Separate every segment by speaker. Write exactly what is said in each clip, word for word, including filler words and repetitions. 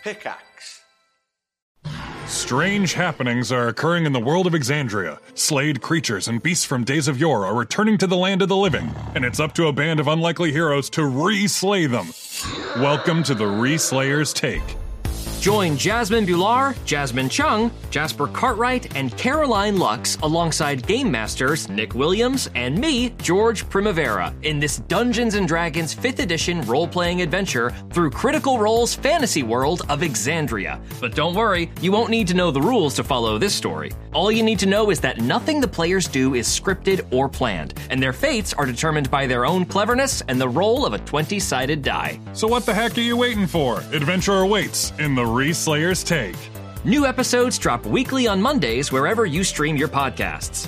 Speaker 1: Pickaxe.
Speaker 2: Strange happenings are occurring in the world of Exandria. Slayed creatures and beasts from days of yore are returning to the land of the living, and it's up to a band of unlikely heroes to re-slay them. Welcome to the Re-Slayer's Take.
Speaker 3: Join Jasmine Bular, Jasmine Chung, Jasper Cartwright, and Caroline Lux alongside Game Masters Nick Williams and me, George Primavera, in this Dungeons and Dragons fifth edition role-playing adventure through Critical Role's fantasy world of Exandria. But don't worry, you won't need to know the rules to follow this story. All you need to know is that nothing the players do is scripted or planned, and their fates are determined by their own cleverness and the roll of a twenty-sided die.
Speaker 2: So what the heck are you waiting for? Adventure awaits in the Re-Slayer's Take.
Speaker 3: New episodes drop weekly on Mondays wherever you stream your podcasts.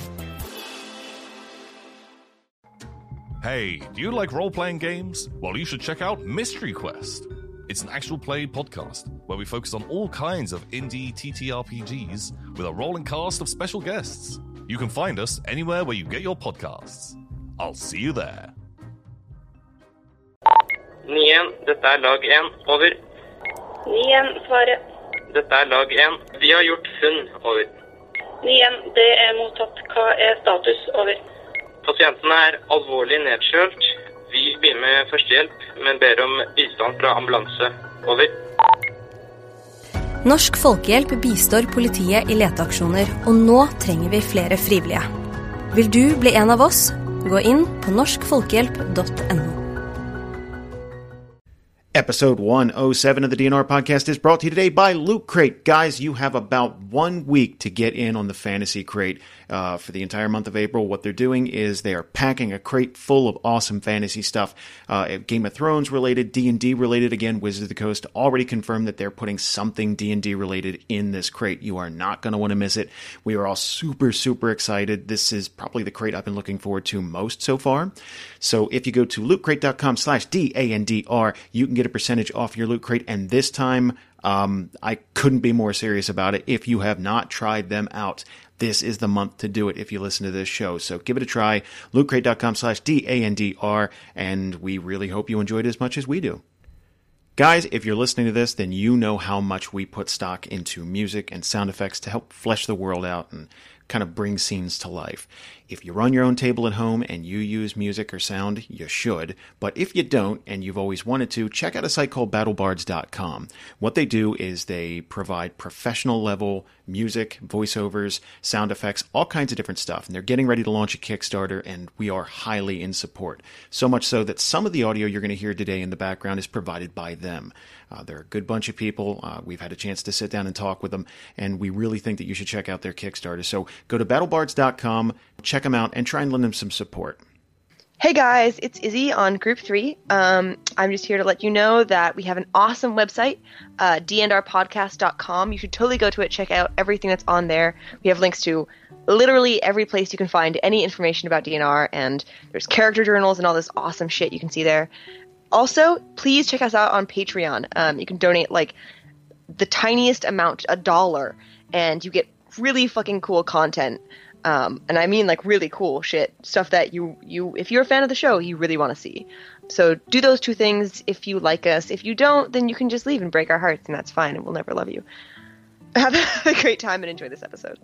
Speaker 4: Hey, do you like role-playing games? Well, you should check out Mystery Quest. It's an actual play podcast where we focus on all kinds of indie T T R P Gs with a rolling cast of special guests. You can find us anywhere where you get your podcasts. I'll see you there.
Speaker 5: Nien, dette er lag en. Over.
Speaker 6: Nien, svaret.
Speaker 5: Dette er lag en. Vi har gjort funn. Over.
Speaker 6: Nien, det er mottatt. Hva er status? Over.
Speaker 5: Pasienten er alvorlig nedkjølt. Vi begynner med førstehjelp, men ber om bistand fra ambulanse. Over.
Speaker 7: Norsk Folkehjelp bistår politiet i leteaksjoner, og nå trenger vi flere frivillige. Vil du bli en av oss? Gå inn på norsk folkehjelp punktum no.
Speaker 8: Episode one oh seven of the D N R podcast is brought to you today by Loot Crate. Guys, you have about one week to get in on the Fantasy Crate. Uh, for the entire month of April, what they're doing is they are packing a crate full of awesome fantasy stuff. Uh, Game of Thrones related, D and D related. Again, Wizards of the Coast already confirmed that they're putting something D and D related in this crate. You are not going to want to miss it. We are all super, super excited. This is probably the crate I've been looking forward to most so far. So if you go to lootcrate.com slash D-A-N-D-R, you can get a percentage off your Loot Crate. And this time, um, I couldn't be more serious about it. If you have not tried them out, this is the month to do it if you listen to this show. So give it a try, lootcrate.com slash D-A-N-D-R, and we really hope you enjoyed it as much as we do. Guys, if you're listening to this, then you know how much we put stock into music and sound effects to help flesh the world out and kind of bring scenes to life. If you run your own table at home and you use music or sound, you should. But if you don't, and you've always wanted to, check out a site called battle bards dot com. What they do is they provide professional level music, voiceovers, sound effects, all kinds of different stuff. And they're getting ready to launch a Kickstarter, and we are highly in support. So much so that some of the audio you're going to hear today in the background is provided by them. Uh, they're a good bunch of people. Uh, we've had a chance to sit down and talk with them, and we really think that you should check out their Kickstarter. So go to battle bards dot com, check them out, and try and lend them some support.
Speaker 9: Hey guys, it's Izzy on Group three. Um, I'm just here to let you know that we have an awesome website, uh, D N R podcast dot com. You should totally go to it, check out everything that's on there. We have links to literally every place you can find any information about D N R, and there's character journals and all this awesome shit you can see there. Also, please check us out on Patreon. Um, you can donate like the tiniest amount, a dollar, and you get really fucking cool content. Um, and I mean like really cool shit, stuff that you, you, if you're a fan of the show, you really want to see. So do those two things if you like us. If you don't, then you can just leave and break our hearts, and that's fine, and we'll never love you. Have a great time and enjoy this episode.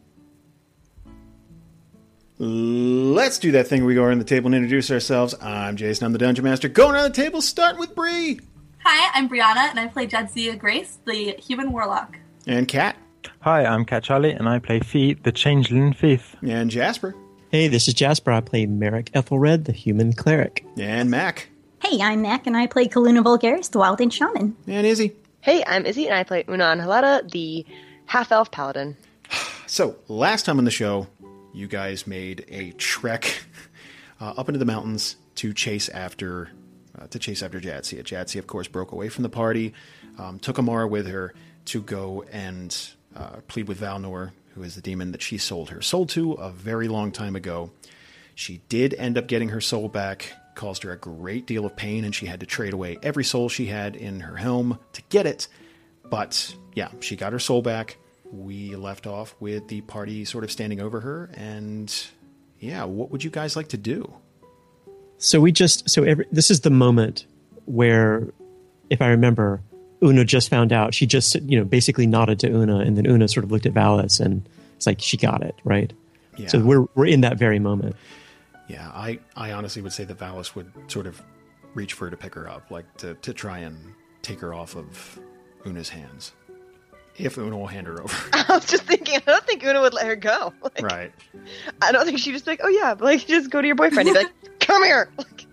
Speaker 8: Let's do that thing where we go around the table and introduce ourselves. I'm Jason, I'm the Dungeon Master. Going around the table, starting with Bree.
Speaker 10: Hi, I'm Brianna, and I play Jadzia Grace, the human warlock.
Speaker 8: And Kat.
Speaker 11: Hi, I'm Kat Charlie, and I play Fee, the changeling thief.
Speaker 8: And Jasper.
Speaker 12: Hey, this is Jasper. I play Merrick Ethelred, the human cleric.
Speaker 8: And Mac.
Speaker 13: Hey, I'm Mac, and I play Kaluna Vulgaris, the wildling shaman.
Speaker 8: And Izzy.
Speaker 9: Hey, I'm Izzy, and I play Una Anhalata, the half-elf paladin.
Speaker 8: So, last time on the show, you guys made a trek uh, up into the mountains to chase after uh, to chase after Jadzia. Jadzia, of course, broke away from the party, um, took Amara with her to go and uh, plead with Valnor, who is the demon that she sold her soul to a very long time ago. She did end up getting her soul back, caused her a great deal of pain, and she had to trade away every soul she had in her helm to get it. But, yeah, she got her soul back. We left off with the party sort of standing over her, and yeah, what would you guys like to do?
Speaker 12: So we just, so every, this is the moment where, if I remember, Una just found out. She just, you know, basically nodded to Una, and then Una sort of looked at Valis, and it's like she got it, right?
Speaker 8: Yeah.
Speaker 12: So we're we're in that very moment.
Speaker 8: Yeah, I, I honestly would say that Valis would sort of reach for her to pick her up, like to, to try and take her off of Una's hands. If Una will hand her over.
Speaker 9: I was just thinking, I don't think Una would let her go. Like,
Speaker 8: right.
Speaker 9: I don't think she'd just be like, oh yeah, but like, just go to your boyfriend. He'd be like, come here. Like,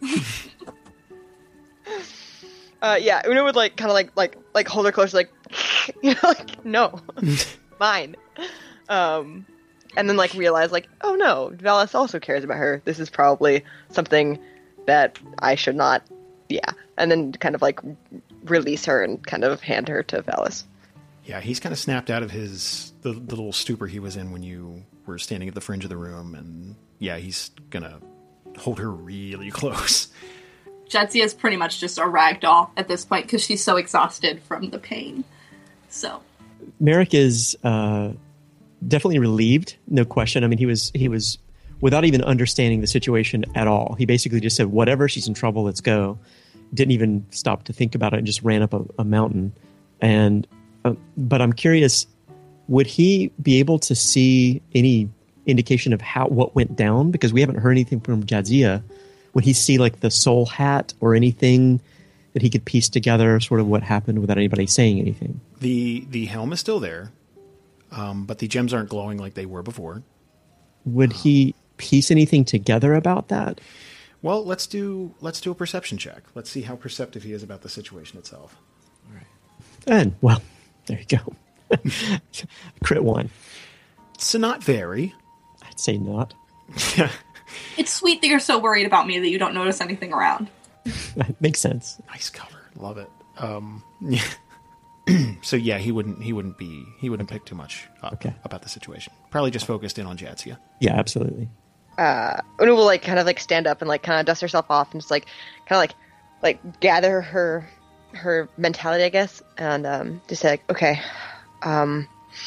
Speaker 9: uh, yeah, Una would like kind of like like like hold her close, like, you know, like no, mine. Um, and then like realize like, oh no, Valis also cares about her. This is probably something that I should not. Yeah, and then kind of like release her and kind of hand her to Valis.
Speaker 8: Yeah, he's kind of snapped out of his the, the little stupor he was in when you were standing at the fringe of the room, and yeah, he's gonna hold her really close.
Speaker 10: Jadzia is pretty much just a rag doll at this point because she's so exhausted from the pain. So
Speaker 12: Merrick is uh, definitely relieved, no question. I mean, he was he was without even understanding the situation at all. He basically just said, "Whatever, she's in trouble. Let's go." Didn't even stop to think about it and just ran up a, a mountain. And uh, but I'm curious, would he be able to see any indication of how what went down? Because we haven't heard anything from Jadzia. Would he see like the soul hat or anything that he could piece together, sort of what happened without anybody saying anything?
Speaker 8: The the helm is still there, um, but the gems aren't glowing like they were before.
Speaker 12: Would he piece anything together about that?
Speaker 8: Well, let's do let's do a perception check. Let's see how perceptive he is about the situation itself.
Speaker 12: All right. And well, there you go. Crit one.
Speaker 8: So not very.
Speaker 12: I'd say not.
Speaker 10: It's sweet that you're so worried about me that you don't notice anything around.
Speaker 12: That makes sense.
Speaker 8: Nice cover. Love it. Um, yeah. So yeah, he wouldn't he wouldn't be he wouldn't pick too much up
Speaker 12: okay.
Speaker 8: about the situation. Probably just focused in on Jadzia.
Speaker 12: Yeah, absolutely.
Speaker 9: Uh, Una will like kind of like stand up and like kind of dust herself off and just like kind of like like gather her her mentality, I guess, and um, just say like, okay, um,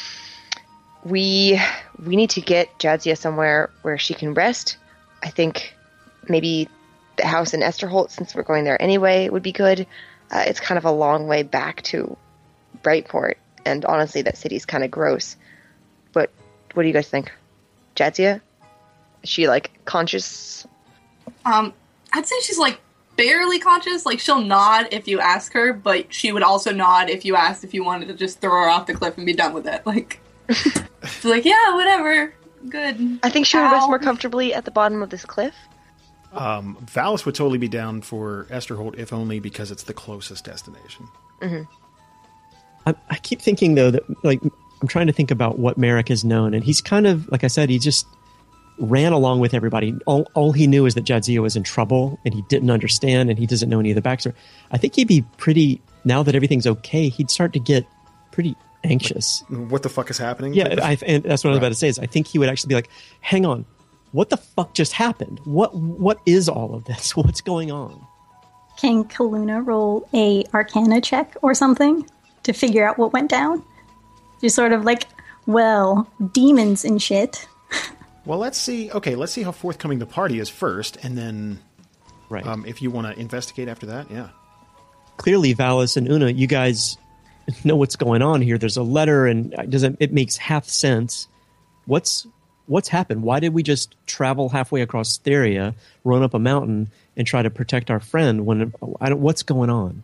Speaker 9: we we need to get Jadzia somewhere where she can rest. I think maybe the house in Esterholt, since we're going there anyway, would be good. Uh, it's kind of a long way back to Brightport, and honestly, that city's kind of gross. But what do you guys think? Jadzia? Is she, like, conscious?
Speaker 10: Um, I'd say she's, like, barely conscious. Like, she'll nod if you ask her, but she would also nod if you asked if you wanted to just throw her off the cliff and be done with it. Like, she's like, yeah, whatever. Good.
Speaker 9: I think she would rest more comfortably at the bottom of this cliff.
Speaker 8: Um, Valis would totally be down for Esterholt, if only because it's the closest destination.
Speaker 9: Mm-hmm.
Speaker 12: I, I keep thinking, though, that, like, I'm trying to think about what Merrick has known, and he's kind of, like I said, he just ran along with everybody. All, all he knew is that Jadzia was in trouble, and he didn't understand, and he doesn't know any of the backstory. I think he'd be pretty, now that everything's okay, he'd start to get pretty anxious.
Speaker 8: Like, what the fuck is happening?
Speaker 12: Yeah, I, and that's what right. I was about to say, is I think he would actually be like, hang on, what the fuck just happened? What What is all of this? What's going on?
Speaker 13: Can Kaluna roll a Arcana check or something to figure out what went down? Just sort of like, well, demons and shit.
Speaker 8: Well, let's see. Okay, let's see how forthcoming the party is first, and then
Speaker 12: right.
Speaker 8: um, if you want to investigate after that, yeah.
Speaker 12: Clearly, Valis and Una, you guys know what's going on here. There's a letter, and it doesn't it makes half sense. What's what's happened? Why did we just travel halfway across Theria, run up a mountain, and try to protect our friend? When I don't, what's going on?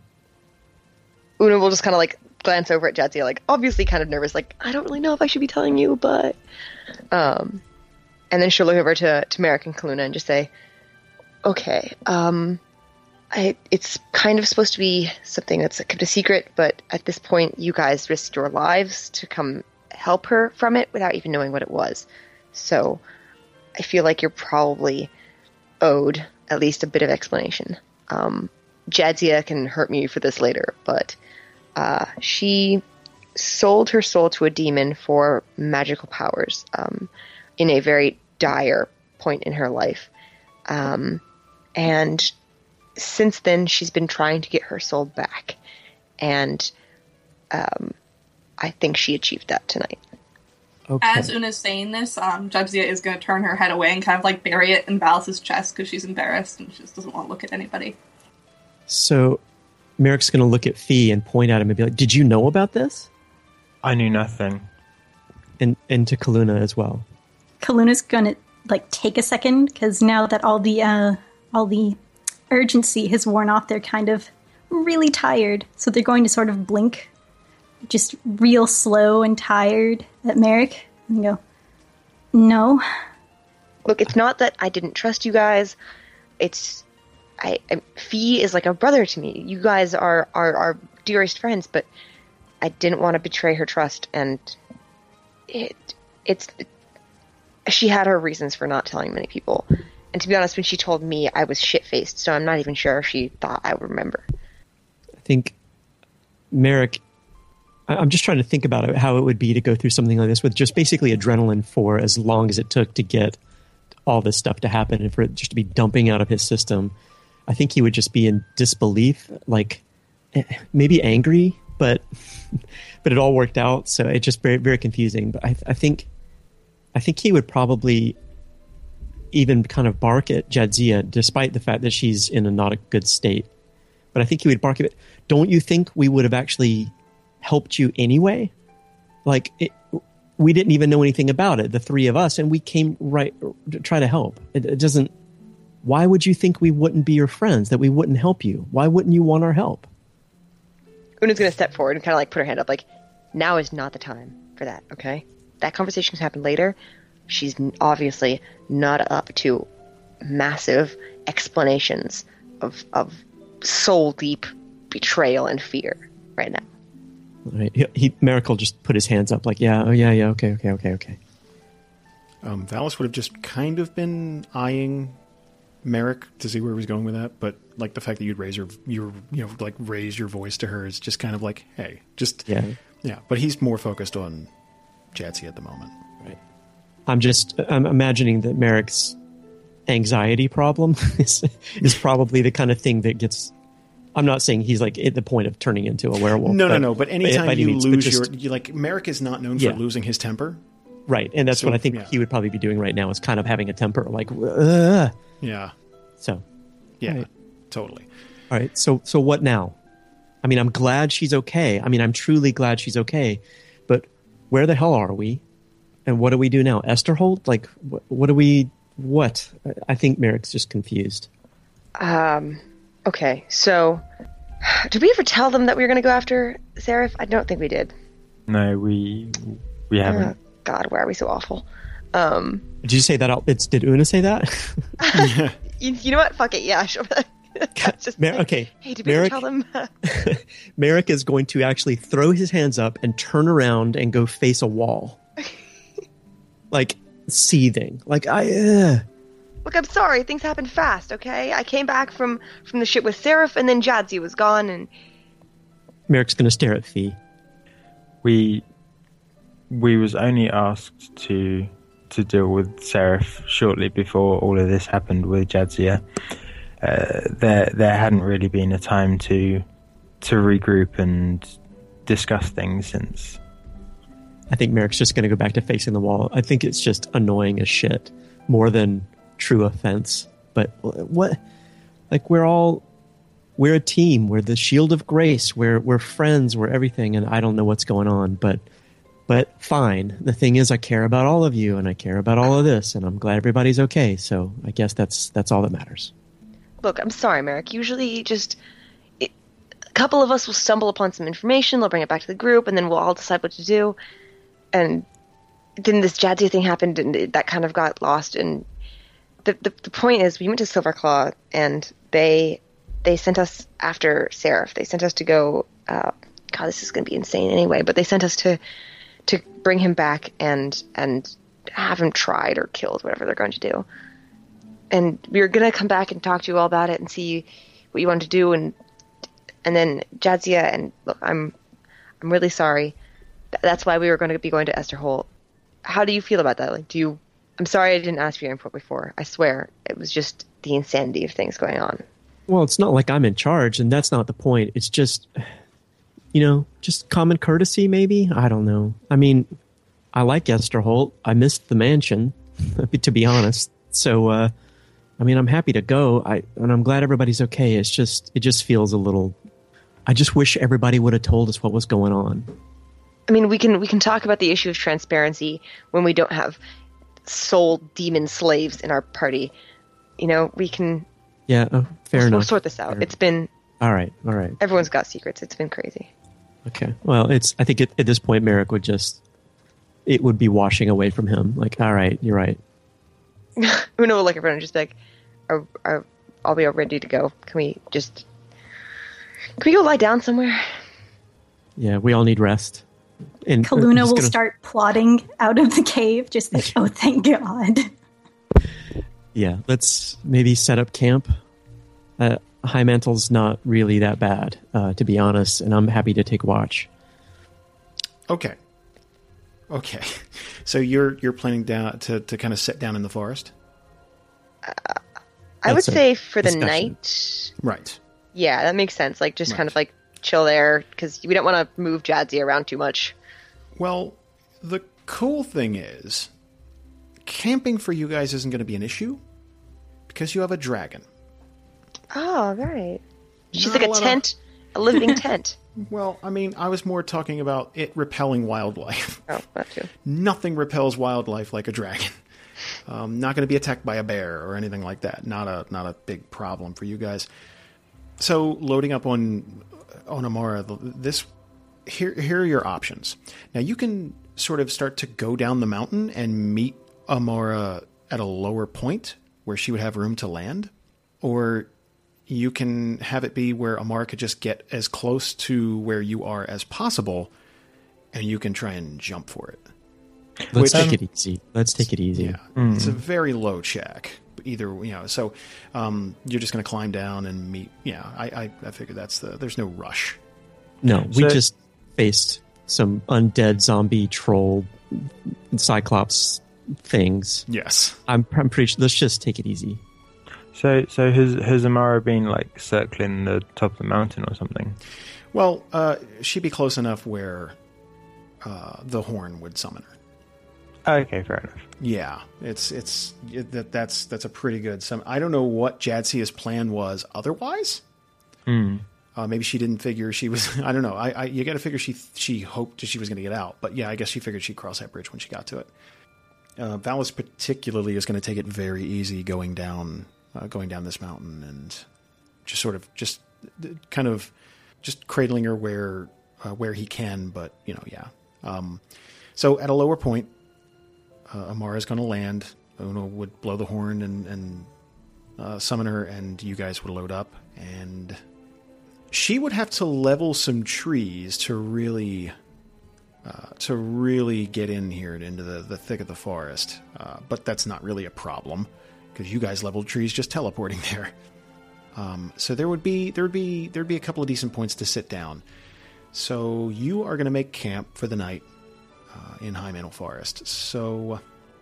Speaker 9: Una will just kind of like glance over at Jadzia, like obviously kind of nervous, like I don't really know if I should be telling you, but um. And then she'll look over to, to Merrick and Kaluna and just say, okay, um, I, it's kind of supposed to be something that's kept a secret, but at this point, you guys risked your lives to come help her from it without even knowing what it was. So I feel like you're probably owed at least a bit of explanation. Um, Jadzia can hurt me for this later, but uh, she sold her soul to a demon for magical powers. Um, in a very dire point in her life. Um, and since then, she's been trying to get her soul back. And um, I think she achieved that tonight.
Speaker 12: Okay.
Speaker 10: As Una's saying this, um, Jadzia is going to turn her head away and kind of like bury it in Valis' chest because she's embarrassed and she just doesn't want to look at anybody.
Speaker 12: So Merrick's going to look at Fee and point at him and be like, "Did you know about this?"
Speaker 11: I knew nothing.
Speaker 12: And and to Kaluna as well.
Speaker 13: Kaluna's gonna like take a second because now that all the uh, all the urgency has worn off, they're kind of really tired. So they're going to sort of blink, just real slow and tired at Merrick and go, "No."
Speaker 9: Look, it's not that I didn't trust you guys. It's I, I Fee is like a brother to me. You guys are are our dearest friends, but I didn't want to betray her trust, and it it's it, she had her reasons for not telling many people. And to be honest, when she told me, I was shit-faced, so I'm not even sure if she thought I would remember.
Speaker 12: I think Merrick, I'm just trying to think about it, how it would be to go through something like this with just basically adrenaline for as long as it took to get all this stuff to happen and for it just to be dumping out of his system. I think he would just be in disbelief, like maybe angry, but but it all worked out. So it's just very, very confusing. But I, I think I think he would probably even kind of bark at Jadzia, despite the fact that she's in a not a good state. But I think he would bark at it. Don't you think we would have actually helped you anyway? Like, it, we didn't even know anything about it, the three of us, and we came right to try to help. It, it doesn't... Why would you think we wouldn't be your friends, that we wouldn't help you? Why wouldn't you want our help?
Speaker 9: Una's going to step forward and kind of like put her hand up, like, now is not the time for that, okay? That conversation can happen later. She's obviously not up to massive explanations of of soul-deep betrayal and fear right now.
Speaker 12: Right. He, he Merrick will just put his hands up like, yeah, oh yeah, yeah, okay, okay, okay, okay.
Speaker 8: Um, Valis would have just kind of been eyeing Merrick to see where he was going with that, but like the fact that you'd raise your, your you know, like raise your voice to her is just kind of like, hey, just
Speaker 12: yeah,
Speaker 8: yeah. But he's more focused on Jadzia at the moment.
Speaker 12: Right. I'm just I'm imagining that Merrick's anxiety problem is is probably the kind of thing that gets. I'm not saying he's like at the point of turning into a werewolf.
Speaker 8: No, but, no, no. But anytime
Speaker 12: by
Speaker 8: you
Speaker 12: means,
Speaker 8: lose
Speaker 12: just,
Speaker 8: your, you like Merrick is not known
Speaker 12: yeah.
Speaker 8: for losing his temper.
Speaker 12: Right, and that's so, what I think yeah. he would probably be doing right now is kind of having a temper, like, ugh.
Speaker 8: Yeah.
Speaker 12: So,
Speaker 8: yeah,
Speaker 12: right.
Speaker 8: Totally.
Speaker 12: All right. So, so what now? I mean, I'm glad she's okay. I mean, I'm truly glad she's okay. But where the hell are we? And what do we do now? Esterhold? Like, what, what do we? What? I think Merrick's just confused.
Speaker 9: Um. Okay. So, did we ever tell them that we were going to go after Seraph? I don't think we did.
Speaker 11: No, we we haven't.
Speaker 9: Oh, God, why are we so awful? Um.
Speaker 12: Did you say that out? It's, did Una say that?
Speaker 9: you, you know what? Fuck it. Yeah, sure. Just
Speaker 12: Mer-
Speaker 9: like,
Speaker 12: okay.
Speaker 9: Hey, did we
Speaker 12: Merrick,
Speaker 9: tell them?
Speaker 12: Merrick is going to actually throw his hands up and turn around and go face a wall. Like, seething. Like, I... Uh.
Speaker 9: Look, I'm sorry. Things happened fast, okay? I came back from, from the shit with Seraph, and then Jadzia was gone, and...
Speaker 12: Merrick's going to stare at Fee.
Speaker 11: We... We was only asked to... to deal with Seraph shortly before all of this happened with Jadzia. Uh, there there hadn't really been a time to to regroup and discuss things since.
Speaker 12: I think Merrick's just going to go back to facing the wall. I think it's just annoying as shit, more than true offense. But what, like we're all, we're a team. We're the Shield of Grace. We're we're friends. We're everything. And I don't know what's going on, but but fine. The thing is, I care about all of you, and I care about all of this, and I'm glad everybody's okay. So I guess that's that's all that matters.
Speaker 9: Look, I'm sorry, Merrick. Usually just it, a couple of us will stumble upon some information, they'll bring it back to the group, and then we'll all decide what to do. And then this Jadzia thing happened, and it, that kind of got lost. And the, the the point is, we went to Silverclaw, and they they sent us after Seraph. They sent us to go... Uh, God, this is going to be insane anyway, but they sent us to to bring him back and and have him tried or killed, whatever they're going to do. And we were going to come back and talk to you all about it and see what you wanted to do. And and then Jadzia, and look, I'm I'm really sorry. That's why we were going to be going to Esterhold. How do you feel about that? Like, do you... I'm sorry I didn't ask for your input before. I swear. It was just the insanity of things going on.
Speaker 12: Well, it's not like I'm in charge, and that's not the point. It's just, you know, just common courtesy, maybe? I don't know. I mean, I like Esterhold. I missed the mansion, to be honest. So, uh, I mean, I'm happy to go, I, and I'm glad everybody's okay. It's just, it just feels a little I just wish everybody would have told us what was going on.
Speaker 9: I mean, we can we can talk about the issue of transparency when we don't have soul demon slaves in our party. You know, we can.
Speaker 12: Yeah, oh, fair
Speaker 9: we'll,
Speaker 12: enough.
Speaker 9: We'll sort this out.
Speaker 12: Fair
Speaker 9: it's been.
Speaker 12: All right, all right.
Speaker 9: Everyone's got secrets. It's been crazy.
Speaker 12: Okay. Well, it's. I think at, at this point, Merrick would just. It would be washing away from him. Like, all right, you're right.
Speaker 9: Una will look at everyone and just be like, are, are, "Are we all ready to go? Can we just? Can we go lie down somewhere?"
Speaker 12: Yeah, we all need rest. And
Speaker 13: Kaluna will
Speaker 12: gonna...
Speaker 13: start plodding out of the cave, just like, oh, thank God.
Speaker 12: Yeah, let's maybe set up camp. Uh, High Mantle's not really that bad, uh, to be honest, and I'm happy to take watch.
Speaker 8: Okay. Okay. So you're you're planning down to, to kind of sit down in the forest?
Speaker 9: Uh, I
Speaker 12: That's
Speaker 9: would say for
Speaker 12: discussion.
Speaker 9: the night.
Speaker 8: Right.
Speaker 9: Yeah, that makes sense. Like, just
Speaker 8: Right.
Speaker 9: kind of like chill there, because we don't want to move Jadzia around too much.
Speaker 8: Well, the cool thing is, camping for you guys isn't going to be an issue because you have a dragon.
Speaker 9: Oh, right. She's
Speaker 8: Not
Speaker 9: like
Speaker 8: a
Speaker 9: a
Speaker 8: lot of-
Speaker 9: tent, a living tent.
Speaker 8: Well, I mean, I was more talking about it repelling wildlife.
Speaker 9: Oh, that too.
Speaker 8: Nothing repels wildlife like a dragon. Um, not going to be attacked by a bear or anything like that. Not a not a big problem for you guys. So loading up on on Amara, this here here are your options. Now you can sort of start to go down the mountain and meet Amara at a lower point where she would have room to land, or you can have it be where Amara could just get as close to where you are as possible, and you can try and jump for it.
Speaker 12: Let's
Speaker 8: Which-
Speaker 12: take it easy. Let's take it easy.
Speaker 8: Yeah,
Speaker 12: Mm.
Speaker 8: it's a very low check. Either, you know, so um, you're just going to climb down and meet. Yeah, I, I, I figure that's the. There's no rush.
Speaker 12: No, we
Speaker 11: So-
Speaker 12: just faced some undead zombie troll cyclops things.
Speaker 8: Yes.
Speaker 12: I'm, I'm pretty sure. Let's just take it easy.
Speaker 11: So, so has has Amara been like circling the top of the mountain or something?
Speaker 8: Well, uh, she'd be close enough where uh, the horn would summon her.
Speaker 11: Okay, fair enough.
Speaker 8: Yeah, it's it's it, that that's that's a pretty good sum. I don't know what Jadsia's plan was otherwise.
Speaker 11: Mm.
Speaker 8: Uh, maybe she didn't figure she was. I don't know. I, I you got to figure she she hoped she was going to get out, but yeah, I guess she figured she'd cross that bridge when she got to it. Uh, Valis particularly is going to take it very easy going down uh, going down this mountain and just sort of just kind of just cradling her where uh, where he can, but you know, yeah. Um, so at a lower point. Uh, Amara's going to land. Una would blow the horn and, and uh, summon her, and you guys would load up. And she would have to level some trees to really, uh, to really get in here into the, the thick of the forest. Uh, but that's not really a problem because you guys leveled trees just teleporting there. Um, so there would be there would be there would be a couple of decent points to sit down. So you are going to make camp for the night. Uh, in High Mantle Forest. So,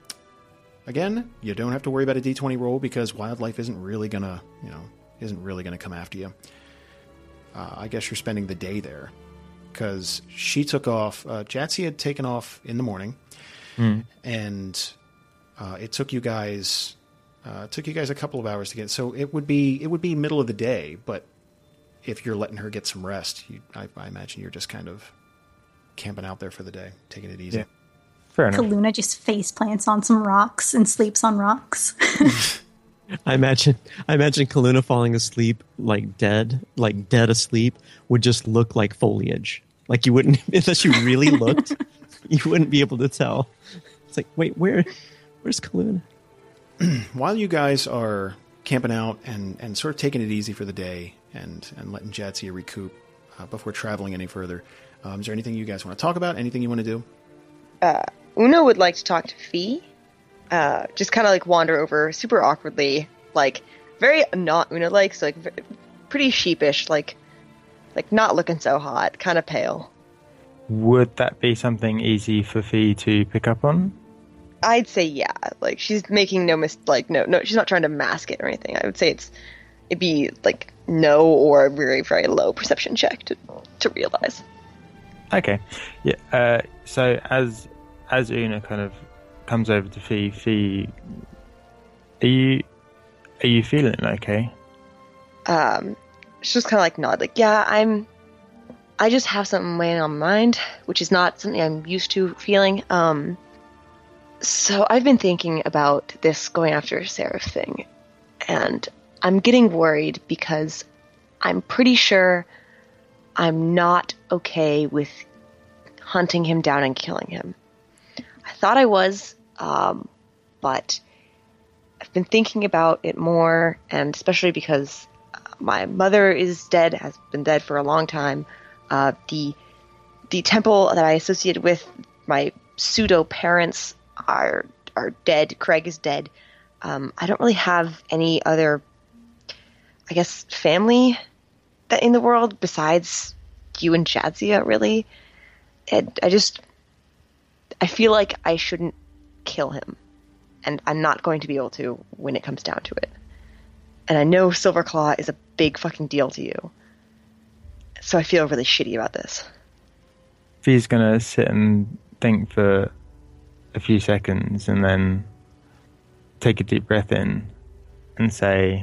Speaker 8: again, you don't have to worry about a D twenty roll because wildlife isn't really gonna, you know, isn't really gonna come after you. Uh, I guess you're spending the day there because she took off. Uh, Jadzia had taken off in the morning,
Speaker 11: Mm.
Speaker 8: and uh, it took you guys uh, it took you guys a couple of hours to get. So it would be it would be middle of the day, but if you're letting her get some rest, you, I, I imagine you're just kind of camping out there for the day, taking it easy.
Speaker 11: Yeah. Fair enough.
Speaker 13: Kaluna just face plants on some rocks and sleeps on rocks.
Speaker 12: I imagine I imagine Kaluna falling asleep like dead, like dead asleep, would just look like foliage. Like you wouldn't, unless you really looked, you wouldn't be able to tell. It's like, wait, where, where's Kaluna?
Speaker 8: While you guys are camping out and, and sort of taking it easy for the day and, and letting Jadzia recoup uh, before traveling any further, um, is there anything you guys want to talk about? Anything you want to do?
Speaker 9: Uh, Una would like to talk to Fee. Uh, just kind of like wander over super awkwardly, like very not Una-like, so like v- pretty sheepish, like like not looking so hot, kind of pale.
Speaker 11: Would that be something easy for Fee to pick up on?
Speaker 9: I'd say yeah, like she's making no mis- like no no she's not trying to mask it or anything. I would say it's it'd be like no or a very very low perception check to to realize.
Speaker 11: Okay, yeah. Uh, so as as Una kind of comes over to Fee, Fee, are you are you feeling okay?
Speaker 9: Um, she just kind of like nod, like yeah, I'm I just have something weighing on my mind, which is not something I'm used to feeling. Um, so I've been thinking about this going after Seraph thing, and I'm getting worried because I'm pretty sure I'm not okay with hunting him down and killing him. I thought I was, um, but I've been thinking about it more, and especially because my mother is dead, has been dead for a long time. Uh, the the temple that I associated with my pseudo parents are are dead. Craig is dead. Um, I don't really have any other, I guess, family that in the world besides you and Jadzia, really. And I just, I feel like I shouldn't kill him, and I'm not going to be able to when it comes down to it. And I know Silverclaw is a big fucking deal to you, so I feel really shitty about this.
Speaker 11: V's gonna sit and think for a few seconds and then take a deep breath in and say,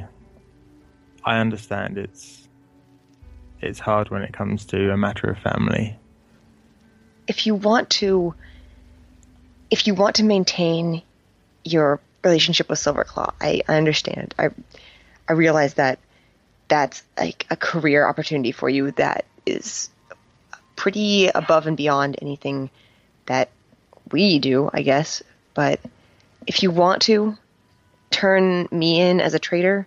Speaker 11: I understand it's it's hard when it comes to a matter of family.
Speaker 9: If you want to if you want to maintain your relationship with Silverclaw, I, I understand. I I realize that that's like a career opportunity for you that is pretty above and beyond anything that we do, I guess. But if you want to turn me in as a traitor,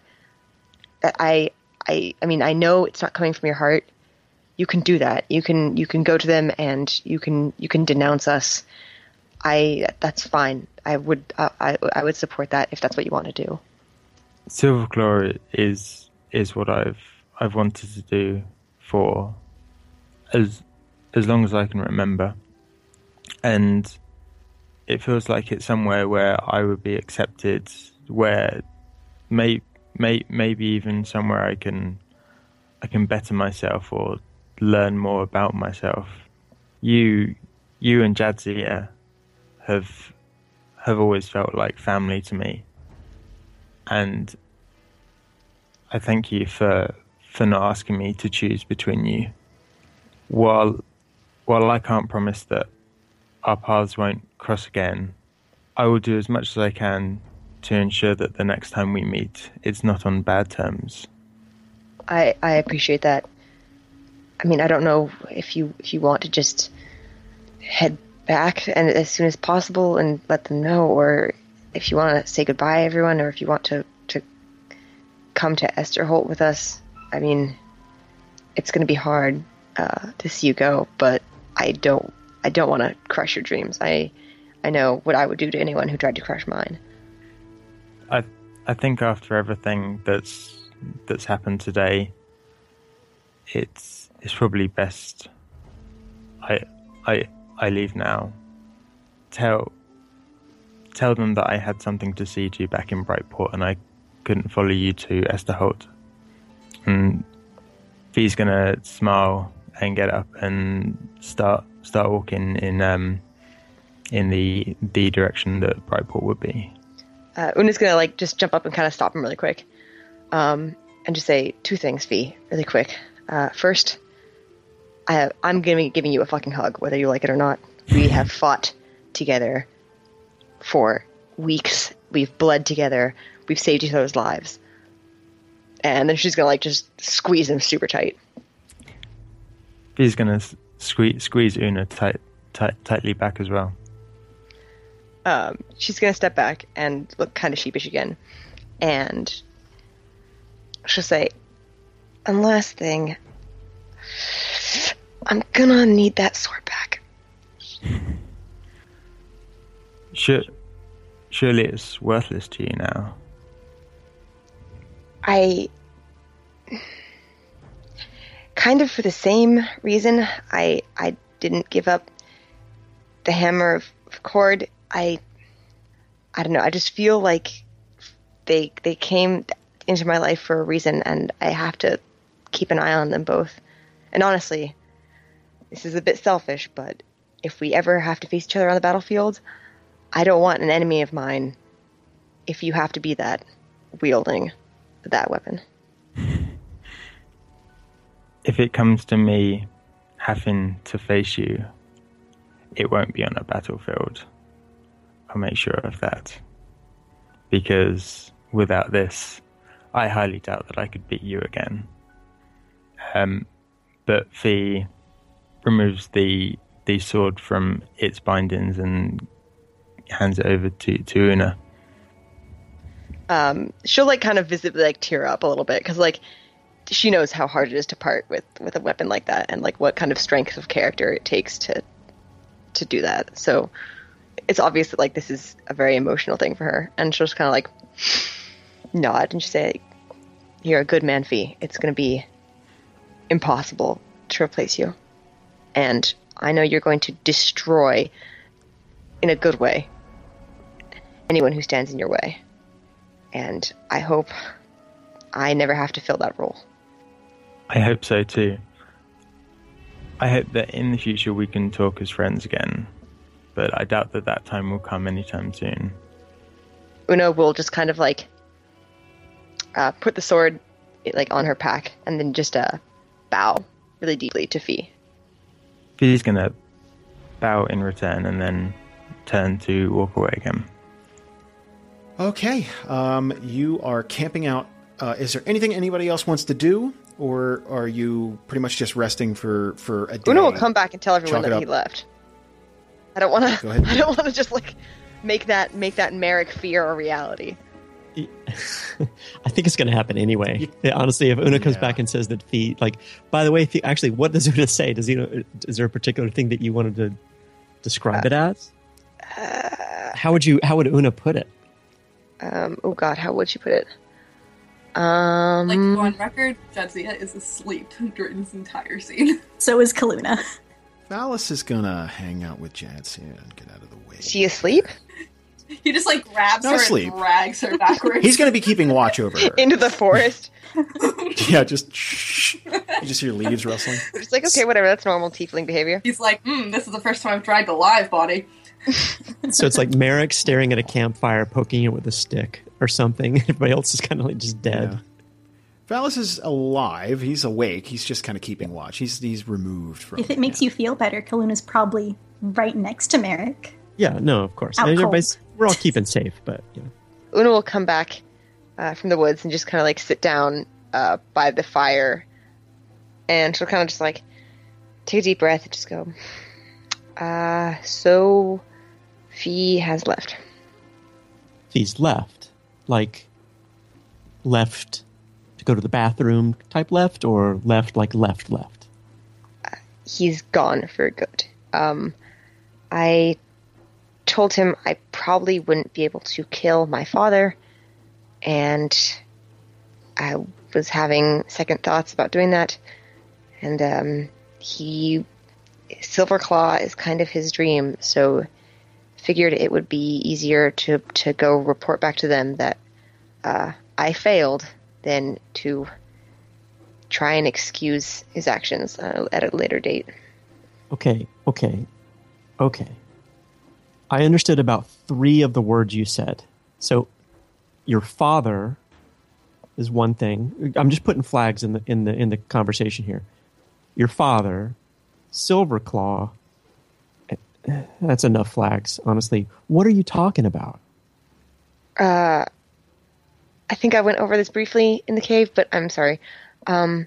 Speaker 9: I, I, I mean, I know it's not coming from your heart. You can do that. You can, you can go to them and you can, you can denounce us. I, that's fine. I would, uh, I, I would support that if that's what you want to do.
Speaker 11: Silverclaw is is what I've I've wanted to do for as as long as I can remember, and it feels like it's somewhere where I would be accepted, where may, may maybe even somewhere I can I can better myself or learn more about myself. You you and Jadzia have have always felt like family to me. And I thank you for for not asking me to choose between you. While while I can't promise that our paths won't cross again, I will do as much as I can to ensure that the next time we meet, it's not on bad terms.
Speaker 9: I I appreciate that. I mean, I don't know if you if you want to just head back and as soon as possible and let them know, or if you want to say goodbye, everyone, or if you want to, to come to Esterholt with us. I mean, it's going to be hard uh, to see you go, but I don't I don't want to crush your dreams. I I know what I would do to anyone who tried to crush mine.
Speaker 11: I I think after everything that's that's happened today, it's it's probably best I I I leave now. Tell Tell them that I had something to see to back in Brightport and I couldn't follow you to Esterholt. And V's gonna smile and get up and start start walking in um in the the direction that Brightport would be.
Speaker 9: Uh, Una's gonna like just jump up and kind of stop him really quick, um, and just say two things, V, really quick. Uh, first, I have, I'm gonna be giving you a fucking hug, whether you like it or not. We have fought together for weeks. We've bled together. We've saved each other's lives. And then she's gonna like just squeeze him super tight.
Speaker 11: He's gonna squeeze squeeze Una tight, tight, tightly back as well.
Speaker 9: Um, she's gonna step back and look kind of sheepish again, and she'll say, "And last thing, I'm gonna need that sword back."
Speaker 11: Sure, surely it's worthless to you now.
Speaker 9: I, kind of for the same reason, I I didn't give up the Hammer of, of Cord. I, I don't know. I just feel like they they came into my life for a reason, and I have to keep an eye on them both. And honestly, this is a bit selfish, but if we ever have to face each other on the battlefield, I don't want an enemy of mine, if you have to be that, wielding that weapon.
Speaker 11: If it comes to me having to face you, it won't be on a battlefield. I'll make sure of that. Because without this, I highly doubt that I could beat you again. Um, but Fee removes the the sword from its bindings and hands it over to, to Una.
Speaker 9: Um, she'll like kind of visibly like tear up a little bit because like she knows how hard it is to part with, with a weapon like that and like what kind of strength of character it takes to to do that. So it's obvious that like this is a very emotional thing for her, and she'll just kind of like nod and just say, "You're a good man, Fee. It's going to be impossible to replace you, and I know you're going to destroy, in a good way, anyone who stands in your way. And I hope I never have to fill that role."
Speaker 11: I hope so too. I hope that in the future we can talk as friends again, but I doubt that that time will come anytime soon.
Speaker 9: Una will just kind of like uh, put the sword like on her pack and then just uh, bow really deeply to Fee.
Speaker 11: Fee's gonna bow in return and then turn to walk away again.
Speaker 8: Okay, um, you are camping out. Uh, is there anything anybody else wants to do, or are you pretty much just resting for, for a day?
Speaker 9: Una will come back and tell everyone
Speaker 8: Chalk it
Speaker 9: that he
Speaker 8: up.
Speaker 9: left. I don't want
Speaker 8: Go
Speaker 9: to.
Speaker 8: ahead.
Speaker 9: I don't want to just like make that make that Merrick fear a reality.
Speaker 12: I think it's going to happen anyway. Yeah, honestly, if Una comes
Speaker 8: Yeah.
Speaker 12: back and says that Fee, like, by the way, Fee, actually, what does Una say? Does Una, is there a particular thing that you wanted to describe
Speaker 9: Uh,
Speaker 12: it as?
Speaker 9: Uh,
Speaker 12: How would you? How would Una put it?
Speaker 9: um. Oh God, how would she put it? Um.
Speaker 10: Like, to go on record, Jadzia is asleep during this entire scene.
Speaker 13: So is Kaluna.
Speaker 8: Valis is gonna hang out with Jadzia and get out of the way.
Speaker 9: Is she asleep?
Speaker 10: He just, like, grabs
Speaker 8: Not
Speaker 10: her
Speaker 8: asleep.
Speaker 10: and drags her backwards.
Speaker 8: He's gonna be keeping watch over her.
Speaker 9: Into the forest.
Speaker 8: Yeah, just shh. You just hear leaves rustling.
Speaker 9: Just like, okay, whatever. That's normal tiefling behavior.
Speaker 10: He's like, hmm, this is the first time I've dragged a live body.
Speaker 12: So it's like Merrick staring at a campfire, poking it with a stick or something. Everybody else is kind of like just dead.
Speaker 8: Yeah. Valis is alive. He's awake. He's just kind of keeping watch. He's he's removed from.
Speaker 13: If it makes you feel better, Kaluna's probably right next to Merrick.
Speaker 12: Yeah, no, of course.
Speaker 13: Out
Speaker 12: And
Speaker 13: cold.
Speaker 12: everybody's, we're all keeping safe, but you know.
Speaker 9: Una will come back uh, from the woods and just kind of like sit down uh, by the fire, and she'll kind of just like take a deep breath and just go, uh, so Fee has left.
Speaker 12: He's left, like left to go to the bathroom type left, or left like left left.
Speaker 9: He's gone for good. Um, I told him I probably wouldn't be able to kill my father, and I was having second thoughts about doing that, and um, he Silverclaw is kind of his dream, so figured it would be easier to to go report back to them that uh, I failed than to try and excuse his actions uh, at a later date.
Speaker 12: Okay, okay, okay. I understood about three of the words you said. So, your father is one thing. I'm just putting flags in the in the in the conversation here. Your father, Silverclaw. That's enough flags, honestly. What are you talking about?
Speaker 9: Uh, I think I went over this briefly in the cave, but I'm sorry. Um,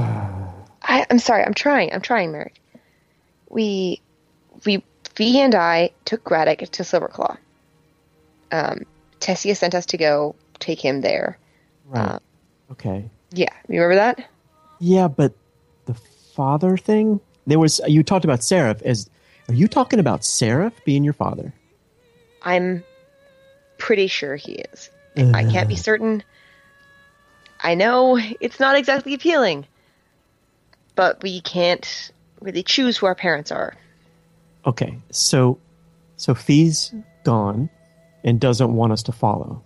Speaker 9: I, I'm sorry. I'm trying. I'm trying, Merrick. We, we, Fee and I took Graddock to Silverclaw. Um, Tessia sent us to go take him there.
Speaker 12: Right.
Speaker 9: Uh,
Speaker 12: Okay.
Speaker 9: yeah, you remember that?
Speaker 12: Yeah, but the father thing. There was you talked about Seraph as. Are you talking about Seraph being your father?
Speaker 9: I'm pretty sure he is. I can't be certain. I know it's not exactly appealing, but we can't really choose who our parents are.
Speaker 12: Okay, so so Fee's gone and doesn't want us to follow.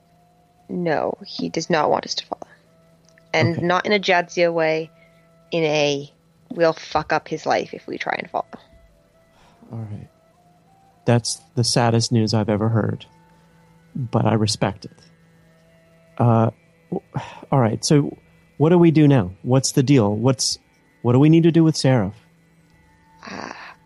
Speaker 9: No, he does not want us to follow. And
Speaker 12: Okay.
Speaker 9: not in a Jadzia way, in a we'll fuck up his life if we try and follow.
Speaker 12: All right. That's the saddest news I've ever heard, but I respect it. Uh, w- all right. So, what do we do now? What's the deal? What's what do we need to do with Seraph?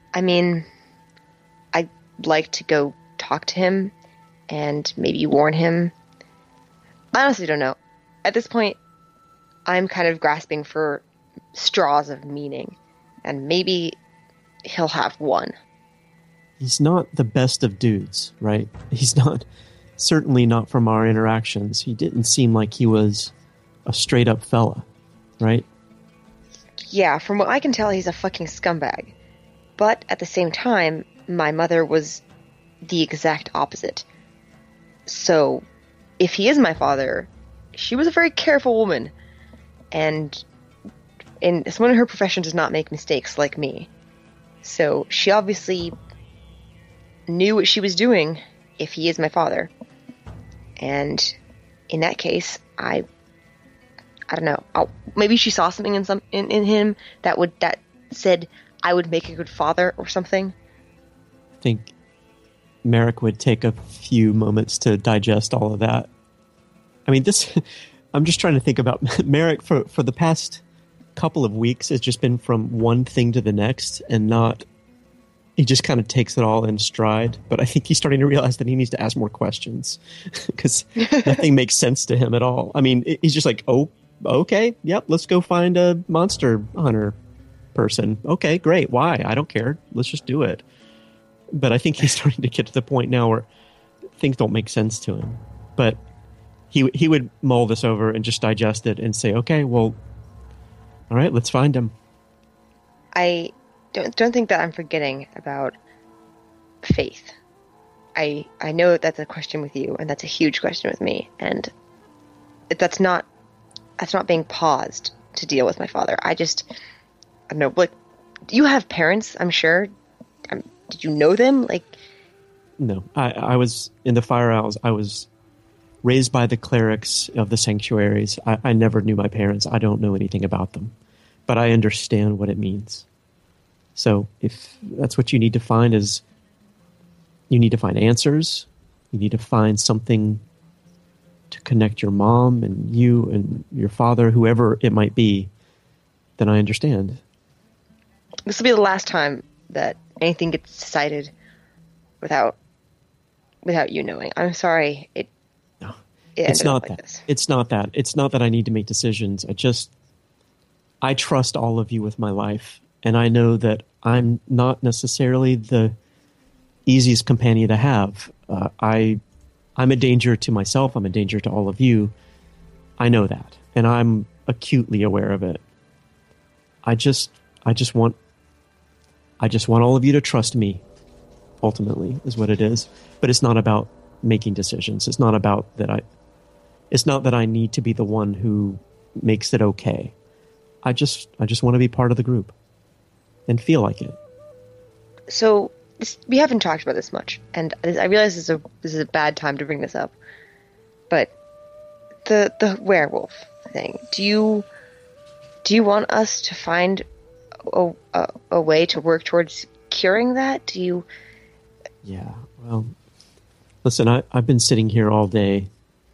Speaker 9: I mean, I'd like to go talk to him and maybe warn him. I honestly don't know. At this point, I'm kind of grasping for straws of meaning, and maybe he'll have one.
Speaker 12: He's not the best of dudes, right? He's not, certainly not from our interactions. He didn't seem like he was a straight-up fella, right?
Speaker 9: Yeah, from what I can tell, he's a fucking scumbag. But at the same time, my mother was the exact opposite. So, if he is my father, she was a very careful woman. And, and someone in her profession does not make mistakes like me. So, she obviously knew what she was doing if he is my father. And in that case, I I don't know. I'll, maybe she saw something in some in, in him that would that said I would make a good father or something.
Speaker 12: I think Merrick would take a few moments to digest all of that. I mean, this I'm just trying to think about Merrick for for the past couple of weeks. It's just been from one thing to the next and not he just kind of takes it all in stride. But I think he's starting to realize that he needs to ask more questions because nothing makes sense to him at all. I mean, he's just like, oh, okay, yep, let's go find a monster hunter person. Okay, great. Why? I don't care. Let's just do it. But I think he's starting to get to the point now where things don't make sense to him. But he he would mull this over and just digest it and say, okay, well, all right, let's find him.
Speaker 9: I don't don't think that I'm forgetting about faith. I I know that that's a question with you, and that's a huge question with me, and that's not that's not being paused to deal with my father. I just I don't know. Like, you have parents, I'm sure. Um, did you know them? Like,
Speaker 12: no, I I was in the Fire Isles. I was raised by the clerics of the sanctuaries. I, I never knew my parents. I don't know anything about them, but I understand what it means. So if that's what you need to find is you need to find answers. You need to find something to connect your mom and you and your father, whoever it might be, then I understand.
Speaker 9: This will be the last time that anything gets decided without without you knowing. I'm sorry. It,
Speaker 12: no,
Speaker 9: it
Speaker 12: it's not
Speaker 9: like
Speaker 12: that.
Speaker 9: This.
Speaker 12: It's not that. It's not that I need to make decisions. I just I trust all of you with my life. And I know that I'm not necessarily the easiest companion to have. Uh, I, I'm a danger to myself. I'm a danger to all of you. I know that, and I'm acutely aware of it. I just, I just want, I just want all of you to trust me. Ultimately, is what it is. But it's not about making decisions. It's not about that I. It's not that I need to be the one who makes it okay. I just, I just want to be part of the group. And feel like it.
Speaker 9: So this, we haven't talked about this much, and I realize this is a this is a bad time to bring this up. But the the werewolf thing. Do you do you want us to find a a, a way to work towards curing that? Do you?
Speaker 12: Yeah. Well, listen. I, I've been sitting here all day,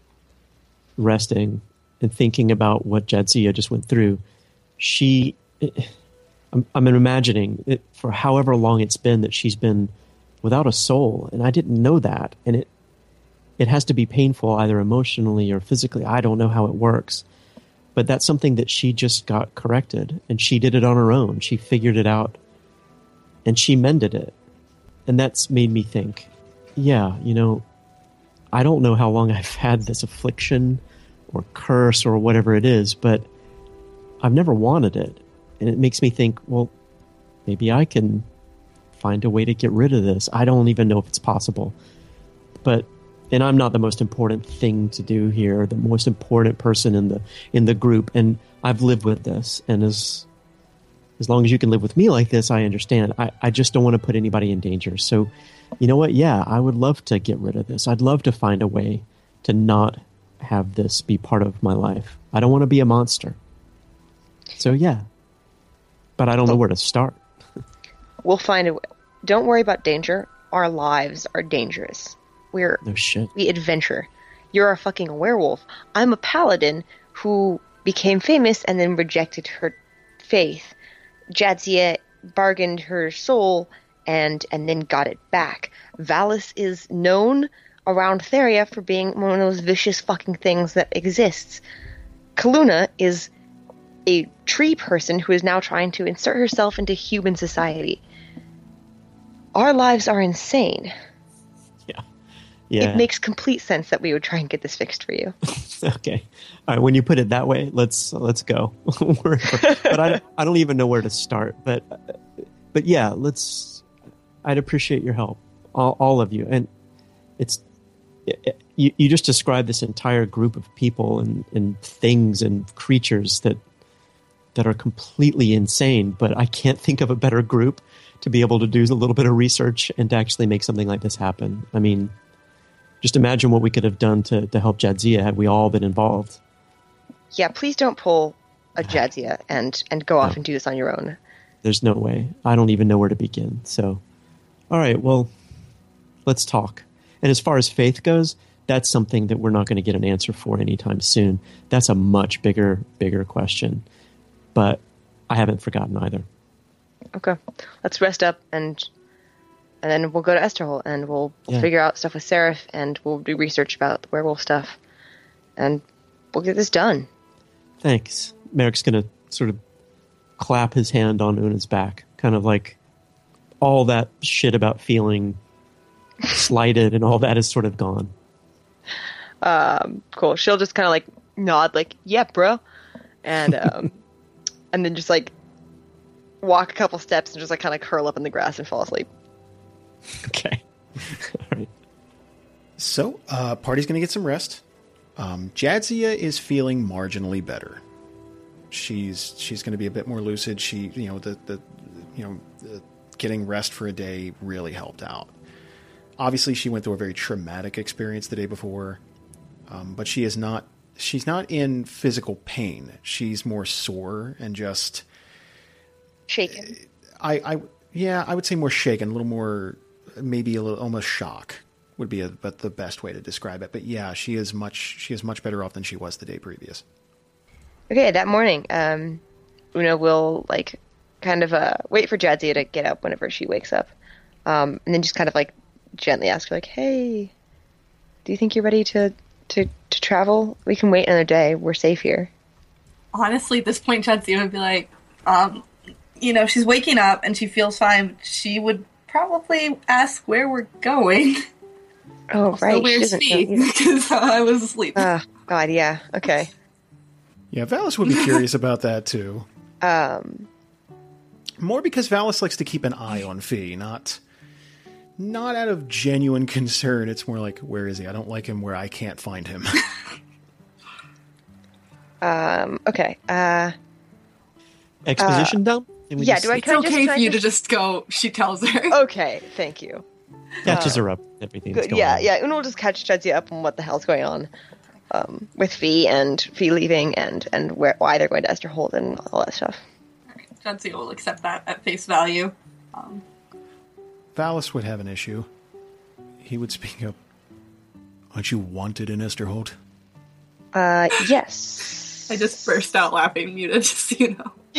Speaker 12: resting and thinking about what Jadzia just went through. She. It, I'm, I'm imagining it for however long it's been that she's been without a soul, and I didn't know that. And it it has to be painful either emotionally or physically. I don't know how it works. But that's something that she just got corrected, and she did it on her own. She figured it out, and she mended it. And that's made me think, yeah, you know, I don't know how long I've had this affliction or curse or whatever it is, but I've never wanted it. And it makes me think, well, maybe I can find a way to get rid of this. I don't even know if it's possible. But, and I'm not the most important thing to do here, the most important person in the in the group. And I've lived with this. And as as long as you can live with me like this, I understand. I, I just don't want to put anybody in danger. So, you know what? Yeah, I would love to get rid of this. I'd love to find a way to not have this be part of my life. I don't want to be a monster. So, yeah. But I don't know where to start.
Speaker 9: We'll find a way. Don't worry about danger. Our lives are dangerous. We're
Speaker 12: no shit.
Speaker 9: We adventure. You're a fucking werewolf. I'm a paladin who became famous and then rejected her faith. Jadzia bargained her soul and and then got it back. Valis is known around Theria for being one of those vicious fucking things that exists. Kaluna is a tree person who is now trying to insert herself into human society. Our lives are insane.
Speaker 12: Yeah. Yeah.
Speaker 9: It makes complete sense that we would try and get this fixed for you.
Speaker 12: Okay. All right. When you put it that way, let's let's go. But I, I don't even know where to start. But but yeah, let's. I'd appreciate your help, all, all of you. And it's it, you. You just described this entire group of people and, and things and creatures that that are completely insane. But I can't think of a better group to be able to do a little bit of research and to actually make something like this happen. I mean, just imagine what we could have done to, to help Jadzia had we all been involved.
Speaker 9: Yeah, please don't pull a Jadzia and, and go off no. and do this on your own.
Speaker 12: There's no way. I don't even know where to begin. So, all right, well, let's talk. And as far as faith goes, that's something that we're not going to get an answer for anytime soon. That's a much bigger, bigger question. But I haven't forgotten either.
Speaker 9: Okay, let's rest up and and then we'll go to Esterhol and we'll, we'll
Speaker 12: Yeah.
Speaker 9: figure out stuff with Seraph and we'll do research about the werewolf stuff and we'll get this done.
Speaker 12: Thanks. Merrick's going to sort of clap his hand on Una's back, kind of like all that shit about feeling slighted and all that is sort of gone.
Speaker 9: Um, cool. She'll just kind of like nod, like, "Yeah, bro," and um, and then just like walk a couple steps and just like kind of curl up in the grass and fall asleep.
Speaker 12: Okay. All right.
Speaker 8: So, uh, party's going to get some rest. Um, Jadzia is feeling marginally better. She's she's going to be a bit more lucid. She, you know, the the you know, the, getting rest for a day really helped out. Obviously, she went through a very traumatic experience the day before, um, but she is not. She's not in physical pain. She's more sore and just
Speaker 9: shaken.
Speaker 8: I, I yeah, I would say more shaken, a little more, maybe a little almost shock would be a, but the best way to describe it. But yeah, she is much she is much better off than she was the day previous.
Speaker 9: Okay, that morning, um, Una will like kind of uh, wait for Jadzia to get up whenever she wakes up, um, and then just kind of like gently ask her, like, "Hey, do you think you're ready to to to travel? We can wait another day. We're safe here."
Speaker 10: Honestly, at this point, Jadzia would be like, um, you know, she's waking up and she feels fine. She would probably ask where we're going.
Speaker 9: Oh,
Speaker 10: also,
Speaker 9: right.
Speaker 10: Where's Fee? Because uh, I was asleep.
Speaker 9: Oh, God, yeah. Okay.
Speaker 8: Yeah, Valis would be curious about that too.
Speaker 9: Um,
Speaker 8: More because Valis likes to keep an eye on Fee, not not out of genuine concern. It's more like, where is he? I don't like him where I can't find him.
Speaker 9: um, okay. Uh,
Speaker 12: Exposition
Speaker 9: uh,
Speaker 12: dump? Can we
Speaker 9: yeah,
Speaker 12: just-
Speaker 9: do I?
Speaker 10: It's
Speaker 9: can I just-
Speaker 10: okay
Speaker 9: can
Speaker 10: for
Speaker 9: I
Speaker 10: you to
Speaker 9: just-
Speaker 10: just go, she tells her.
Speaker 9: Okay, thank you.
Speaker 12: Catches
Speaker 9: Uh,
Speaker 12: her up. Everything that's
Speaker 9: Good.
Speaker 12: going
Speaker 9: Yeah,
Speaker 12: on.
Speaker 9: yeah. Una will just catch Jadzia up on what the hell's going on um, with Fee and Fee leaving and and where why they're going to Esterhold and all that stuff.
Speaker 10: Jadzia will accept that at face value. Um,
Speaker 8: Valis would have an issue. He would speak up. Aren't you wanted in Esterhold?
Speaker 9: Uh, yes.
Speaker 10: I just burst out laughing, muted, just so you know.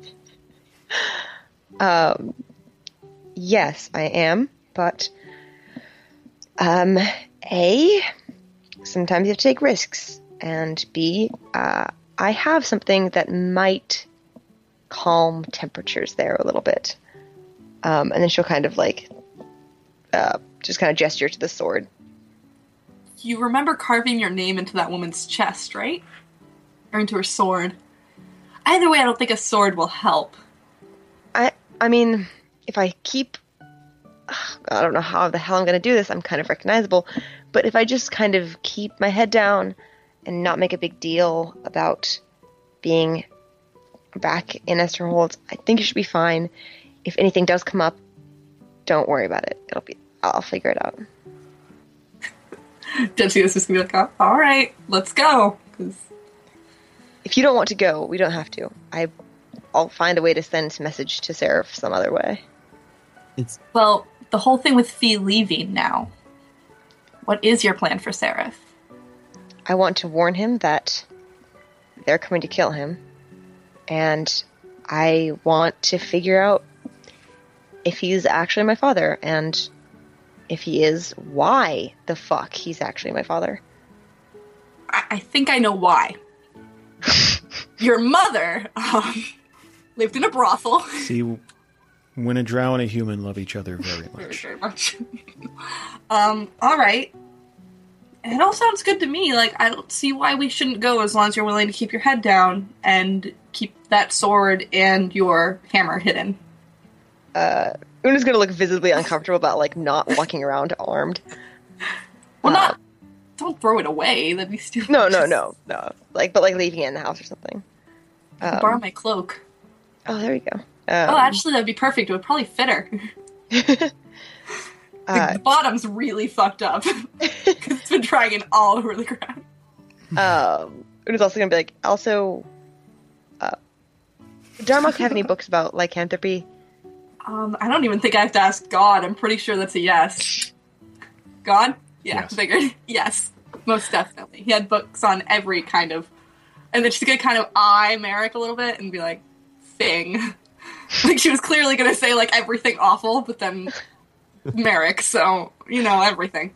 Speaker 9: Um, yes, I am, but um, A, sometimes you have to take risks, and B, uh, I have something that might calm temperatures there a little bit. Um, and then she'll kind of like, uh, just kind of gesture to the sword.
Speaker 10: You remember carving your name into that woman's chest, right? Or into her sword. Either way, I don't think a sword will help.
Speaker 9: I, I mean, if I keep, I don't know how the hell I'm going to do this. I'm kind of recognizable, but if I just kind of keep my head down and not make a big deal about being back in Esterhold, I think it should be fine. If anything does come up, don't worry about it. It'll be, I'll figure it out.
Speaker 10: Jadzia's just gonna be like, oh, all right, let's go. 'Cause
Speaker 9: If you don't want to go, we don't have to. I, I'll find a way to send a message to Seraph some other way.
Speaker 12: It's
Speaker 10: well, the whole thing with Fee leaving now. What is your plan for Seraph?
Speaker 9: I want to warn him that they're coming to kill him, and I want to figure out if he's actually my father, and if he is, why the fuck he's actually my father.
Speaker 10: I, I think I know why. Your mother um, lived in a brothel.
Speaker 8: See, when a drow and a human love each other very much.
Speaker 10: Very, very much. um, all right. It all sounds good to me. Like, I don't see why we shouldn't go as long as you're willing to keep your head down and keep that sword and your hammer hidden.
Speaker 9: Uh, Una's gonna look visibly uncomfortable about, like, not walking around armed.
Speaker 10: Well,
Speaker 9: uh,
Speaker 10: not... Don't throw it away. That'd be stupid.
Speaker 9: No, no, no, no. Like, but, like, leaving it in the house or something. Um,
Speaker 10: borrow my cloak.
Speaker 9: Oh, there you go. Um,
Speaker 10: oh, actually, that'd be perfect. It would probably fit her. the
Speaker 9: uh,
Speaker 10: bottom's really fucked up. Because it's been dragging all over the ground.
Speaker 9: Um, Una's also gonna be like, also, uh, Darmok have any books about lycanthropy?
Speaker 10: Um, I don't even think I have to ask God. I'm pretty sure that's a yes. God? Yeah,
Speaker 8: Yes.
Speaker 10: figured. Yes, most definitely. He had books on every kind of... And then she's going to kind of eye Merrick a little bit and be like, thing. Like, she was clearly going to say, like, everything awful, but then Merrick, so, you know, everything.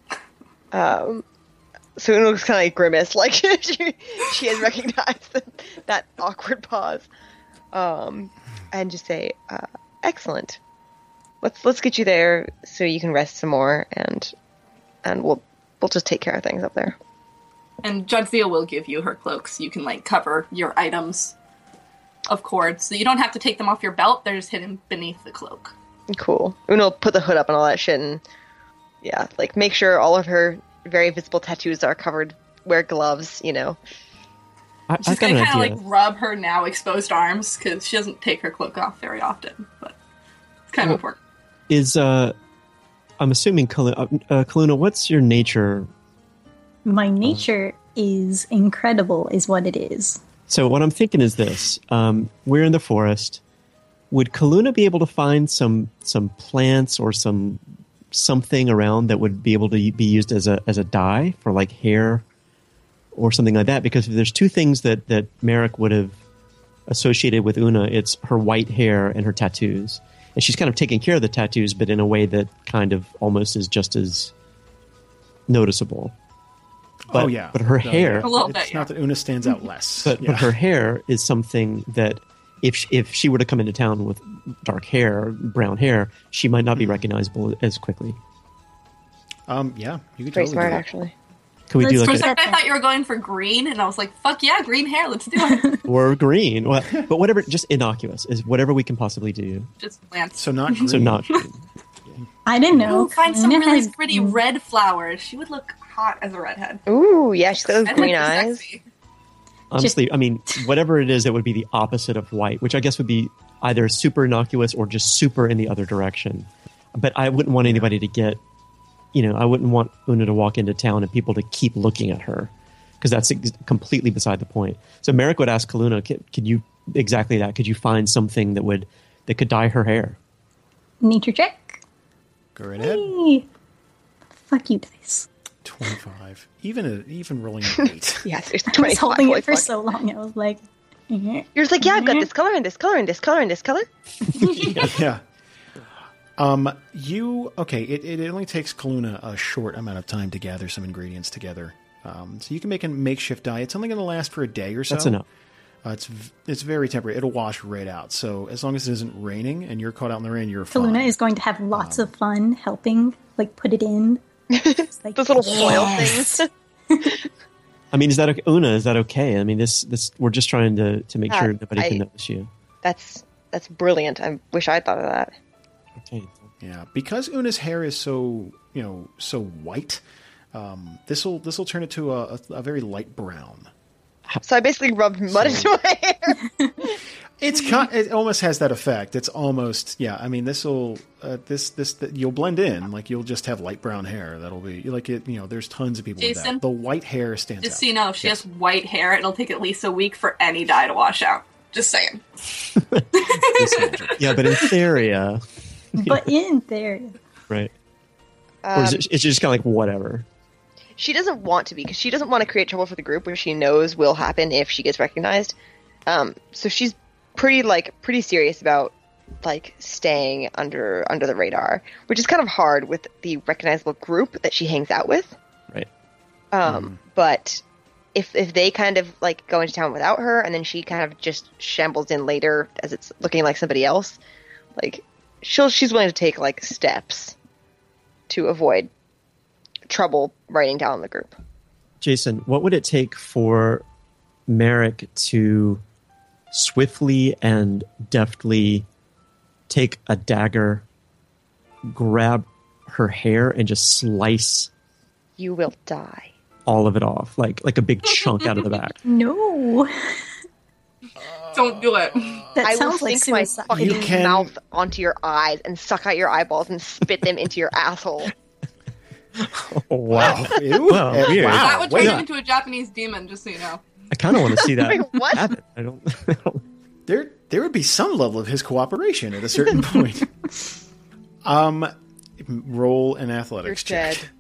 Speaker 9: Um, so Una looks kind of like grimace, like she, she has recognized that, that awkward pause. Um, and just say, uh, excellent. Let's let's get you there so you can rest some more, and and we'll we'll just take care of things up there.
Speaker 10: And Jadzia will give you her cloak so you can, like, cover your items of cord. So you don't have to take them off your belt. They're just hidden beneath the cloak.
Speaker 9: Cool. Una will put the hood up and all that shit, and yeah, like, make sure all of her very visible tattoos are covered. Wear gloves, you know.
Speaker 12: I,
Speaker 10: She's
Speaker 12: I've got
Speaker 10: going to
Speaker 12: an
Speaker 10: kind
Speaker 12: idea.
Speaker 10: of, like, rub her now exposed arms, because she doesn't take her cloak off very often. But it's kind of important.
Speaker 12: Is, uh, I'm assuming, Kal- uh, uh, Kaluna, what's your nature?
Speaker 13: My nature is incredible, is what it is.
Speaker 12: So what I'm thinking is this. Um, we're in the forest. Would Kaluna be able to find some some plants or some something around that would be able to be used as a as a dye for, like, hair or something like that? Because if there's two things that, that Merrick would have associated with Una, it's her white hair and her tattoos. And she's kind of taking care of the tattoos, but in a way that kind of almost is just as noticeable. But,
Speaker 8: oh, yeah.
Speaker 12: But her
Speaker 8: No,
Speaker 12: hair...
Speaker 8: yeah.
Speaker 10: A little
Speaker 8: it's
Speaker 10: bit, yeah.
Speaker 8: not that Una stands out less.
Speaker 12: But,
Speaker 8: yeah.
Speaker 12: but her hair is something that if she, if she were to come into town with dark hair, brown hair, she might not be recognizable as quickly.
Speaker 8: Um, yeah, you could
Speaker 9: Very
Speaker 8: totally
Speaker 9: smart,
Speaker 8: do that.
Speaker 9: actually.
Speaker 12: Can we
Speaker 10: For
Speaker 12: do
Speaker 10: a
Speaker 12: like
Speaker 10: second, I thought you were going for green, and I was like, fuck yeah, green hair, let's do it.
Speaker 12: a, or green? Well, but whatever, just innocuous is whatever we can possibly do.
Speaker 10: Just plants.
Speaker 8: So not green.
Speaker 12: So not green.
Speaker 13: I didn't know.
Speaker 10: Ooh, find some
Speaker 13: Kaluna
Speaker 10: really
Speaker 13: has-
Speaker 10: pretty red flowers. She would look hot as a redhead.
Speaker 9: Ooh, yeah, she's got those
Speaker 10: I'd
Speaker 9: green
Speaker 10: look
Speaker 9: eyes.
Speaker 10: sexy.
Speaker 12: Honestly, I mean, whatever it is, that would be the opposite of white, which I guess would be either super innocuous or just super in the other direction. But I wouldn't want anybody to get, you know, I wouldn't want Una to walk into town and people to keep looking at her, because that's ex- completely beside the point. So Merrick would ask Kaluna, could, could you, exactly that, could you find something that would, that could dye her hair?
Speaker 13: Nature check.
Speaker 8: Go right ahead.
Speaker 13: Hey. Fuck you, dice.
Speaker 8: twenty-five. Even a, even rolling an eight.
Speaker 9: Yes, there's
Speaker 13: I was
Speaker 9: twenty-five.
Speaker 13: holding
Speaker 9: holy
Speaker 13: it for
Speaker 9: fuck.
Speaker 13: so long. I was like, eh.
Speaker 9: You're just like, yeah, I've got this color and this color and this color and this color.
Speaker 8: Yeah. Um, you okay? It, it only takes Kaluna a short amount of time to gather some ingredients together. Um, so you can make a makeshift dye. It's only going to last for a day or so.
Speaker 12: That's enough.
Speaker 8: Uh, it's v- it's very temporary. It'll wash right out. So as long as it isn't raining and you're caught out in the rain, you're fine.
Speaker 13: Kaluna is going to have lots of fun helping, like, put it in. It's like,
Speaker 9: Those little foil
Speaker 13: yes.
Speaker 9: things.
Speaker 12: I mean, is that okay? Una? Is that okay? I mean, this this we're just trying to, to make
Speaker 9: Uh,
Speaker 12: sure nobody
Speaker 9: I-
Speaker 12: can notice you.
Speaker 9: That's that's brilliant. I wish I'd thought of that.
Speaker 12: Okay.
Speaker 8: Yeah, because Una's hair is so you know so white. Um, this will this will turn it to a, a, a very light brown.
Speaker 9: So I basically rubbed mud into my hair.
Speaker 8: It's kind, it almost has that effect. It's almost yeah. I mean, this will uh, this this th- you'll blend in, like you'll just have light brown hair. That'll be like it. You know, there's tons of people with
Speaker 10: Jason?
Speaker 8: that. The white hair stands
Speaker 10: Just
Speaker 8: out.
Speaker 10: so you know, if she
Speaker 8: Yes.
Speaker 10: has white hair, it'll take at least a week for any dye to wash out. Just saying.
Speaker 8: It's magic.
Speaker 12: Yeah, but in Theria,
Speaker 13: But in there,
Speaker 12: right? or
Speaker 9: Um,
Speaker 12: is it, it's just kind of like whatever.
Speaker 9: She doesn't want to be, because she doesn't want to create trouble for the group, which she knows will happen if she gets recognized. Um, so she's pretty, like, pretty serious about like staying under under the radar, which is kind of hard with the recognizable group that she hangs out with.
Speaker 12: Right.
Speaker 9: Um,
Speaker 12: Mm.
Speaker 9: But if if they kind of like go into town without her, and then she kind of just shambles in later as it's looking like somebody else, like she'll she's willing to take like steps to avoid trouble writing down the group.
Speaker 12: Jason, what would it take for Merrick to swiftly and deftly take a dagger, grab her hair, and just slice
Speaker 9: You will die.
Speaker 12: all of it off, like like a big chunk out of the back?
Speaker 13: No.
Speaker 10: Don't do it.
Speaker 13: That
Speaker 9: I will
Speaker 13: sounds like
Speaker 9: sink my
Speaker 13: suicide.
Speaker 9: fucking
Speaker 8: You can-
Speaker 9: mouth onto your eyes and suck out your eyeballs and spit them into your asshole.
Speaker 12: Oh, wow.
Speaker 8: Ew.
Speaker 12: Well,
Speaker 8: Eh,
Speaker 12: weird.
Speaker 8: wow.
Speaker 10: That would turn
Speaker 8: Wait.
Speaker 10: him into a Japanese demon, just so you know.
Speaker 12: I kind of want to see that
Speaker 9: Wait, what?
Speaker 12: happen. I don't. I don't
Speaker 8: There, there would be some level of his cooperation at a certain point. Um, roll an
Speaker 9: You're
Speaker 8: athletics check.
Speaker 9: dead.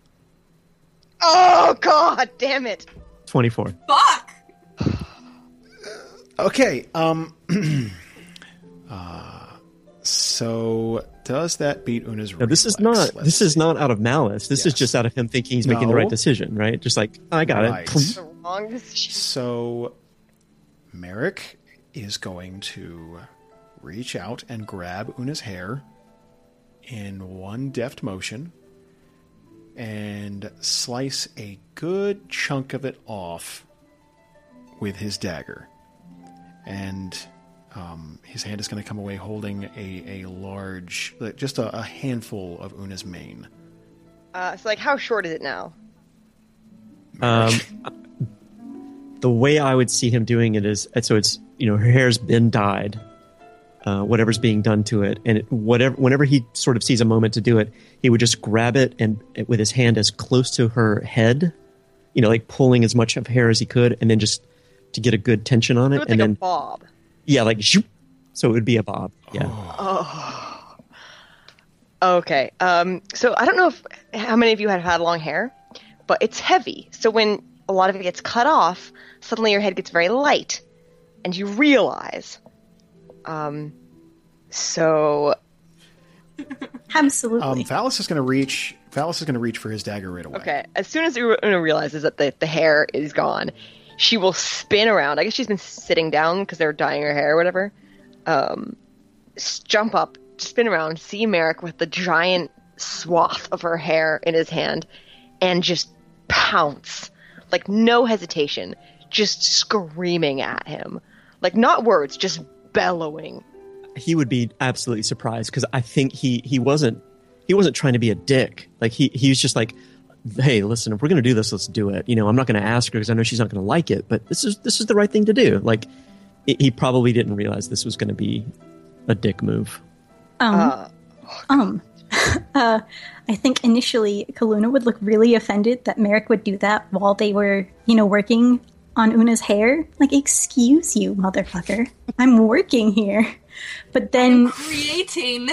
Speaker 9: Oh god damn it.
Speaker 12: twenty-four.
Speaker 10: Fuck!
Speaker 8: Okay. Um. uh, so does that beat Una's?
Speaker 12: No, this is
Speaker 8: reflex?
Speaker 12: not.
Speaker 8: Let's
Speaker 12: This is
Speaker 8: see.
Speaker 12: not out of malice. This is
Speaker 8: Yes.
Speaker 12: just out of him thinking he's making the
Speaker 8: No.
Speaker 12: right decision, right? Just like I got
Speaker 8: Right.
Speaker 12: it.
Speaker 9: The wrong decision.
Speaker 8: So, Merrick is going to reach out and grab Una's hair in one deft motion and slice a good chunk of it off with his dagger. And um, his hand is going to come away holding a, a large, like, just a, a handful of Una's mane.
Speaker 9: Uh, so like how short is it now?
Speaker 12: Um, the way I would see him doing it is so it's you know her hair's been dyed, uh, whatever's being done to it, and it, whatever whenever he sort of sees a moment to do it, he would just grab it and with his hand as close to her head, you know, like pulling as much of hair as he could, and then just to get a good tension on it,
Speaker 9: So it's
Speaker 12: and
Speaker 9: like
Speaker 12: then
Speaker 9: a bob.
Speaker 12: yeah, like shoop, so it would be a bob. Yeah.
Speaker 9: Oh. Okay. Um, so I don't know if how many of you have had long hair, but it's heavy. So when a lot of it gets cut off, suddenly your head gets very light, and you realize. Um, so
Speaker 13: Absolutely.
Speaker 8: Um, Phallus is going to reach. Phallus is going to reach for his dagger right away.
Speaker 9: okay, as soon as Una realizes that the, the hair is gone, she will spin around. I guess she's been sitting down because they're dyeing her hair or whatever. Um, s- jump up, spin around, see Merrick with the giant swath of her hair in his hand, and just pounce. Like, no hesitation. Just screaming at him. Like, not words, just bellowing.
Speaker 12: He would be absolutely surprised because I think he he wasn't he wasn't trying to be a dick. Like he he was just like, hey, listen, if we're gonna do this, let's do it. You know, I'm not gonna ask her because I know she's not gonna like it, but this is this is the right thing to do. Like it, he probably didn't realize this was gonna be a dick move.
Speaker 13: Um,
Speaker 9: Uh,
Speaker 13: um, uh, I think initially Kaluna would look really offended that Merrick would do that while they were, you know, working on Una's hair. Like, excuse you, motherfucker. I'm working here. But then
Speaker 10: Creating.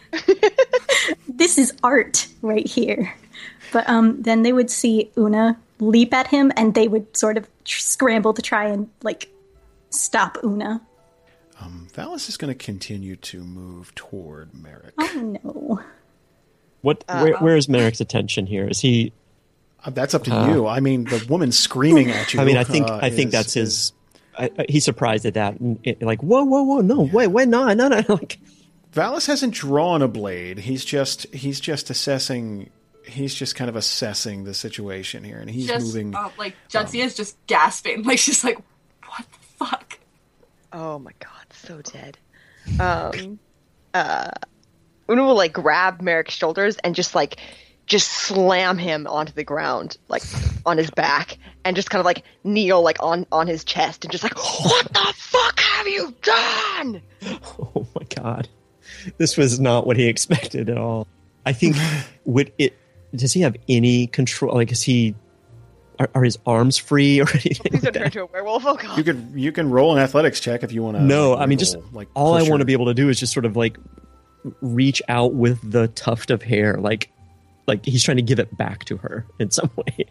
Speaker 13: this is art right here. But um, then they would see Una leap at him, and they would sort of tr- scramble to try and like stop Una.
Speaker 8: Um, Phallus is going to continue to move toward Merrick.
Speaker 13: Oh no!
Speaker 12: What
Speaker 9: Uh,
Speaker 12: where, where is Merrick's attention here? Is he?
Speaker 8: Uh, that's up to
Speaker 12: Uh,
Speaker 8: you. I mean, the woman screaming at you.
Speaker 12: I mean, I think
Speaker 8: uh,
Speaker 12: I think
Speaker 8: is-
Speaker 12: that's his. I, I, he's surprised at that. And it, like, whoa, whoa, whoa! No, wait, wait, no, no, no! Like,
Speaker 8: Phallus hasn't drawn a blade. He's just he's just assessing. He's just kind of assessing the situation here, and he's
Speaker 10: just,
Speaker 8: moving.
Speaker 10: uh, like, Jatsia's just gasping. Like, she's like, what the fuck?
Speaker 9: Oh my god, so dead. Um, uh, Una will like grab Merrick's shoulders and just like, just slam him onto the ground, like on his back, and just kind of like kneel like on on his chest and just like, what the fuck have you done?
Speaker 12: oh my god, this was not what he expected at all. I think would it. Does he have any control? Like, is he? Are, are his arms free or anything?
Speaker 9: Please
Speaker 12: like
Speaker 9: don't turn
Speaker 12: that?
Speaker 9: into a werewolf. Oh god.
Speaker 8: You can you can roll an athletics check if you want to.
Speaker 12: No, I mean, just
Speaker 8: like
Speaker 12: all I
Speaker 8: push
Speaker 12: want to
Speaker 8: your-
Speaker 12: be able to do is just sort of like reach out with the tuft of hair, like like he's trying to give it back to her in some way.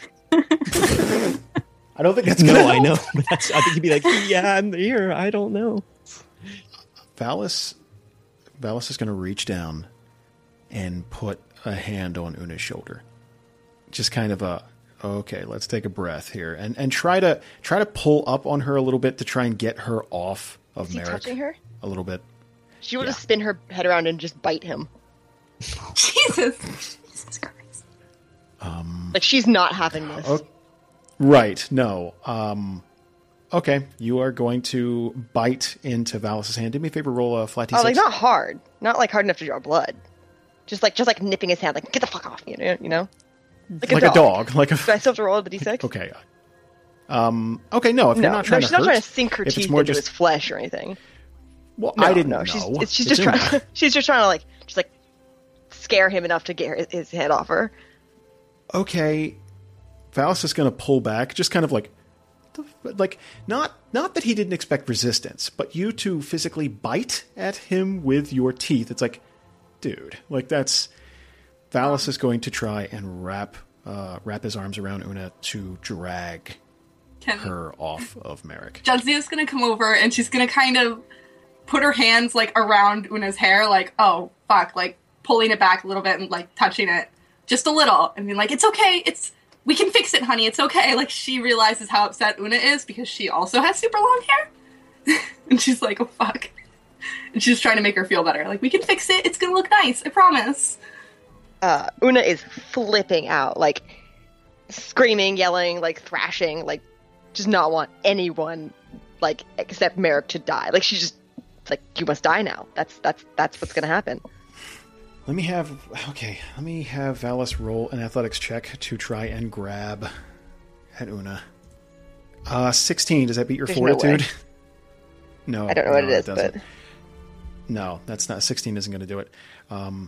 Speaker 8: I don't think that's
Speaker 12: no,
Speaker 8: gonna
Speaker 12: I
Speaker 8: help.
Speaker 12: know. But that's, I think he'd be like, yeah, I'm here. I don't know.
Speaker 8: Phallus Valis is going to reach down and put a hand on Una's shoulder. Just kind of a, okay, let's take a breath here. And and try to try to pull up on her a little bit to try and get her off of
Speaker 9: Is he
Speaker 8: Merrick.
Speaker 9: touching her?
Speaker 8: A little bit.
Speaker 9: She will
Speaker 8: Yeah.
Speaker 9: just spin her head around and just bite him.
Speaker 10: Jesus.
Speaker 13: Jesus Christ.
Speaker 8: Um,
Speaker 9: Like, she's not having this.
Speaker 8: oh, right, no. Um, okay, you are going to bite into Valis's hand. Do me a favor, roll a flat D six.
Speaker 9: Oh, like, not hard. Not, like, hard enough to draw blood. Just, like, just like nipping his hand. Like, get the fuck off, you know? You know? Like,
Speaker 8: Like a dog, like a-
Speaker 9: Do I still have to roll the D six?
Speaker 8: Okay. Um, okay, no, if
Speaker 9: no,
Speaker 8: you're not trying
Speaker 9: no, she's
Speaker 8: to
Speaker 9: not
Speaker 8: hurt,
Speaker 9: trying to sink her
Speaker 8: if it's
Speaker 9: teeth
Speaker 8: more
Speaker 9: into
Speaker 8: just,
Speaker 9: his flesh or anything.
Speaker 8: Well,
Speaker 9: No,
Speaker 8: I didn't
Speaker 9: no,
Speaker 8: know.
Speaker 9: She's, it's, she's
Speaker 8: It's
Speaker 9: just
Speaker 8: Una.
Speaker 9: trying. She's just trying to like, just like, scare him enough to get his, his head off her.
Speaker 8: Okay, Valis is going to pull back, just kind of like, like not not that he didn't expect resistance, but you to physically bite at him with your teeth. It's like, dude, like that's. Valis is going to try and wrap uh, wrap his arms around Una to drag
Speaker 10: Can-
Speaker 8: her off of Merrick.
Speaker 10: Jadzia's gonna come over and she's gonna kind of put her hands like around Una's hair, like, oh fuck, like pulling it back a little bit and like touching it just a little and being like, it's okay, it's we can fix it, honey, it's okay. Like she realizes how upset Una is because she also has super long hair. And she's like, oh fuck. And she's trying to make her feel better. Like, we can fix it, it's gonna look nice, I promise.
Speaker 9: Uh, Una is flipping out, like screaming, yelling, like thrashing, like does not want anyone, like except Merrick, to die. Like she just, it's like, you must die now. That's that's that's what's gonna happen.
Speaker 8: Let me have okay. Let me have Valis roll an athletics check to try and grab at Una. Uh, sixteen. Does that beat your
Speaker 9: There's no
Speaker 8: fortitude?
Speaker 9: way.
Speaker 8: No,
Speaker 9: I don't know what
Speaker 8: no,
Speaker 9: it is,
Speaker 8: doesn't.
Speaker 9: but
Speaker 8: No, that's not. sixteen isn't going to do it. Um,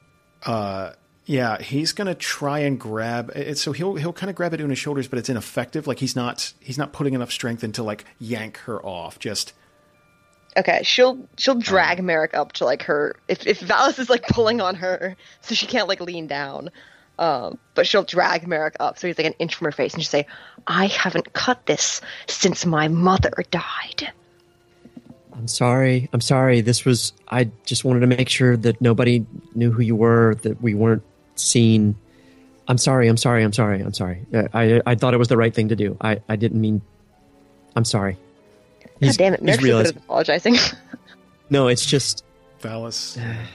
Speaker 8: uh, yeah, he's going to try and grab it. So he'll he'll kind of grab at Una's shoulders, but it's ineffective. Like he's not he's not putting enough strength into like yank her off. Just
Speaker 9: okay, she'll she'll drag Merrick up to like her. If if Valis is like pulling on her, so she can't like lean down. Um, but she'll drag Merrick up so he's like an inch from her face, and she'll say, "I haven't cut this since my mother died."
Speaker 12: I'm sorry. I'm sorry. This was, I just wanted to make sure that nobody knew who you were, that we weren't seen. I'm sorry. I'm sorry. I'm sorry. I'm sorry. Uh, I I thought it was the right thing to do. I, I didn't mean, I'm sorry.
Speaker 9: God damn it, Merrick's so good at apologizing.
Speaker 12: No, it's just,
Speaker 8: Valis.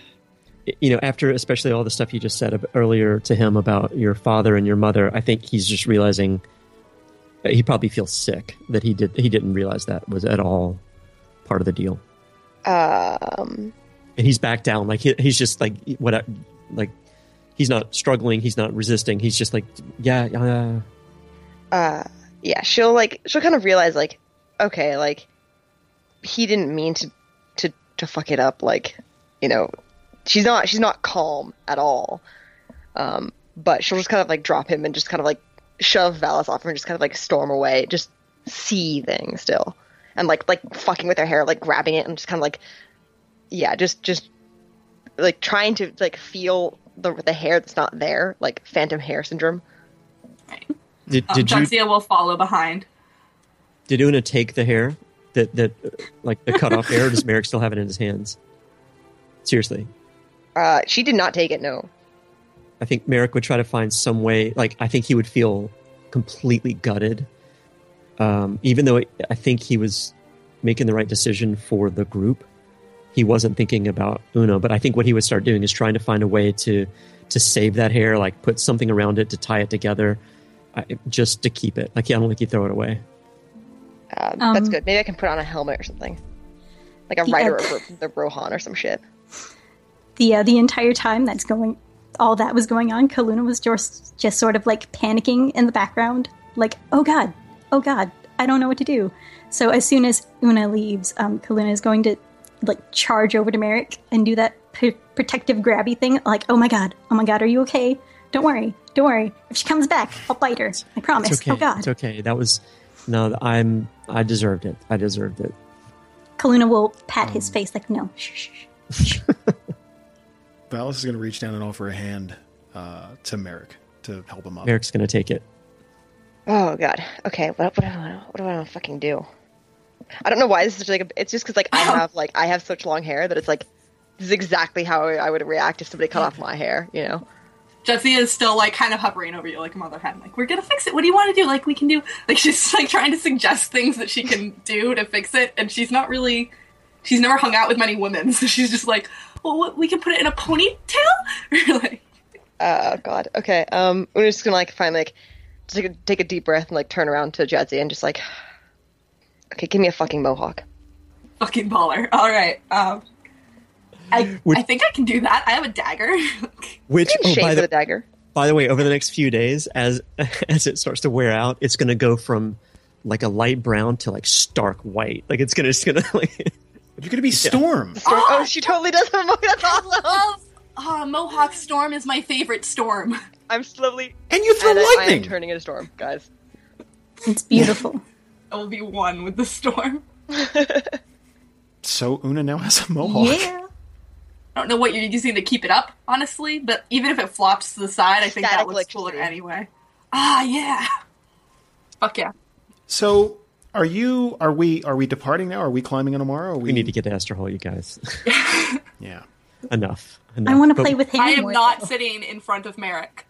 Speaker 12: You know, after especially all the stuff you just said ab- earlier to him about your father and your mother, I think he's just realizing, he probably feels sick that he did he didn't realize that was at all part of the deal.
Speaker 9: Um,
Speaker 12: and he's back down, like he, he's just like what, like he's not struggling, he's not resisting. He's just like, yeah, uh,
Speaker 9: uh, yeah. She'll like she'll kind of realize like, okay, like he didn't mean to to to fuck it up. Like, you know, she's not she's not calm at all. Um, but she'll just kind of like drop him and just kind of like shove Valis off her and just kind of like storm away, just seething still. And like like fucking with her hair, like grabbing it and just kind of like, yeah, just just like trying to like feel the the hair that's not there, like phantom hair syndrome.
Speaker 12: Did
Speaker 10: Um,
Speaker 12: did you
Speaker 10: Jadzia will follow behind.
Speaker 12: did Una take the hair that that uh, like the cut off hair? Or does Merrick still have it in his hands? Seriously,
Speaker 9: Uh, she did not take it. No.
Speaker 12: I think Merrick would try to find some way. Like I think he would feel completely gutted. Um, even though I think he was making the right decision for the group, he wasn't thinking about Una. But I think what he would start doing is trying to find a way to to save that hair, like put something around it to tie it together, I, just to keep it. Like I don't think he'd throw it away.
Speaker 9: Uh,
Speaker 13: Um,
Speaker 9: that's good. Maybe I can put on a helmet or something, like a
Speaker 13: The
Speaker 9: rider
Speaker 13: ep-
Speaker 9: of the Rohan or some shit.
Speaker 13: The uh, the entire time that's going, all that was going on, Kaluna was just just sort of like panicking in the background, like, oh god, oh god, I don't know what to do. So as soon as Una leaves, um, Kaluna is going to like charge over to Merrick and do that p- protective grabby thing, like, oh my god, oh my god, are you okay? Don't worry, don't worry. If she comes back, I'll bite her. I promise.
Speaker 12: It's okay.
Speaker 13: Oh god.
Speaker 12: It's okay. That was no. I'm. I deserved it. I deserved it.
Speaker 13: Kaluna will pat his face like, no, shh, shh, shh.
Speaker 8: Valis is going to reach down and offer a hand uh, to Merrick to help him up.
Speaker 12: Merrick's going to take it.
Speaker 9: Oh god. Okay. What what do I what do I want to fucking do? I don't know why this is such like a, it's just because like I have like I have such long hair that it's like This is exactly how I would react if somebody cut off my hair, you know?
Speaker 10: Jadzia is still, like, kind of hovering over you like a mother hen. Like, we're gonna fix it. What do you want to do? Like, we can do... Like, she's, like, trying to suggest things that she can do to fix it, and she's not really... She's never hung out with many women, so she's just like, well, what, we can put it in a ponytail? like,
Speaker 9: Oh, God. Okay, um, I'm just gonna, like, finally, like, take a, take a deep breath and, like, turn around to Jadzia and just, like... Okay, give me a fucking mohawk.
Speaker 10: Fucking baller. Alright, um... I,
Speaker 12: Would-
Speaker 10: I think I can do that. I have a dagger.
Speaker 12: Which,
Speaker 9: You can
Speaker 12: oh,
Speaker 9: shave
Speaker 12: by
Speaker 9: with
Speaker 12: the,
Speaker 9: a dagger.
Speaker 12: by the way, over the next few days, as as it starts to wear out, it's going to go from like a light brown to like stark white. Like it's going to, it's going to like.
Speaker 8: You're going to be Storm.
Speaker 9: Storm. Oh, she totally does have a mohawk. That's awesome.
Speaker 10: love uh, Mohawk Storm is my favorite storm.
Speaker 9: I'm slowly...
Speaker 8: And you throw
Speaker 9: and I- I
Speaker 8: lightning.
Speaker 9: am turning into Storm, guys.
Speaker 13: It's beautiful.
Speaker 10: I will be one with the storm.
Speaker 8: So Una now has a mohawk.
Speaker 13: Yeah.
Speaker 10: I don't know what you're using to keep it up, honestly, but even if it flops to the side, I think that
Speaker 9: Static
Speaker 10: looks cooler
Speaker 9: electricity.
Speaker 10: anyway. Ah, yeah. Fuck yeah.
Speaker 8: So are you? Are we? Are we departing now? Are we climbing on tomorrow? Are we,
Speaker 12: We need to get to Esterhall, you guys.
Speaker 8: Yeah.
Speaker 12: Enough. Enough.
Speaker 13: I want to
Speaker 12: But-
Speaker 13: play with him
Speaker 10: I am
Speaker 13: more,
Speaker 10: not
Speaker 13: though.
Speaker 10: sitting in front of Merrick.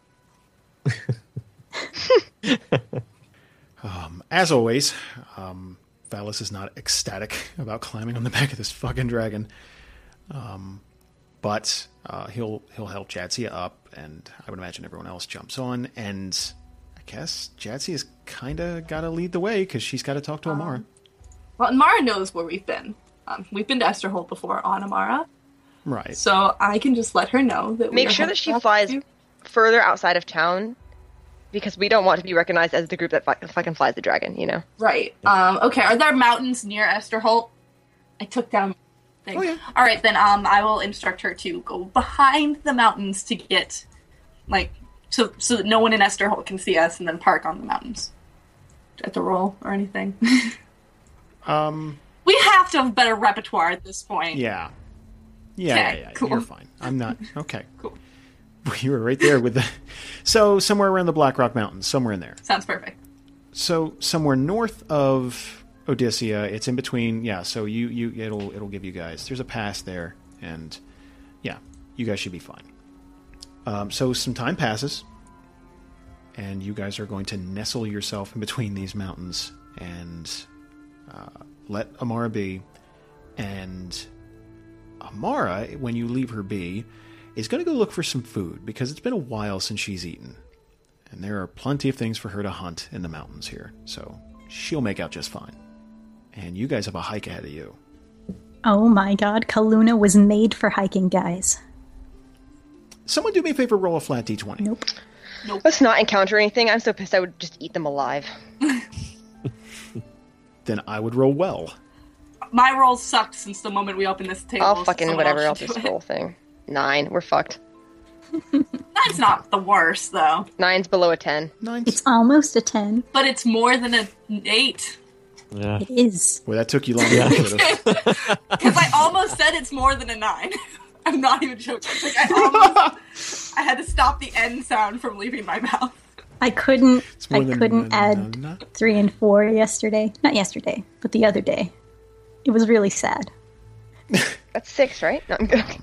Speaker 8: Um, as always, um, Valis is not ecstatic about climbing on the back of this fucking dragon. Um, but uh, he'll he'll help Jadzia up, and I would imagine everyone else jumps on. And I guess Jadzia's kind of got to lead the way because she's got to talk to Amara.
Speaker 10: Well, and Mara knows where we've been. Um, we've been to Esterholt before on Amara,
Speaker 8: Right.
Speaker 10: so I can just let her know that we
Speaker 9: Make
Speaker 10: are
Speaker 9: sure that
Speaker 10: headed
Speaker 9: she
Speaker 10: back
Speaker 9: flies
Speaker 10: to-
Speaker 9: further outside of town, because we don't want to be recognized as the group that fu- fucking flies the dragon, you know?
Speaker 10: Right. Um, okay, are there mountains near Esterholt? I took down thing.
Speaker 8: Oh, yeah.
Speaker 10: All right, then um, I will instruct her to go behind the mountains to get, like, so so that no one in Esterholt can see us, and then park on the mountains. Do I have to roll or anything?
Speaker 8: Um.
Speaker 10: We have to have a better repertoire at this point.
Speaker 8: Yeah. Yeah.
Speaker 10: Okay,
Speaker 8: yeah, yeah.
Speaker 10: cool.
Speaker 8: You're fine. I'm not. Okay.
Speaker 10: Cool.
Speaker 8: You were right there with the. So somewhere around the Black Rock Mountains, somewhere in there.
Speaker 10: Sounds perfect.
Speaker 8: So somewhere north of Odyssea, it's in between. Yeah. So you you it'll it'll give you guys. There's a pass there, and yeah, you guys should be fine. Um, so some time passes, and you guys are going to nestle yourself in between these mountains and uh, let Amara be. And Amara, when you leave her be, is going to go look for some food because it's been a while since she's eaten. And there are plenty of things for her to hunt in the mountains here, so she'll make out just fine. And you guys have a hike ahead of you.
Speaker 13: Oh my god, Kaluna was made for hiking, guys.
Speaker 8: Someone do me a favor, roll a flat d twenty.
Speaker 13: Nope.
Speaker 9: Let's not encounter anything. I'm so pissed I would just eat them alive.
Speaker 8: Then I would roll well.
Speaker 10: My rolls sucked since the moment we opened this table.
Speaker 9: I'll
Speaker 10: so
Speaker 9: fucking
Speaker 10: someone
Speaker 9: whatever
Speaker 10: else
Speaker 9: else
Speaker 10: should
Speaker 9: is
Speaker 10: do it.
Speaker 9: scroll thing. Nine. We're fucked.
Speaker 10: Nine's not the worst, though.
Speaker 9: Nine's below a ten.
Speaker 8: Nine's.
Speaker 13: It's almost a ten.
Speaker 10: But it's more than an eight.
Speaker 12: Yeah.
Speaker 13: It is.
Speaker 8: Well, that took you longer than it should have.
Speaker 10: Because I almost said it's more than a nine. I'm not even joking. Like, I almost... I had to stop the N sound from leaving my mouth.
Speaker 13: I couldn't.
Speaker 8: more
Speaker 13: I
Speaker 8: than
Speaker 13: couldn't
Speaker 8: na-
Speaker 13: add
Speaker 8: na- na.
Speaker 13: three and four yesterday. Not yesterday, but the other day. It was really sad.
Speaker 9: That's six, right? No, I'm good.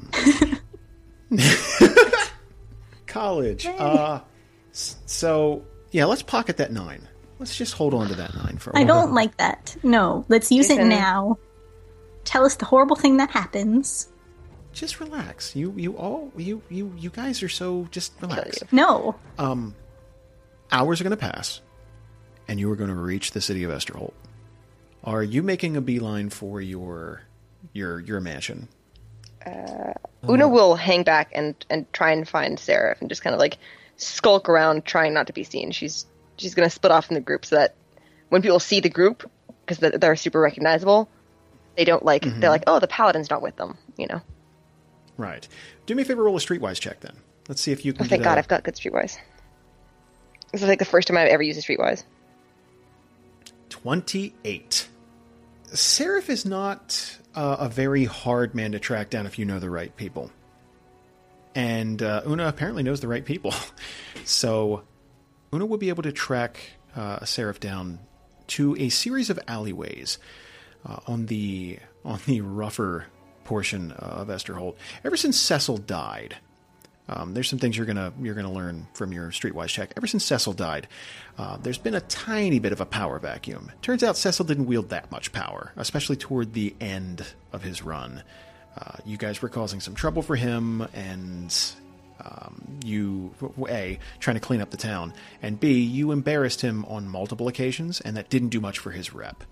Speaker 8: College. Uh, s- so, yeah, let's pocket that nine. Let's just hold on to that nine for a
Speaker 13: I
Speaker 8: while.
Speaker 13: don't like that. No, let's use it
Speaker 9: Jason.
Speaker 13: now. Tell us the horrible thing that happens.
Speaker 8: Just relax. You, you all, you, you, you guys are so, just relax.
Speaker 13: No.
Speaker 8: Um, hours are going to pass, and you are going to reach the city of Esterholt. Are you making a beeline for your, your, your mansion?
Speaker 9: Uh, Una will hang back and, and try and find Seraph and just kind of like skulk around, trying not to be seen. She's she's going to split off from the group so that when people see the group, because they're, they're super recognizable, they don't like,
Speaker 8: Mhm.
Speaker 9: they're like, oh, the paladin's not with them, you know?
Speaker 8: Right. Do me a favor, roll a streetwise check then. Let's see if you can
Speaker 9: Oh, thank
Speaker 8: get
Speaker 9: God,
Speaker 8: a-
Speaker 9: I've got good streetwise. This is like the first time I've ever used a streetwise.
Speaker 8: twenty-eight. Seraph is not uh, a very hard man to track down if you know the right people. And uh, Una apparently knows the right people. So Una will be able to track uh, Seraph down to a series of alleyways uh, on the on the rougher portion of Esterholt. Ever since Cecil died, um, there's some things you're gonna you're gonna learn from your Streetwise check. Ever since Cecil died, uh, there's been a tiny bit of a power vacuum. Turns out Cecil didn't wield that much power, especially toward the end of his run. Uh, you guys were causing some trouble for him, and um, you, A, trying to clean up the town, and B, you embarrassed him on multiple occasions, and that didn't do much for his rep.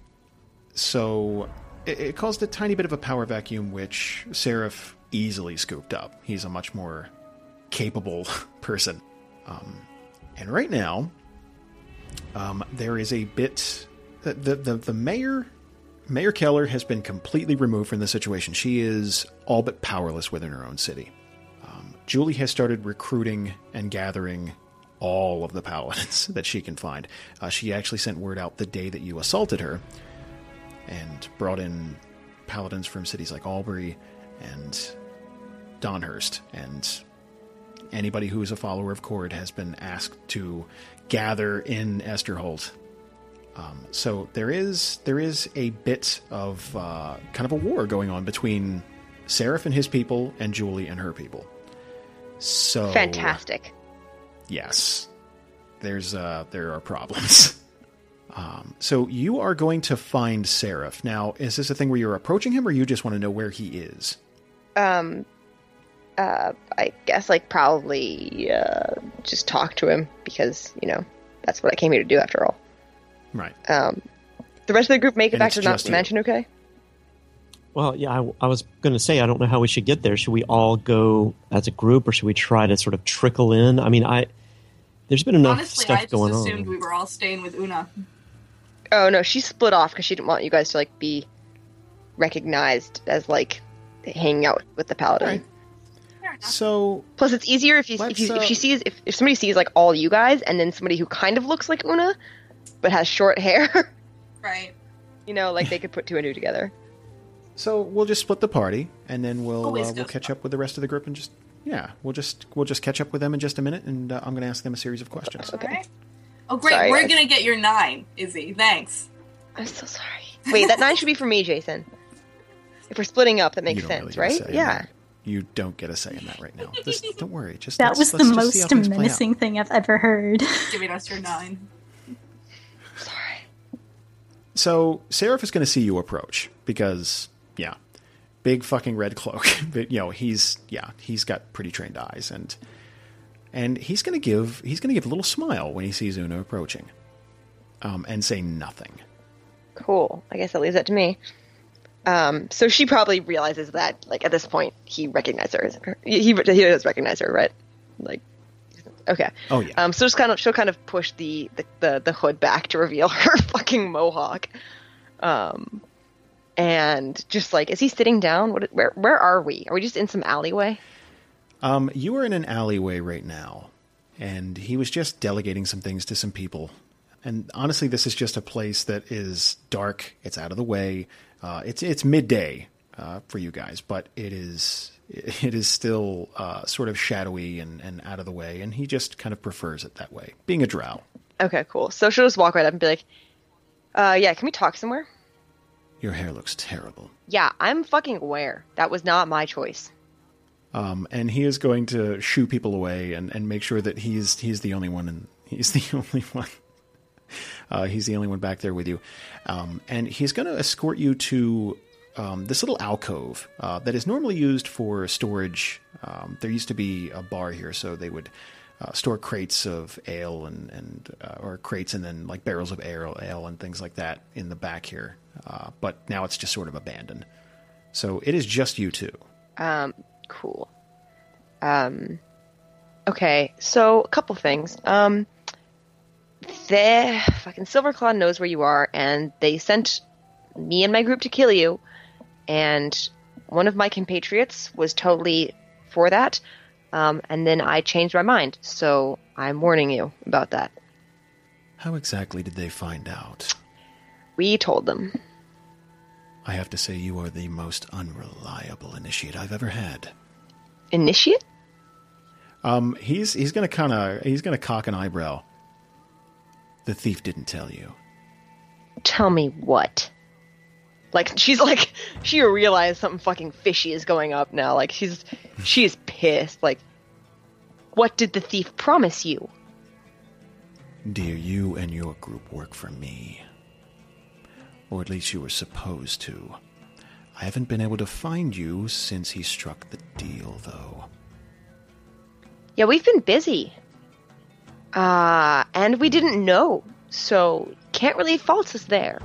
Speaker 8: So it, it caused a tiny bit of a power vacuum, which Seraph easily scooped up. He's a much more capable person. Um, and right now, um, there is a bit... The, the, the, the mayor... Mayor Keller has been completely removed from the situation. She is all but powerless within her own city. Um, Julie has started recruiting and gathering all of the paladins that she can find. Uh, she actually sent word out the day that you assaulted her and brought in paladins from cities like Albury and Donhurst. And anybody who is a follower of Cord has been asked to gather in Esterholt. Um, so there is there is a bit of uh, kind of a war going on between Seraph and his people and Julie and her people. So
Speaker 9: fantastic.
Speaker 8: Yes, there's uh, there are problems. um, so you are going to find Seraph. Now, is this a thing where you're approaching him, or you just want to know where he is?
Speaker 9: Um, uh, I guess like probably uh, just talk to him because you know that's what I came here to do after all.
Speaker 8: Right.
Speaker 9: Um, the rest of the group make it
Speaker 8: And
Speaker 9: back
Speaker 8: it's
Speaker 9: to
Speaker 8: just
Speaker 9: the
Speaker 8: you.
Speaker 9: mansion, okay?
Speaker 12: Well, yeah, I, I was going to say, I don't know how we should get there. Should we all go as a group, or should we try to sort of trickle in? I mean, I there's been enough
Speaker 10: Honestly,
Speaker 12: stuff
Speaker 10: I just
Speaker 12: going
Speaker 10: assumed
Speaker 12: on.
Speaker 10: we were all staying with Una.
Speaker 9: Oh no, she split off because she didn't want you guys to like be recognized as like hanging out with the paladin.
Speaker 8: Right. So
Speaker 9: plus, it's easier if you if,
Speaker 8: let's,
Speaker 9: you, if
Speaker 8: uh,
Speaker 9: she sees if, if somebody sees like all you guys and then somebody who kind of looks like Una but has short hair.
Speaker 10: Right.
Speaker 9: You know, like they could put two and two together.
Speaker 8: So we'll just split the party, and then we'll
Speaker 10: Always
Speaker 8: uh, we'll
Speaker 10: goes
Speaker 8: catch up with the rest of the group, and just yeah, we'll just we'll just catch up with them in just a minute, and uh, I'm going to ask them a series of questions.
Speaker 9: Okay.
Speaker 10: Alright. Oh, great.
Speaker 9: Sorry,
Speaker 10: We're
Speaker 9: guys.
Speaker 10: going to get your nine, Izzy. Thanks.
Speaker 9: I'm so sorry. Wait, that nine should be for me, Jason. If we're splitting up, that makes
Speaker 8: You don't
Speaker 9: sense,
Speaker 8: really get a
Speaker 9: right?
Speaker 8: say in
Speaker 9: Yeah.
Speaker 8: that. You don't get a say in that right now. Just don't worry. Just
Speaker 13: That
Speaker 8: let's-
Speaker 13: was
Speaker 8: let's
Speaker 13: the
Speaker 8: just see how
Speaker 13: most
Speaker 8: things play out.
Speaker 13: menacing thing I've ever heard.
Speaker 10: Giving us your nine.
Speaker 8: So Seraph is going to see you approach because, yeah, big fucking red cloak. But, you know, he's yeah, he's got pretty trained eyes, and and he's going to give he's going to give a little smile when he sees Una approaching, um, and say nothing.
Speaker 9: Cool. I guess that leaves that to me. Um, so she probably realizes that, like, at this point, he recognized her. He, he does recognize her, right? Like, okay.
Speaker 8: Oh yeah.
Speaker 9: Um, so just kind of, she'll kind of push the, the, the, the hood back to reveal her fucking mohawk. Um, and just like, is he sitting down? What? Where? Where are we? Are we just in some alleyway?
Speaker 8: Um, you are in an alleyway right now, and he was just delegating some things to some people. And honestly, this is just a place that is dark. It's out of the way. Uh, it's it's midday uh, for you guys, but it is it is still uh, sort of shadowy and, and out of the way. And he just kind of prefers it that way, being a drow.
Speaker 9: Okay, cool. So she'll just walk right up and be like, uh, yeah, can we talk somewhere?
Speaker 8: Your hair looks terrible.
Speaker 9: Yeah, I'm fucking aware. That was not my choice.
Speaker 8: Um, and he is going to shoo people away and, and make sure that he's he's the only one, and he's the only one. Uh, he's the only one back there with you. Um, and he's going to escort you to um, this little alcove uh, that is normally used for storage. Um, there used to be a bar here, so they would uh, store crates of ale and, and uh, or crates and then like barrels of ale, ale and things like that in the back here. Uh, but now it's just sort of abandoned. So it is just you two.
Speaker 9: Um, cool. Um, okay, so a couple things. Um, the fucking Silverclaw knows where you are, and they sent me and my group to kill you, and one of my compatriots was totally for that, um, and then I changed my mind, so I'm warning you about that.
Speaker 8: How exactly did they find out?
Speaker 9: We told them.
Speaker 8: I have to say you are the most unreliable initiate I've ever had.
Speaker 9: Initiate?
Speaker 8: Um, he's he's gonna kind of he's gonna cock an eyebrow. The thief didn't tell you.
Speaker 9: Tell me what? Like, she's like, she realized something fucking fishy is going up now. Like, she's, she is pissed. Like, what did the thief promise you?
Speaker 8: Dear, you and your group work for me. Or at least you were supposed to. I haven't been able to find you since he struck the deal, though.
Speaker 9: Yeah, we've been busy. Uh, and we didn't know, so can't really fault us there.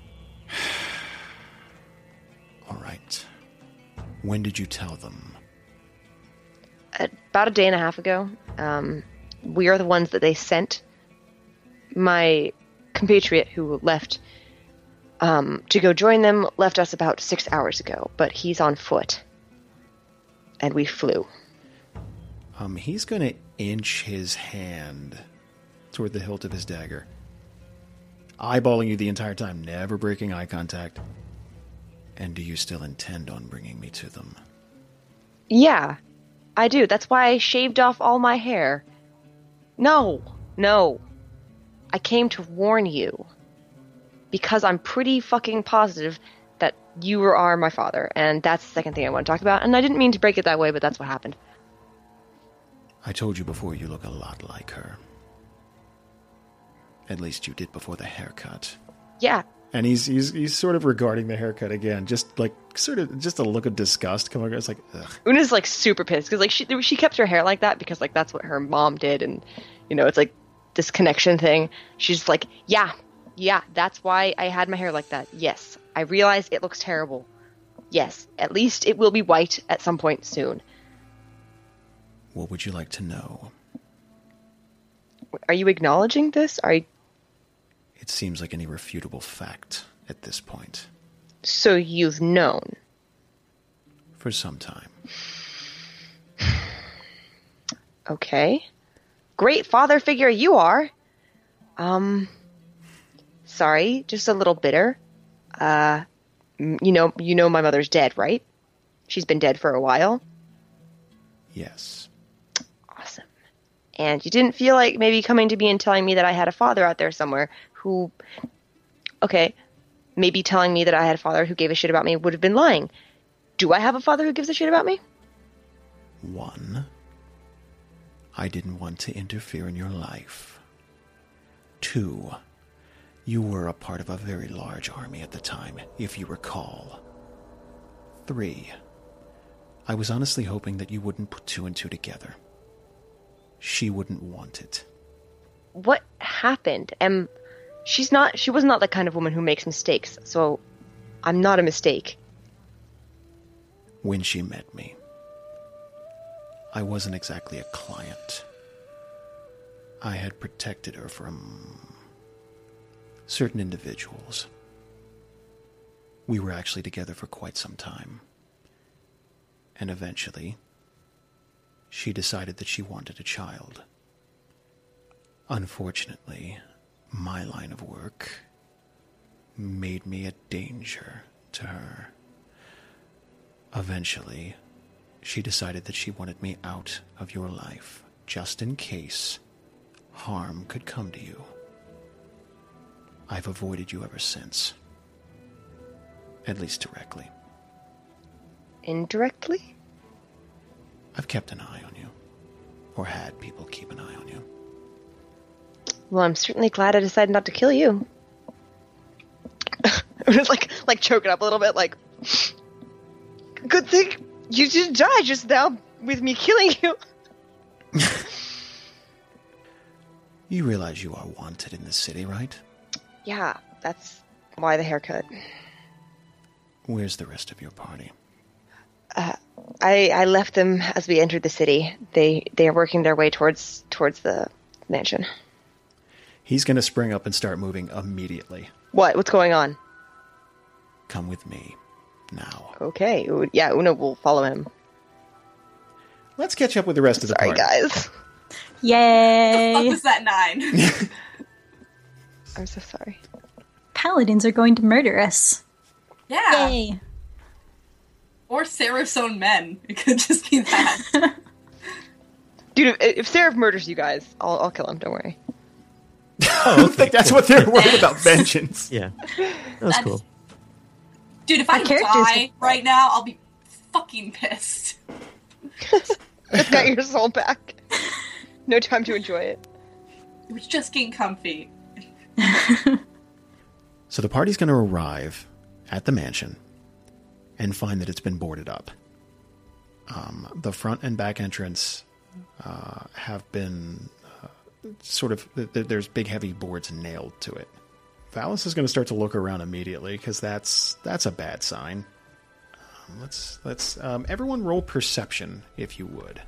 Speaker 8: All right. When did you tell them?
Speaker 9: About a day and a half ago. Um, we are the ones that they sent. My compatriot who left um, to go join them left us about six hours ago, but he's on foot. And we flew.
Speaker 8: Um, he's going to inch his hand toward the hilt of his dagger. Eyeballing you the entire time, never breaking eye contact. And do you still intend on bringing me to them?
Speaker 9: Yeah, I do. That's why I shaved off all my hair. No, no. I came to warn you. Because I'm pretty fucking positive that you are my father. And that's the second thing I want to talk about. And I didn't mean to break it that way, but that's what happened.
Speaker 8: I told you before you look a lot like her. At least you did before the haircut.
Speaker 9: Yeah.
Speaker 8: And he's he's he's sort of regarding the haircut again, just like sort of just a look of disgust coming across. Like, ugh.
Speaker 9: Una's like super pissed because like she she kept her hair like that because like that's what her mom did, and you know it's like this connection thing. She's like, yeah, yeah, that's why I had my hair like that. Yes, I realize it looks terrible. Yes, at least it will be white at some point soon.
Speaker 8: What would you like to know?
Speaker 9: Are you acknowledging this? Are you...
Speaker 8: It seems like an irrefutable fact at this point.
Speaker 9: So you've known?
Speaker 8: For some time.
Speaker 9: Okay. Great father figure you are. Um, sorry, just a little bitter. Uh, you know, you know my mother's dead, right? She's been dead for a while.
Speaker 8: Yes.
Speaker 9: Awesome. And you didn't feel like maybe coming to me and telling me that I had a father out there somewhere who, okay, maybe telling me that I had a father who gave a shit about me would have been lying. Do I have a father who gives a shit about me?
Speaker 8: One, I didn't want to interfere in your life. Two, you were a part of a very large army at the time, if you recall. Three, I was honestly hoping that you wouldn't put two and two together. She wouldn't want it.
Speaker 9: What happened? Am she's not she was not the kind of woman who makes mistakes, so I'm not a mistake.
Speaker 8: When she met me, I wasn't exactly a client. I had protected her from certain individuals. We were actually together for quite some time. And eventually, she decided that she wanted a child. Unfortunately, my line of work made me a danger to her. Eventually, she decided that she wanted me out of your life, just in case harm could come to you. I've avoided you ever since. At least directly.
Speaker 9: Indirectly?
Speaker 8: I've kept an eye on you. Or had people keep an eye on you.
Speaker 9: Well, I'm certainly glad I decided not to kill you. It was like, like choking up a little bit, like, good thing you didn't die just now with me killing you.
Speaker 8: You realize you are wanted in this city, right?
Speaker 9: Yeah, that's why the haircut.
Speaker 8: Where's the rest of your party?
Speaker 9: Uh, I I left them as we entered the city. They they are working their way towards towards the mansion.
Speaker 8: He's going to spring up and start moving immediately.
Speaker 9: What? What's going on?
Speaker 8: Come with me now.
Speaker 9: Okay. Yeah, Una will follow him.
Speaker 8: Let's catch up with the rest of the
Speaker 9: Sorry,
Speaker 8: party.
Speaker 9: guys.
Speaker 13: Yay!
Speaker 10: What was that nine?
Speaker 9: I'm so sorry.
Speaker 13: Paladins are going to murder us.
Speaker 10: Yeah.
Speaker 13: Yay!
Speaker 10: Or Seraph's own men. It could just be that.
Speaker 9: Dude, if, if Seraph murders you guys, I'll I'll kill him. Don't worry.
Speaker 8: Oh, I don't think that's what they're worried about. Vengeance.
Speaker 12: Yeah, that was
Speaker 10: That's-
Speaker 12: cool.
Speaker 10: Dude, if I
Speaker 13: Our characters-
Speaker 10: die right now, I'll be fucking pissed.
Speaker 9: Just got your soul back. No time to enjoy it.
Speaker 10: It was just getting comfy.
Speaker 8: So the party's going to arrive at the mansion and find that it's been boarded up. Um, the front and back entrance uh, have been uh, sort of, th- th- there's big heavy boards nailed to it. Valis is going to start to look around immediately because that's that's a bad sign. Um, let's let's um, everyone roll perception if you would.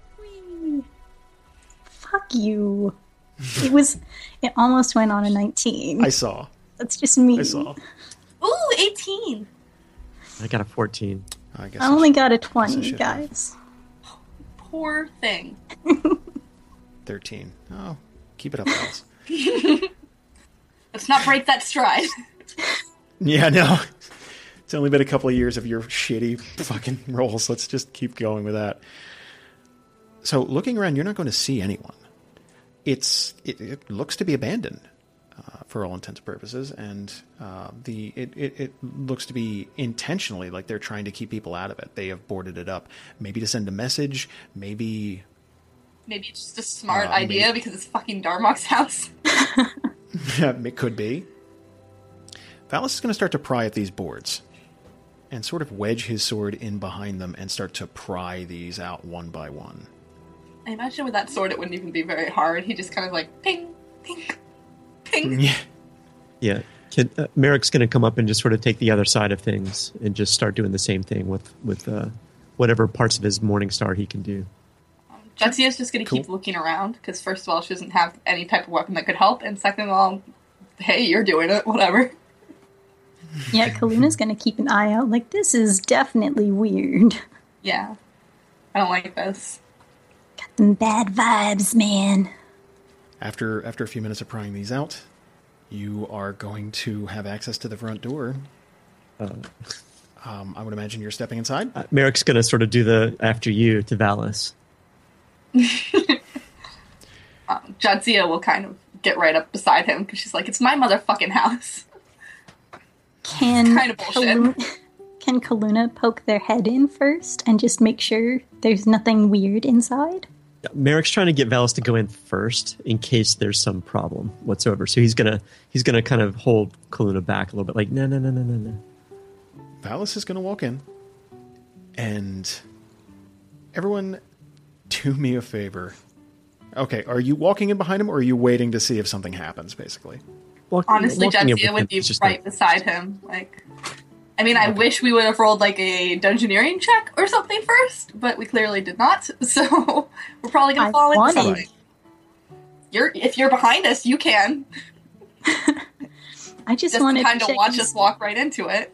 Speaker 13: Fuck you. It was. It almost went on a nineteen.
Speaker 8: I saw.
Speaker 13: That's just me.
Speaker 8: I saw.
Speaker 10: Ooh, eighteen.
Speaker 12: I got a fourteen.
Speaker 8: I guess
Speaker 13: I only
Speaker 8: should,
Speaker 13: got a
Speaker 8: guess I
Speaker 13: twenty,
Speaker 8: should
Speaker 13: guys.
Speaker 10: Poor thing.
Speaker 8: thirteen. Oh, keep it up, Valis.
Speaker 10: Let's not break that stride.
Speaker 8: Yeah, no. It's only been a couple of years of your shitty fucking rolls. Let's just keep going with that. So, looking around, you're not going to see anyone. It's it, it looks to be abandoned uh, for all intents and purposes, and uh, the it, it, it looks to be intentionally like they're trying to keep people out of it. They have boarded it up, maybe to send a message, maybe.
Speaker 10: Maybe it's just a smart
Speaker 8: Uh,
Speaker 10: idea
Speaker 8: maybe-
Speaker 10: because it's fucking Darmok's house.
Speaker 8: It could be. Valis is going to start to pry at these boards and sort of wedge his sword in behind them and start to pry these out one by one.
Speaker 10: I imagine with that sword it wouldn't even be very hard. He just kind of like ping, ping, ping.
Speaker 8: Yeah.
Speaker 12: Yeah. Can, uh, Merrick's going to come up and just sort of take the other side of things and just start doing the same thing with, with uh, whatever parts of his Morning Star he can do.
Speaker 10: Jatsia's just going to
Speaker 8: Cool.
Speaker 10: keep looking around because first of all, she doesn't have any type of weapon that could help, and second of all, hey, you're doing it, whatever.
Speaker 13: Yeah, Kaluna's gonna keep an eye out. Like, this is definitely weird.
Speaker 10: Yeah. I don't like this.
Speaker 13: Got them bad vibes, man.
Speaker 8: After after a few minutes of prying these out, you are going to have access to the front door.
Speaker 12: Uh,
Speaker 8: Um, I would imagine you're stepping inside.
Speaker 12: uh, Merrick's going to sort of do the after you to Valis.
Speaker 10: Um, Jadzia will kind of get right up beside him because she's like, it's my motherfucking house.
Speaker 13: Can
Speaker 10: Kind of bullshit.
Speaker 13: Kaluna, can Kaluna poke their head in first and just make sure there's nothing weird inside?
Speaker 12: Merrick's trying to get Valis to go in first in case there's some problem whatsoever. So he's gonna he's gonna kind of hold Kaluna back a little bit, like no no no no no no.
Speaker 8: Valis is going to walk in, and everyone, do me a favor. Okay, are you walking in behind him, or are you waiting to see if something happens? Basically,
Speaker 12: Walking,
Speaker 10: Honestly,
Speaker 12: walking in
Speaker 10: Jadzia
Speaker 12: with
Speaker 10: would
Speaker 12: him
Speaker 10: be
Speaker 12: is just
Speaker 10: right
Speaker 12: like-
Speaker 10: beside him. Like, I mean, I wish we would have rolled like a dungeoneering check or something first, but we clearly did not. So we're probably gonna
Speaker 13: I
Speaker 10: fall into
Speaker 13: wanted.
Speaker 10: something. You're if you're behind us, you can.
Speaker 13: I just
Speaker 10: Just
Speaker 13: wanted
Speaker 10: kind
Speaker 13: to
Speaker 10: of
Speaker 13: check
Speaker 10: watch
Speaker 13: and
Speaker 10: us walk right into it.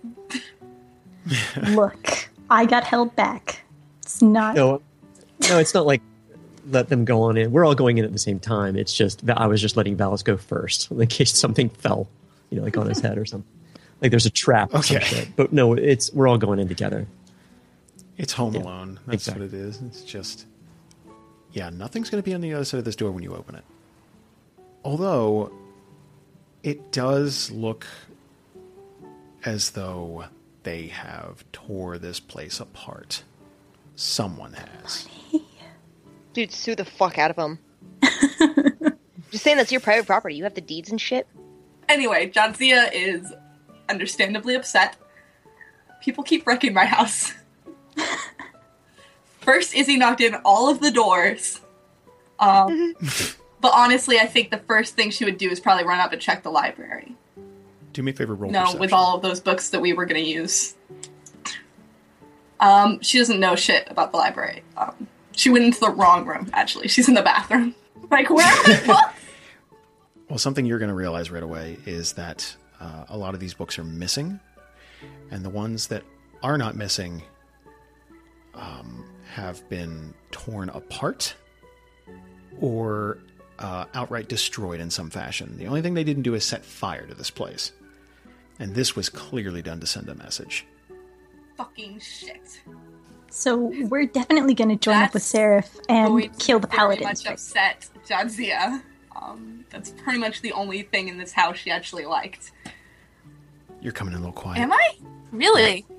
Speaker 13: Look, I got held back. It's not.
Speaker 12: No, no, it's not like let them go on in. We're all going in at the same time. It's just I was just letting Valis go first in case something fell, you know, like on his head or something. Like there's a trap or some
Speaker 8: Okay.
Speaker 12: shit. But no, it's we're all going in together.
Speaker 8: it's Home
Speaker 12: Yeah,
Speaker 8: Alone. That's
Speaker 12: exactly.
Speaker 8: what it is. It's just, yeah, nothing's going to be on the other side of this door when you open it. Although, it does look as though they have tore this place apart. Someone has.
Speaker 9: Dude, sue the fuck out of them. Just saying that's your private property. You have the deeds and shit.
Speaker 10: Anyway, Jadzia is understandably upset. People keep wrecking my house. First, Izzy knocked in all of the doors. Um, but honestly, I think the first thing she would do is probably run up and check the library.
Speaker 8: Do me a favor, roll
Speaker 10: No,
Speaker 8: perception.
Speaker 10: with all of those books that we were going to use. Um, she doesn't know shit about the library. Um, she went into the wrong room, actually. She's in the bathroom. Like, where are my books?
Speaker 8: Well, something you're going to realize right away is that uh, a lot of these books are missing, and the ones that are not missing um, have been torn apart or uh, outright destroyed in some fashion. The only thing they didn't do is set fire to this place, and this was clearly done to send a message.
Speaker 10: Fucking shit.
Speaker 13: So we're definitely going to join up with
Speaker 10: That's
Speaker 13: Seraph and
Speaker 10: Going to
Speaker 13: kill the
Speaker 10: very
Speaker 13: paladins.
Speaker 10: much upset Jadzia. Um, that's pretty much the only thing in this house she actually liked.
Speaker 8: You're coming in a little quiet.
Speaker 10: Am I? Really?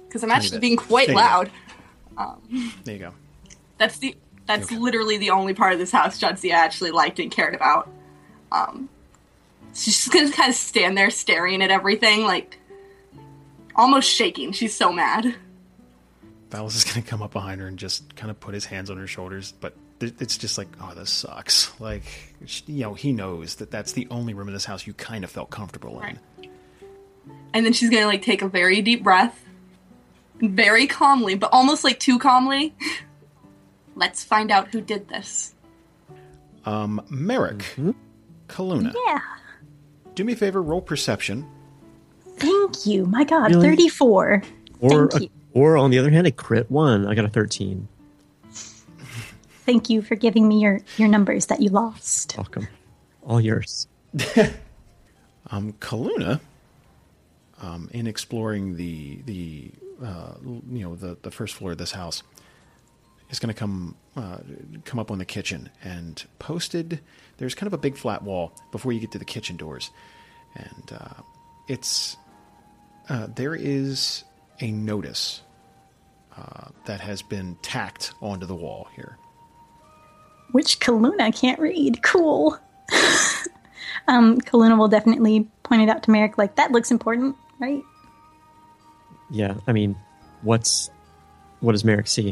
Speaker 10: because I'm
Speaker 8: Tiny
Speaker 10: actually
Speaker 8: bit.
Speaker 10: being quite
Speaker 8: There you
Speaker 10: loud. Um,
Speaker 8: There you go.
Speaker 10: that's the that's
Speaker 8: Okay.
Speaker 10: literally the only part of this house Jadzia actually liked and cared about. Um, she's just gonna kind of stand there staring at everything, like almost shaking. She's so mad.
Speaker 8: Valis is going to come up behind her and just kind of put his hands on her shoulders, but th- it's just like, oh, this sucks. Like, sh- you know, he knows that that's the only room in this house you kind of felt comfortable in.
Speaker 10: And then she's gonna like take a very deep breath, very calmly, but almost like too calmly. Let's find out who did this.
Speaker 8: Um, Merrick, Kaluna,
Speaker 13: Yeah.
Speaker 8: do me a favor, roll perception.
Speaker 13: Thank you. My God,
Speaker 12: Really?
Speaker 13: thirty-four.
Speaker 12: Or,
Speaker 13: Thank
Speaker 12: a,
Speaker 13: you.
Speaker 12: or on the other hand, a crit one. I got a thirteen.
Speaker 13: Thank you for giving me your, your numbers that you lost.
Speaker 12: Welcome. All yours.
Speaker 8: Um, Kaluna, um, in exploring the the uh, you know the, the first floor of this house, is going to come uh, come up on the kitchen and posted. There's kind of a big flat wall before you get to the kitchen doors, and uh, it's uh, there is a notice uh, that has been tacked onto the wall here.
Speaker 13: Which Kaluna can't read. Cool. um, Kaluna will definitely point it out to Merrick, like, that looks important, right?
Speaker 12: Yeah, I mean, what's what does Merrick see?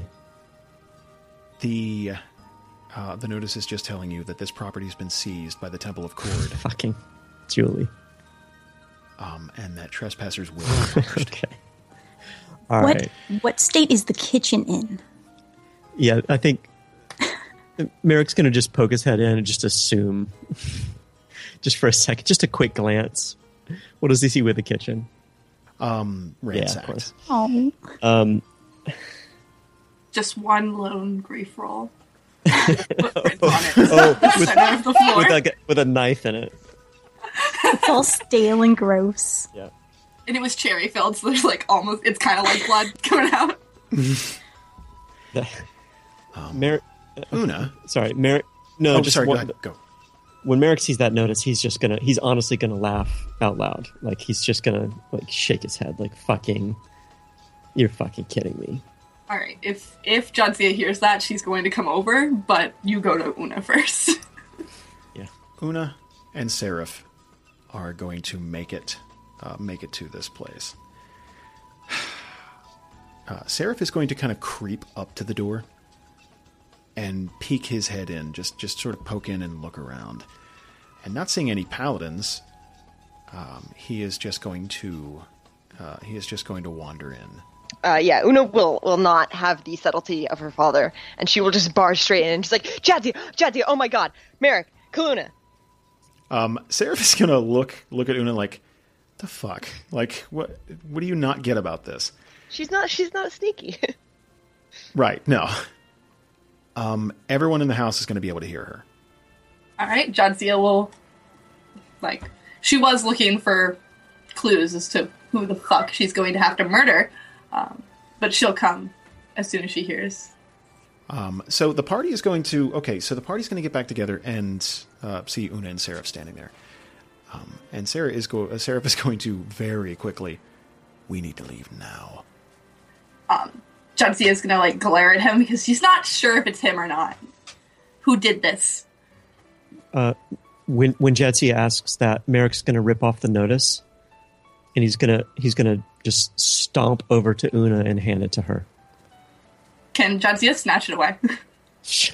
Speaker 8: The uh, the notice is just telling you that this property has been seized by the Temple of Cord.
Speaker 12: Fucking Julie.
Speaker 8: Um, and that trespassers will be punished.
Speaker 12: Okay. All
Speaker 13: what
Speaker 12: right.
Speaker 13: what state is the kitchen in?
Speaker 12: Yeah, I think Merrick's going to just poke his head in and just assume, just for a second, just a quick glance. What does he see with the kitchen?
Speaker 8: Um, ransacked.
Speaker 13: Oh.
Speaker 12: Um,
Speaker 10: Just one lone grief roll.
Speaker 12: oh, with,
Speaker 10: Center of the floor.
Speaker 12: with, like a, with a knife in it.
Speaker 13: It's all stale and gross.
Speaker 12: Yeah.
Speaker 10: And it was cherry filled, so there's like almost, it's kind of like blood coming out.
Speaker 12: um, Merrick.
Speaker 8: Una.
Speaker 12: Sorry, Merrick. No,
Speaker 8: oh,
Speaker 12: just
Speaker 8: sorry.
Speaker 12: one,
Speaker 8: Go ahead. Go.
Speaker 12: When Merrick sees that notice, he's just gonna. He's honestly gonna laugh out loud. Like he's just gonna like shake his head, like fucking. You're fucking kidding me.
Speaker 10: All right, if if Jadzia hears that, she's going to come over, but you go to Una first.
Speaker 12: Yeah.
Speaker 8: Una and Seraph are going to make it uh, make it to this place. Uh, Seraph is going to kind of creep up to the door and peek his head in, just just sort of poke in and look around. And not seeing any paladins, um, he is just going to uh, he is just going to wander in.
Speaker 9: Uh, yeah, Una will will not have the subtlety of her father, and she will just barge straight in. And she's like, Jadzia, Jadzia, oh my god, Merrick, Kaluna.
Speaker 8: Um, Seraph is gonna look look at Una like, the fuck? Like, what what do you not get about this?
Speaker 9: She's not she's not sneaky.
Speaker 8: Right, no. Um, everyone in the house is going to be able to hear her.
Speaker 10: All right, Jadzia will, like, she was looking for clues as to who the fuck she's going to have to murder, um, but she'll come as soon as she hears.
Speaker 8: Um, so the party is going to, okay, so the party's going to get back together and uh, see Una and Seraph standing there. Um, and Sarah is go- uh, Seraph is going to very quickly, we need to leave now.
Speaker 10: Um, Jadzia is gonna, like, glare at him because she's not sure if it's him or not. Who did this?
Speaker 12: Uh, when when Jadzia asks that, Merrick's gonna rip off the notice, and he's gonna he's gonna just stomp over to Una and hand it to her.
Speaker 10: Can Jadzia snatch it away? She's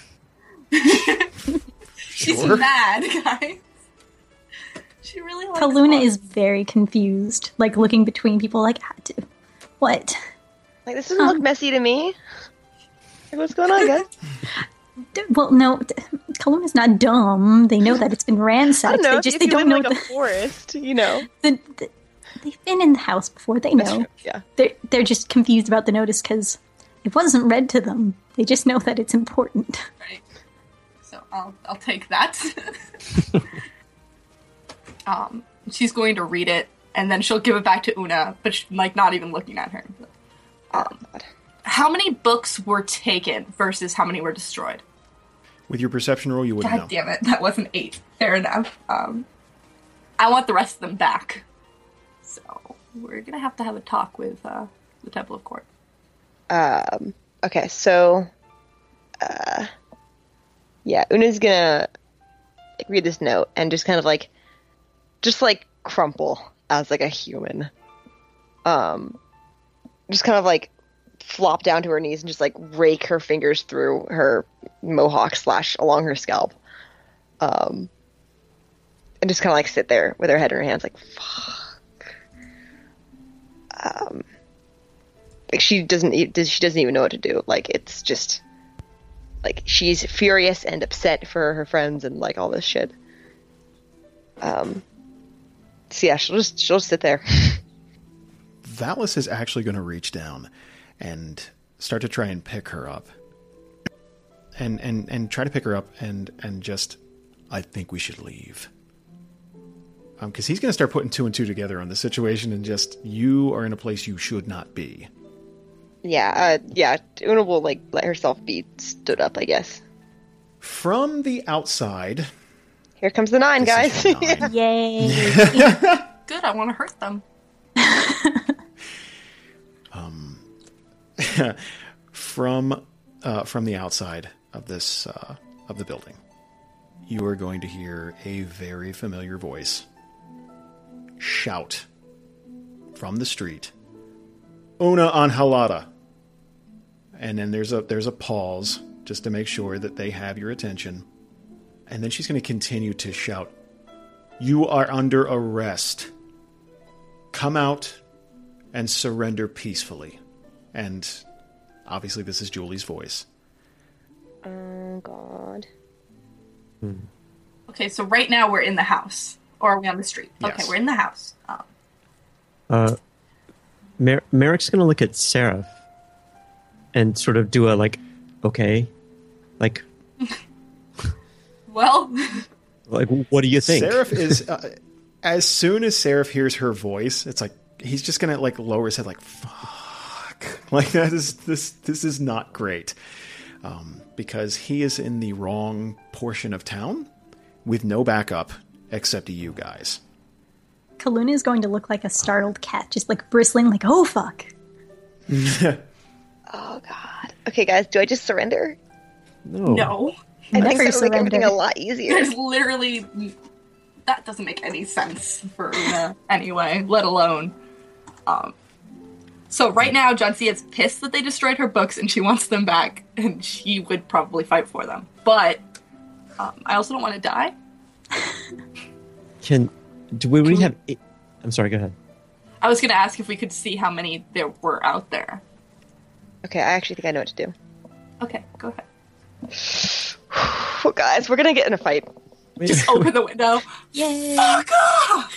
Speaker 12: Sure.
Speaker 10: mad, guys. She really likes
Speaker 13: Kaluna
Speaker 10: books.
Speaker 13: is very confused, like looking between people, like, "Ah, d- what?
Speaker 9: Like, this doesn't look messy to me. Like, what's going on, guys?
Speaker 13: D- Well, no, d- Kaluna's not dumb. They know that it's been
Speaker 9: I
Speaker 13: ransacked.
Speaker 9: don't know.
Speaker 13: They
Speaker 9: if-
Speaker 13: just
Speaker 9: if
Speaker 13: they
Speaker 9: you
Speaker 13: don't
Speaker 9: live
Speaker 13: know
Speaker 9: in, like,
Speaker 13: the,
Speaker 9: a forest, you know.
Speaker 13: the, the they've been in the house before. They know.
Speaker 9: Yeah.
Speaker 13: They're they're just confused about the notice because it wasn't read to them. They just know that it's important.
Speaker 10: Right. So I'll I'll take that. um, she's going to read it and then she'll give it back to Una, but she, like not even looking at her. Um, how many books were taken versus how many were destroyed?
Speaker 8: With your perception roll, you wouldn't
Speaker 10: God
Speaker 8: know.
Speaker 10: damn it, that wasn't eight. Fair enough. Um, I want the rest of them back. So we're gonna have to have a talk with uh, the Temple of Court.
Speaker 9: Um. Okay, so, uh, yeah, Una's gonna like, read this note and just kind of like, just like crumple as like a human. Um, just kind of like flop down to her knees and just like rake her fingers through her mohawk slash along her scalp. Um, and just kind of like sit there with her head in her hands, like fuck. Um. Like she doesn't, she doesn't even know what to do. Like it's just, like she's furious and upset for her friends and like all this shit. Um. So yeah, she'll just she'll just sit there.
Speaker 8: Valis is actually going to reach down and start to try and pick her up, and and and try to pick her up and and just, I think we should leave. Um, because he's going to start putting two and two together on the situation, and just you are in a place you should not be.
Speaker 9: Yeah, uh, yeah. Una will like let herself be stood up, I guess.
Speaker 8: From the outside,
Speaker 9: here comes the nine, guys.
Speaker 8: The nine.
Speaker 13: Yay!
Speaker 10: Good, I want to hurt them.
Speaker 8: um, from uh, from the outside of this uh, of the building, you are going to hear a very familiar voice shout from the street, "Una Anhalada!" And then there's a there's a pause just to make sure that they have your attention. And then she's going to continue to shout, "You are under arrest. Come out and surrender peacefully." And obviously this is Julie's voice.
Speaker 9: Oh, God.
Speaker 10: Hmm. Okay, so right now we're in the house. Or are we on the street?
Speaker 8: Yes.
Speaker 10: Okay, we're in the house. Um,
Speaker 12: Uh, Mer- Merrick's going to look at Seraph and sort of do a, like, okay, like...
Speaker 10: well...
Speaker 12: like, what do you think?
Speaker 8: Seraph is... Uh, as soon as Seraph hears her voice, it's like, he's just going to, like, lower his head, like, fuck. Like, that is... This, this is not great. Um, because he is in the wrong portion of town with no backup except you guys.
Speaker 13: Kaluna is going to look like a startled cat, just like bristling, like, oh, fuck.
Speaker 9: Oh, God. Okay, guys, do I just surrender?
Speaker 12: No.
Speaker 10: No.
Speaker 9: I
Speaker 13: Never
Speaker 9: think that would make
Speaker 13: surrender.
Speaker 9: everything a lot easier.
Speaker 10: There's literally... That doesn't make any sense for Una anyway, let alone... Um, so right now, Jansia is pissed that they destroyed her books and she wants them back, and she would probably fight for them. But um, I also don't want to die.
Speaker 12: Can... Do we really have... Eight? I'm sorry, go ahead.
Speaker 10: I was going to ask if we could see how many there were out there.
Speaker 9: Okay, I actually think I know what to do.
Speaker 10: Okay, go ahead.
Speaker 9: Well, guys, we're gonna get in a fight.
Speaker 10: Just open the window.
Speaker 13: Yay!
Speaker 10: Fuck off!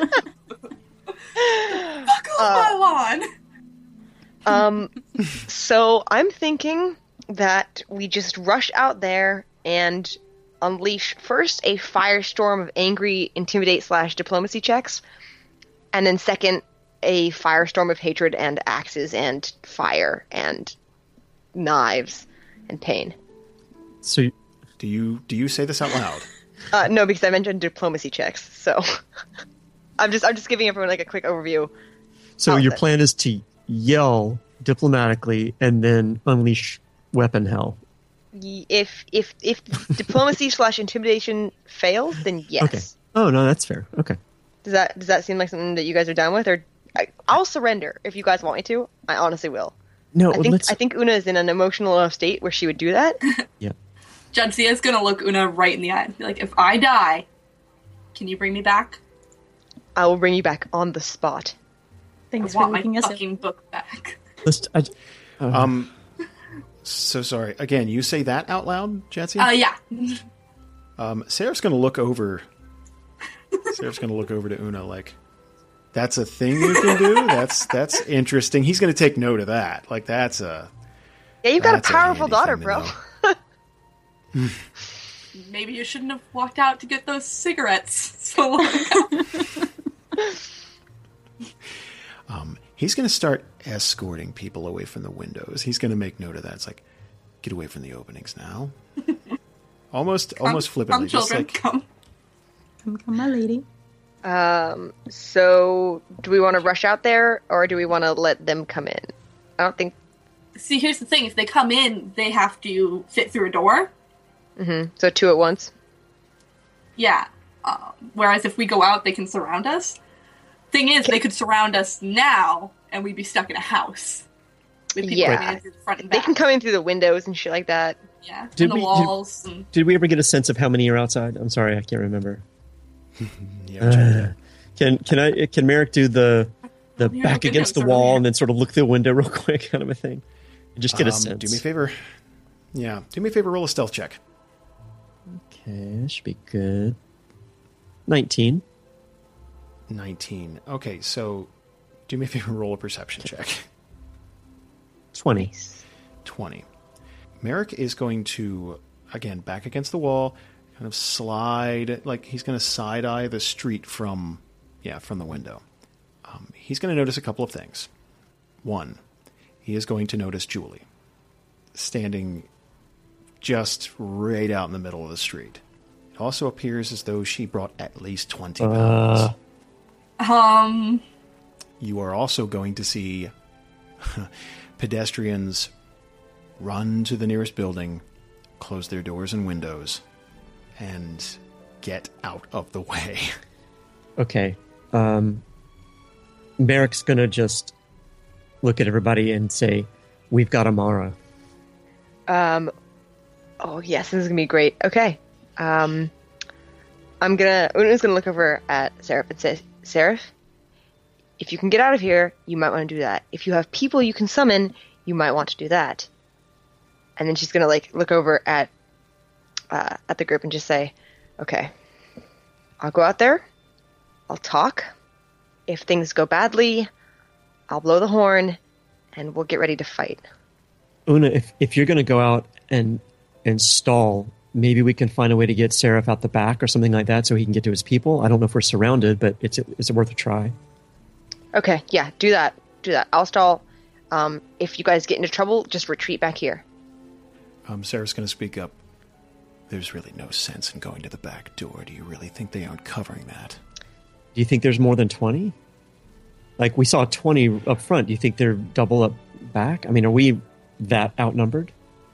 Speaker 10: Fuck off
Speaker 9: Uh,
Speaker 10: my lawn!
Speaker 9: Um, so I'm thinking that we just rush out there and unleash first a firestorm of angry intimidate slash diplomacy checks, and then second a firestorm of hatred and axes and fire and knives and pain.
Speaker 12: So,
Speaker 8: do you do you say this out loud?
Speaker 9: Uh, no, because I mentioned diplomacy checks. So I'm just I'm just giving everyone like a quick overview.
Speaker 12: So
Speaker 9: How's
Speaker 12: your
Speaker 9: it?
Speaker 12: plan is to yell diplomatically and then unleash weapon hell.
Speaker 9: Y- If if if diplomacy slash intimidation fails, then yes.
Speaker 12: Okay. Oh no, that's fair. Okay.
Speaker 9: Does that does that seem like something that you guys are down with, or I, I'll surrender if you guys want me to. I honestly will.
Speaker 12: No,
Speaker 9: I think
Speaker 12: let's.
Speaker 9: I think Una is in an emotional enough state where she would do that.
Speaker 12: Yeah.
Speaker 10: Jansia is gonna look Una right in the eye and be like, if I die, can you bring me back?
Speaker 9: I will bring you back on the spot.
Speaker 13: Thanks
Speaker 10: I
Speaker 13: for
Speaker 10: want my
Speaker 13: looking us up.
Speaker 10: fucking book back.
Speaker 12: Let's. I, uh,
Speaker 8: Um. So sorry. Again, you say that out loud, Jetsy?
Speaker 10: Uh, yeah.
Speaker 8: Um, Seraph's going to look over. Seraph's going to look over to Una like, "That's a thing you can do. That's that's interesting." He's going to take note of that. Like that's a.
Speaker 9: Yeah, you've got a
Speaker 8: That's a
Speaker 9: powerful
Speaker 8: handy
Speaker 9: daughter,
Speaker 8: thing to
Speaker 9: bro.
Speaker 8: know.
Speaker 10: Maybe you shouldn't have walked out to get those cigarettes so long ago.
Speaker 8: Um, he's going to start escorting people away from the windows. He's going to make note of that. It's like, get away from the openings now. Almost,
Speaker 10: Come,
Speaker 8: almost flippantly,
Speaker 10: come,
Speaker 8: just
Speaker 10: children,
Speaker 8: like
Speaker 10: come.
Speaker 13: Come, come, my lady.
Speaker 9: Um, so do we want to rush out there, or do we want to let them come in? I don't think...
Speaker 10: See, here's the thing. If they come in, they have to fit through a door.
Speaker 9: Mm-hmm. So two at once?
Speaker 10: Yeah. Um, whereas if we go out, they can surround us. Thing is, they could surround us now, and we'd be stuck in a house. With people
Speaker 9: Yeah.
Speaker 10: coming in through the front and
Speaker 9: They
Speaker 10: back.
Speaker 9: can come in through the windows and shit like that.
Speaker 10: Yeah,
Speaker 12: Did
Speaker 10: and the
Speaker 12: we- did-
Speaker 10: walls. and...
Speaker 12: Did we ever get a sense of how many are outside? I'm sorry, I can't remember.
Speaker 8: Yeah,
Speaker 12: Uh, can can I can Merrick do the the
Speaker 10: Here,
Speaker 12: back
Speaker 10: good
Speaker 12: against the
Speaker 10: notes over
Speaker 12: wall
Speaker 10: here.
Speaker 12: and then sort of look through the window real quick kind of a thing? And just get a
Speaker 8: Um,
Speaker 12: sense.
Speaker 8: Do me a favor. Yeah, do me a favor. Roll a stealth check.
Speaker 12: Okay, that should be good. Nineteen.
Speaker 8: Nineteen. Okay, so do me a favor. Roll a perception check.
Speaker 12: Twenty.
Speaker 8: Twenty. Merrick is going to again back against the wall, kind of slide like he's going to side eye the street from yeah from the window. Um, he's going to notice a couple of things. One, he is going to notice Julie standing just right out in the middle of the street. It also appears as though she brought at least twenty pounds.
Speaker 12: Uh,
Speaker 10: Um,
Speaker 8: You are also going to see pedestrians run to the nearest building, close their doors and windows, and get out of the way.
Speaker 12: okay. Um, Merrick's gonna just look at everybody and say, "We've got Amara."
Speaker 9: Um, oh yes, this is gonna be great. Okay. Um, I'm gonna, Una's gonna look over at Seraph and say, Seraph, if you can get out of here, you might want to do that. If you have people you can summon, you might want to do that. And then she's gonna like look over at uh, at the group and just say, okay, I'll go out there, I'll talk. If things go badly, I'll blow the horn, and we'll get ready to fight.
Speaker 12: Una, if if you're gonna go out and and stall, maybe we can find a way to get Seraph out the back or something like that so he can get to his people. I don't know if we're surrounded, but it's it's worth a try.
Speaker 9: Okay, yeah, do that. Do that. I'll stall. Um, if you guys get into trouble, just retreat back here.
Speaker 8: Um, Sarah's going to speak up. There's really no sense in going to the back door. Do you really think they aren't covering that?
Speaker 12: Do you think there's more than twenty? Like, we saw twenty up front. Do you think they're double up back? I mean, are we that outnumbered?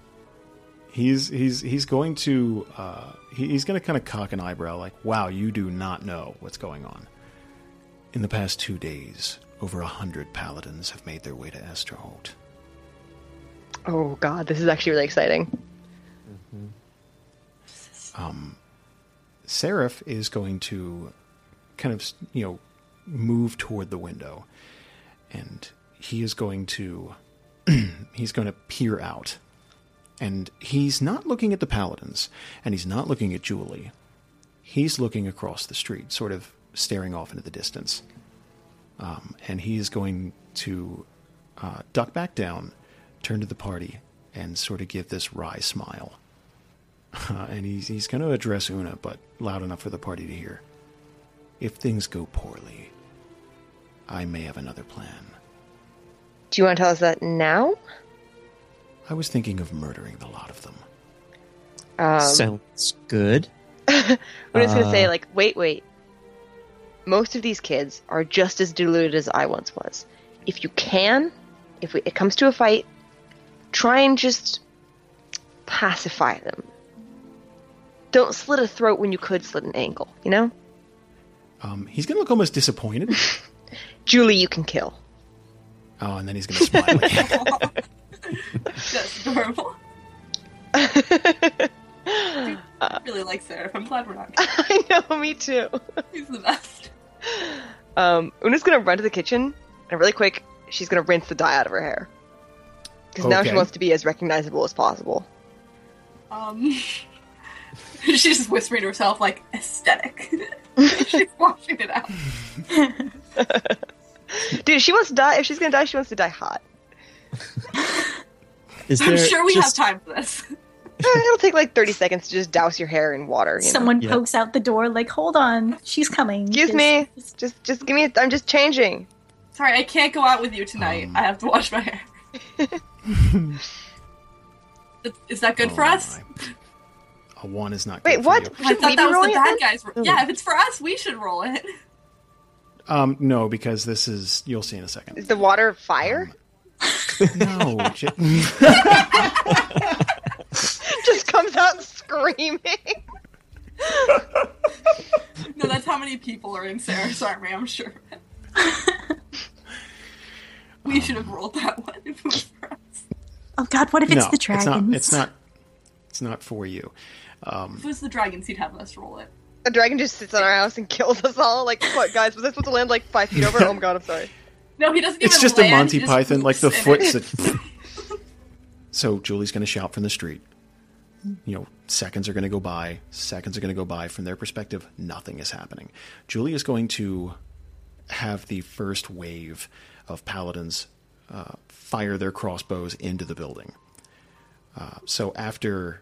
Speaker 8: He's he's he's going to uh, he, he's going to kind of cock an eyebrow, like, "Wow, you do not know what's going on." In the past two days, over a hundred paladins have made their way to Astroholt.
Speaker 9: Oh god, this is actually really exciting.
Speaker 8: Um, Seraph is going to kind of, you know, move toward the window, and he is going to he's going to peer out, and he's not looking at the paladins, and he's not looking at Julie. He's looking across the street, sort of staring off into the distance, um, and he is going to uh, duck back down, turn to the party, and sort of give this wry smile. Uh, and he's, he's going to address Una, but loud enough for the party to hear. If things go poorly, I may have another plan.
Speaker 9: Do you want to tell us that now?
Speaker 8: I was thinking of murdering the lot of them.
Speaker 9: Um,
Speaker 12: Sounds good.
Speaker 9: I'm just going to
Speaker 12: Uh,
Speaker 9: say, like, wait, wait. Most of these kids are just as deluded as I once was. If you can, if we, it comes to a fight, try and just pacify them. Don't slit a throat when you could slit an ankle, you know?
Speaker 8: Um, he's going to look almost disappointed.
Speaker 9: Julie, you can kill.
Speaker 8: Oh, and then he's going to smile again.
Speaker 10: That's adorable. I really like Seraph. I'm glad we're not.
Speaker 9: I know, me too.
Speaker 10: He's the best.
Speaker 9: Um, Una's gonna run to the kitchen, and really quick, she's gonna rinse the dye out of her hair. Because now she
Speaker 8: Okay.
Speaker 9: wants to be as recognizable as possible.
Speaker 10: Um, she's just whispering to herself, like, aesthetic. She's washing it out.
Speaker 9: Dude, she wants to die. If she's gonna die, she wants to die hot.
Speaker 12: Is
Speaker 10: I'm
Speaker 12: there
Speaker 10: sure we
Speaker 12: just-
Speaker 10: have time for this.
Speaker 9: Eh, It'll take like thirty seconds to just douse your hair in water. You know?
Speaker 13: Someone
Speaker 12: Yeah.
Speaker 13: pokes out the door, like, hold on, she's coming.
Speaker 9: Excuse
Speaker 13: Just-
Speaker 9: me. Just, just give me. A, I'm just changing.
Speaker 10: Sorry, I can't go out with you tonight.
Speaker 8: Um.
Speaker 10: I have to wash my hair. Is that good
Speaker 8: Oh
Speaker 10: for us?
Speaker 8: my. A one is not
Speaker 9: Wait,
Speaker 8: good for
Speaker 9: what?
Speaker 8: you.
Speaker 10: I
Speaker 9: Should
Speaker 10: thought
Speaker 9: we
Speaker 10: that
Speaker 9: be
Speaker 10: was
Speaker 9: rolling
Speaker 10: the
Speaker 9: it
Speaker 10: bad
Speaker 9: then?
Speaker 10: guys. Ro- yeah, if it's for us, we should roll it.
Speaker 8: Um, no, because this is, you'll see in a second.
Speaker 9: Is the water fire?
Speaker 8: Um, no. J-
Speaker 9: Just comes out screaming.
Speaker 10: No, that's how many people are in Sarah's army, I'm sure. We should have rolled that one if it was for us.
Speaker 13: Oh god, what if it's
Speaker 8: no,
Speaker 13: the dragons?
Speaker 8: It's not, it's not, it's not for you. Um,
Speaker 10: if it was the dragons, he'd have us roll it.
Speaker 9: A dragon just sits on our house and kills us all. Like, what, guys? Was I supposed to land like five feet over? Oh my god, I'm sorry.
Speaker 10: No, he doesn't even
Speaker 8: It's just
Speaker 10: land,
Speaker 8: a Monty
Speaker 10: he just
Speaker 8: Python, like the
Speaker 10: poops
Speaker 8: foot.
Speaker 10: in it.
Speaker 8: That... So Julie's going to shout from the street. You know, seconds are going to go by. Seconds are going to go by. From their perspective, nothing is happening. Julie is going to have the first wave of paladins uh, fire their crossbows into the building. Uh, so after,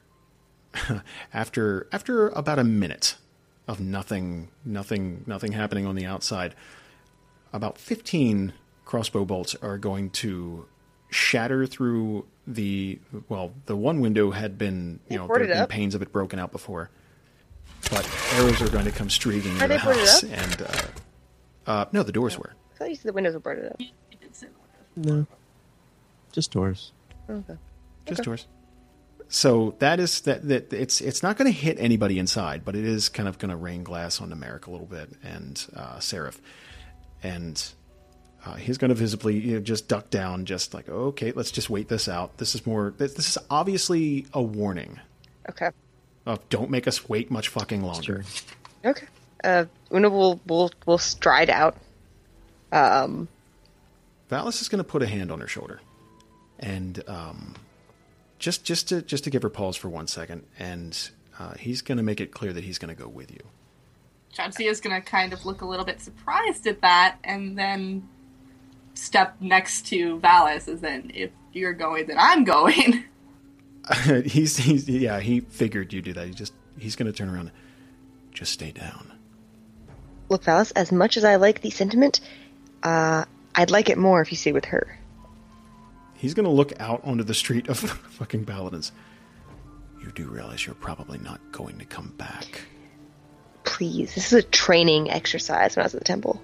Speaker 8: after, after about a minute of nothing, nothing, nothing happening on the outside, about fifteen crossbow bolts are going to shatter through the, well, the one window had been, you know, there had been panes of it broken out before, but arrows are going to come streaking into the house, and uh, uh, no, the doors were.
Speaker 9: I thought you said the windows were boarded up.
Speaker 12: No, just doors.
Speaker 9: Okay.
Speaker 8: Just
Speaker 9: Okay.
Speaker 8: doors. So that is that. That it's it's not going to hit anybody inside, but it is kind of going to rain glass on Merrick a little bit and uh, Seraph, and uh, he's going to visibly you know, just duck down, just like okay, let's just wait this out. This is more. This, this is obviously a warning.
Speaker 9: Okay.
Speaker 8: Of don't make us wait much fucking longer.
Speaker 9: Okay. Uh, Una will will will stride out. Um.
Speaker 8: Valis is going to put a hand on her shoulder, and um, just just to just to give her pause for one second, and uh, he's going to make it clear that he's going to go with you.
Speaker 10: Jadzia is going to kind of look a little bit surprised at that, and then step next to Valis, as in, if you're going, then I'm going.
Speaker 8: he's, he's yeah, he figured you'd do that. He just he's going to turn around. Just stay down.
Speaker 9: Look, Valis, as much as I like the sentiment, uh, I'd like it more if you stay with her.
Speaker 8: He's going to look out onto the street of fucking paladins. You do realize you're probably not going to come back.
Speaker 9: Please, this is a training exercise when I was at the temple.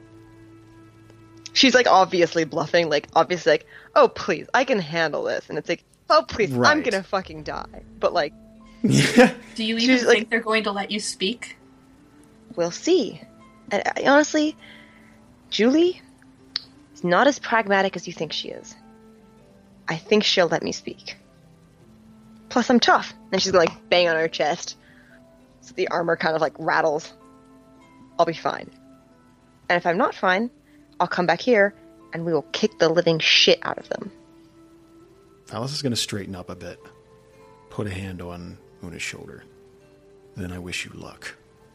Speaker 9: She's like obviously bluffing, like obviously like, oh please, I can handle this, and it's like, oh please,
Speaker 8: Right.
Speaker 9: I'm gonna fucking die. But like,
Speaker 10: Do you even
Speaker 9: She's
Speaker 10: think
Speaker 9: like-
Speaker 10: they're going to let you speak?
Speaker 9: we'll see. And I, honestly, Julie is not as pragmatic as you think she is. I think she'll let me speak. Plus, I'm tough. And she's gonna like bang on her chest, so the armor kind of like rattles. I'll be fine. And if I'm not fine, I'll come back here and we will kick the living shit out of them.
Speaker 8: Valis is going to straighten up a bit, put a hand on Una's shoulder. Then I wish you luck.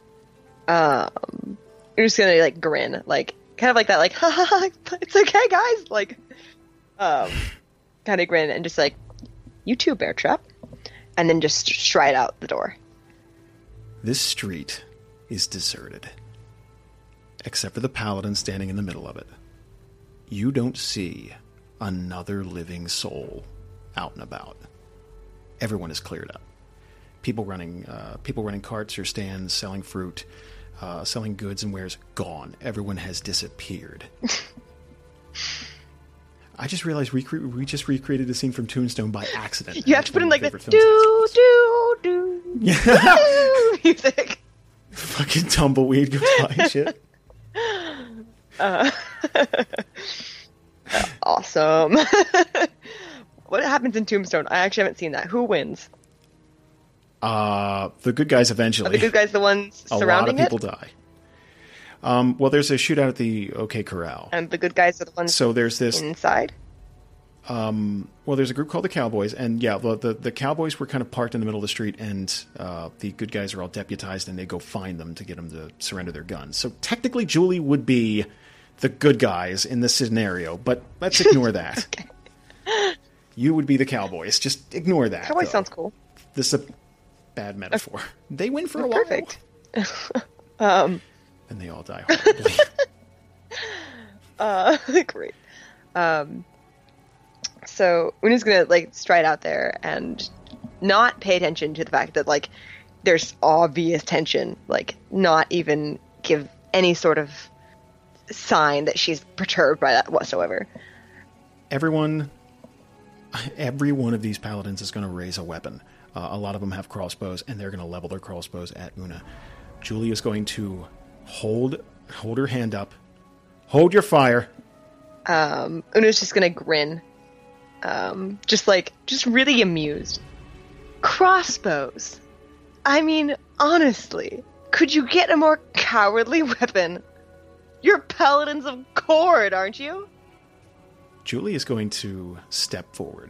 Speaker 9: Um, you're just gonna like grin, like kind of like that, like ha ha ha, it's okay, guys, like, um, kind of grin and just like, you too, Bear Trap, and then just stride out the door.
Speaker 8: This street is deserted, except for the paladin standing in the middle of it. You don't see another living soul out and about. Everyone is cleared up. People running, uh, people running carts or stands, selling fruit, uh, selling goods and wares, gone. Everyone has disappeared. I just realized we, cre- we just recreated a scene from Tombstone by accident.
Speaker 9: You have to put in like the
Speaker 8: Favorite
Speaker 9: do do do do music.
Speaker 8: Fucking tumbleweed goes by and shit.
Speaker 9: Uh, awesome. What happens in Tombstone? I actually haven't seen that. Who wins?
Speaker 8: Uh, the good guys eventually.
Speaker 9: Are the good guys the ones
Speaker 8: a
Speaker 9: surrounding
Speaker 8: lot of people
Speaker 9: it?
Speaker 8: die. Um, well, there's a shootout at the OK Corral.
Speaker 9: And the good guys are the ones
Speaker 8: So there's this.
Speaker 9: inside?
Speaker 8: Um, well, there's a group called the Cowboys, and yeah, the, the the Cowboys were kind of parked in the middle of the street, and uh, the good guys are all deputized, and they go find them to get them to surrender their guns. So technically, Julie would be the good guys in this scenario, but let's ignore that.
Speaker 9: Okay.
Speaker 8: You would be the Cowboys. Just ignore that.
Speaker 9: Cowboy
Speaker 8: though.
Speaker 9: sounds cool.
Speaker 8: This is a bad metaphor. They win for a while.
Speaker 9: Perfect. um,
Speaker 8: and they all die horribly.
Speaker 9: uh, great. Um, so Una's gonna like stride out there and not pay attention to the fact that like there's obvious tension. Like not even give any sort of sign that she's perturbed by that whatsoever.
Speaker 8: Everyone, every one of these paladins is going to raise a weapon. Uh, a lot of them have crossbows, and they're going to level their crossbows at Una. Julie is going to hold hold her hand up. Hold your fire.
Speaker 9: Um, Una's just going to grin. Um, just like, just really amused. Crossbows. I mean, honestly, could you get a more cowardly weapon? You're paladins of Kord, aren't you?
Speaker 8: Julie is going to step forward.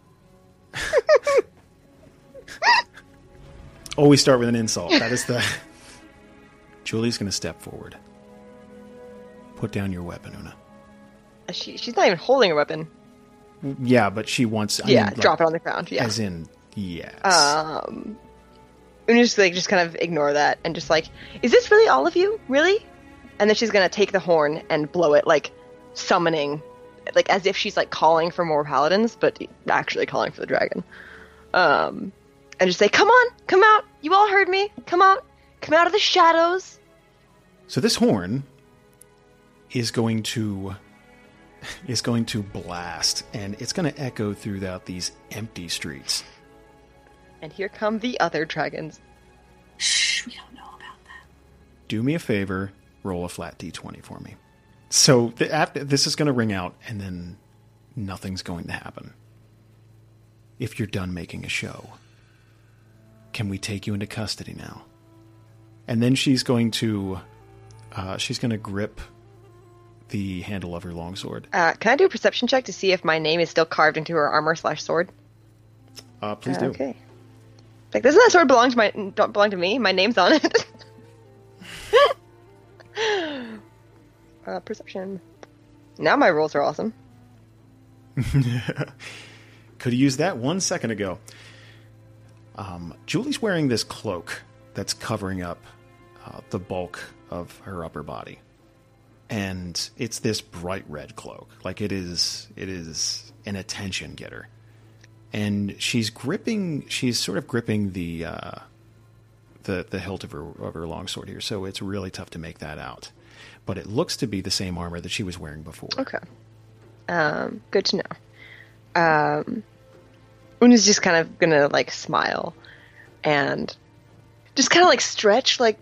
Speaker 8: Always start with an insult. That is the... Julie's going to step forward. Put down your weapon, Una.
Speaker 9: She, she's not even holding a weapon.
Speaker 8: Yeah, but she wants... I
Speaker 9: yeah,
Speaker 8: mean, like,
Speaker 9: drop it on the ground, yeah.
Speaker 8: As in, yes.
Speaker 9: Um, Una just, like, just kind of ignore that and just like, is this really all of you? Really? And then she's going to take the horn and blow it, like, summoning... like as if she's like calling for more paladins, but actually calling for the dragon. Um, and just say, come on, come out. You all heard me. Come out. Come out of the shadows.
Speaker 8: So this horn is going to is going to blast, and it's going to echo throughout these empty streets.
Speaker 9: And here come the other dragons.
Speaker 10: Shh, we don't know about that.
Speaker 8: Do me a favor, roll a flat d twenty for me. So the, after, this is going to ring out, and then nothing's going to happen. If you're done making a show, can we take you into custody now? And then she's going to uh, she's going to grip the handle of her longsword.
Speaker 9: Uh, can I do a perception check to see if my name is still carved into her armor slash sword?
Speaker 8: Uh, please do.
Speaker 9: Okay. Like, doesn't that sword belong to my don't belong to me? My name's on it. Uh, perception. Now my rolls are awesome.
Speaker 8: Could have used that one second ago. Um, Julie's wearing this cloak that's covering up uh, the bulk of her upper body. And it's this bright red cloak. Like it is, it is an attention getter. And she's gripping, she's sort of gripping the, uh, the, the hilt of her, of her longsword here. So it's really tough to make that out. But it looks to be the same armor that she was wearing before.
Speaker 9: Okay. Um, good to know. Um, Una's just kind of gonna, like, smile. And just kind of, like, stretch, like,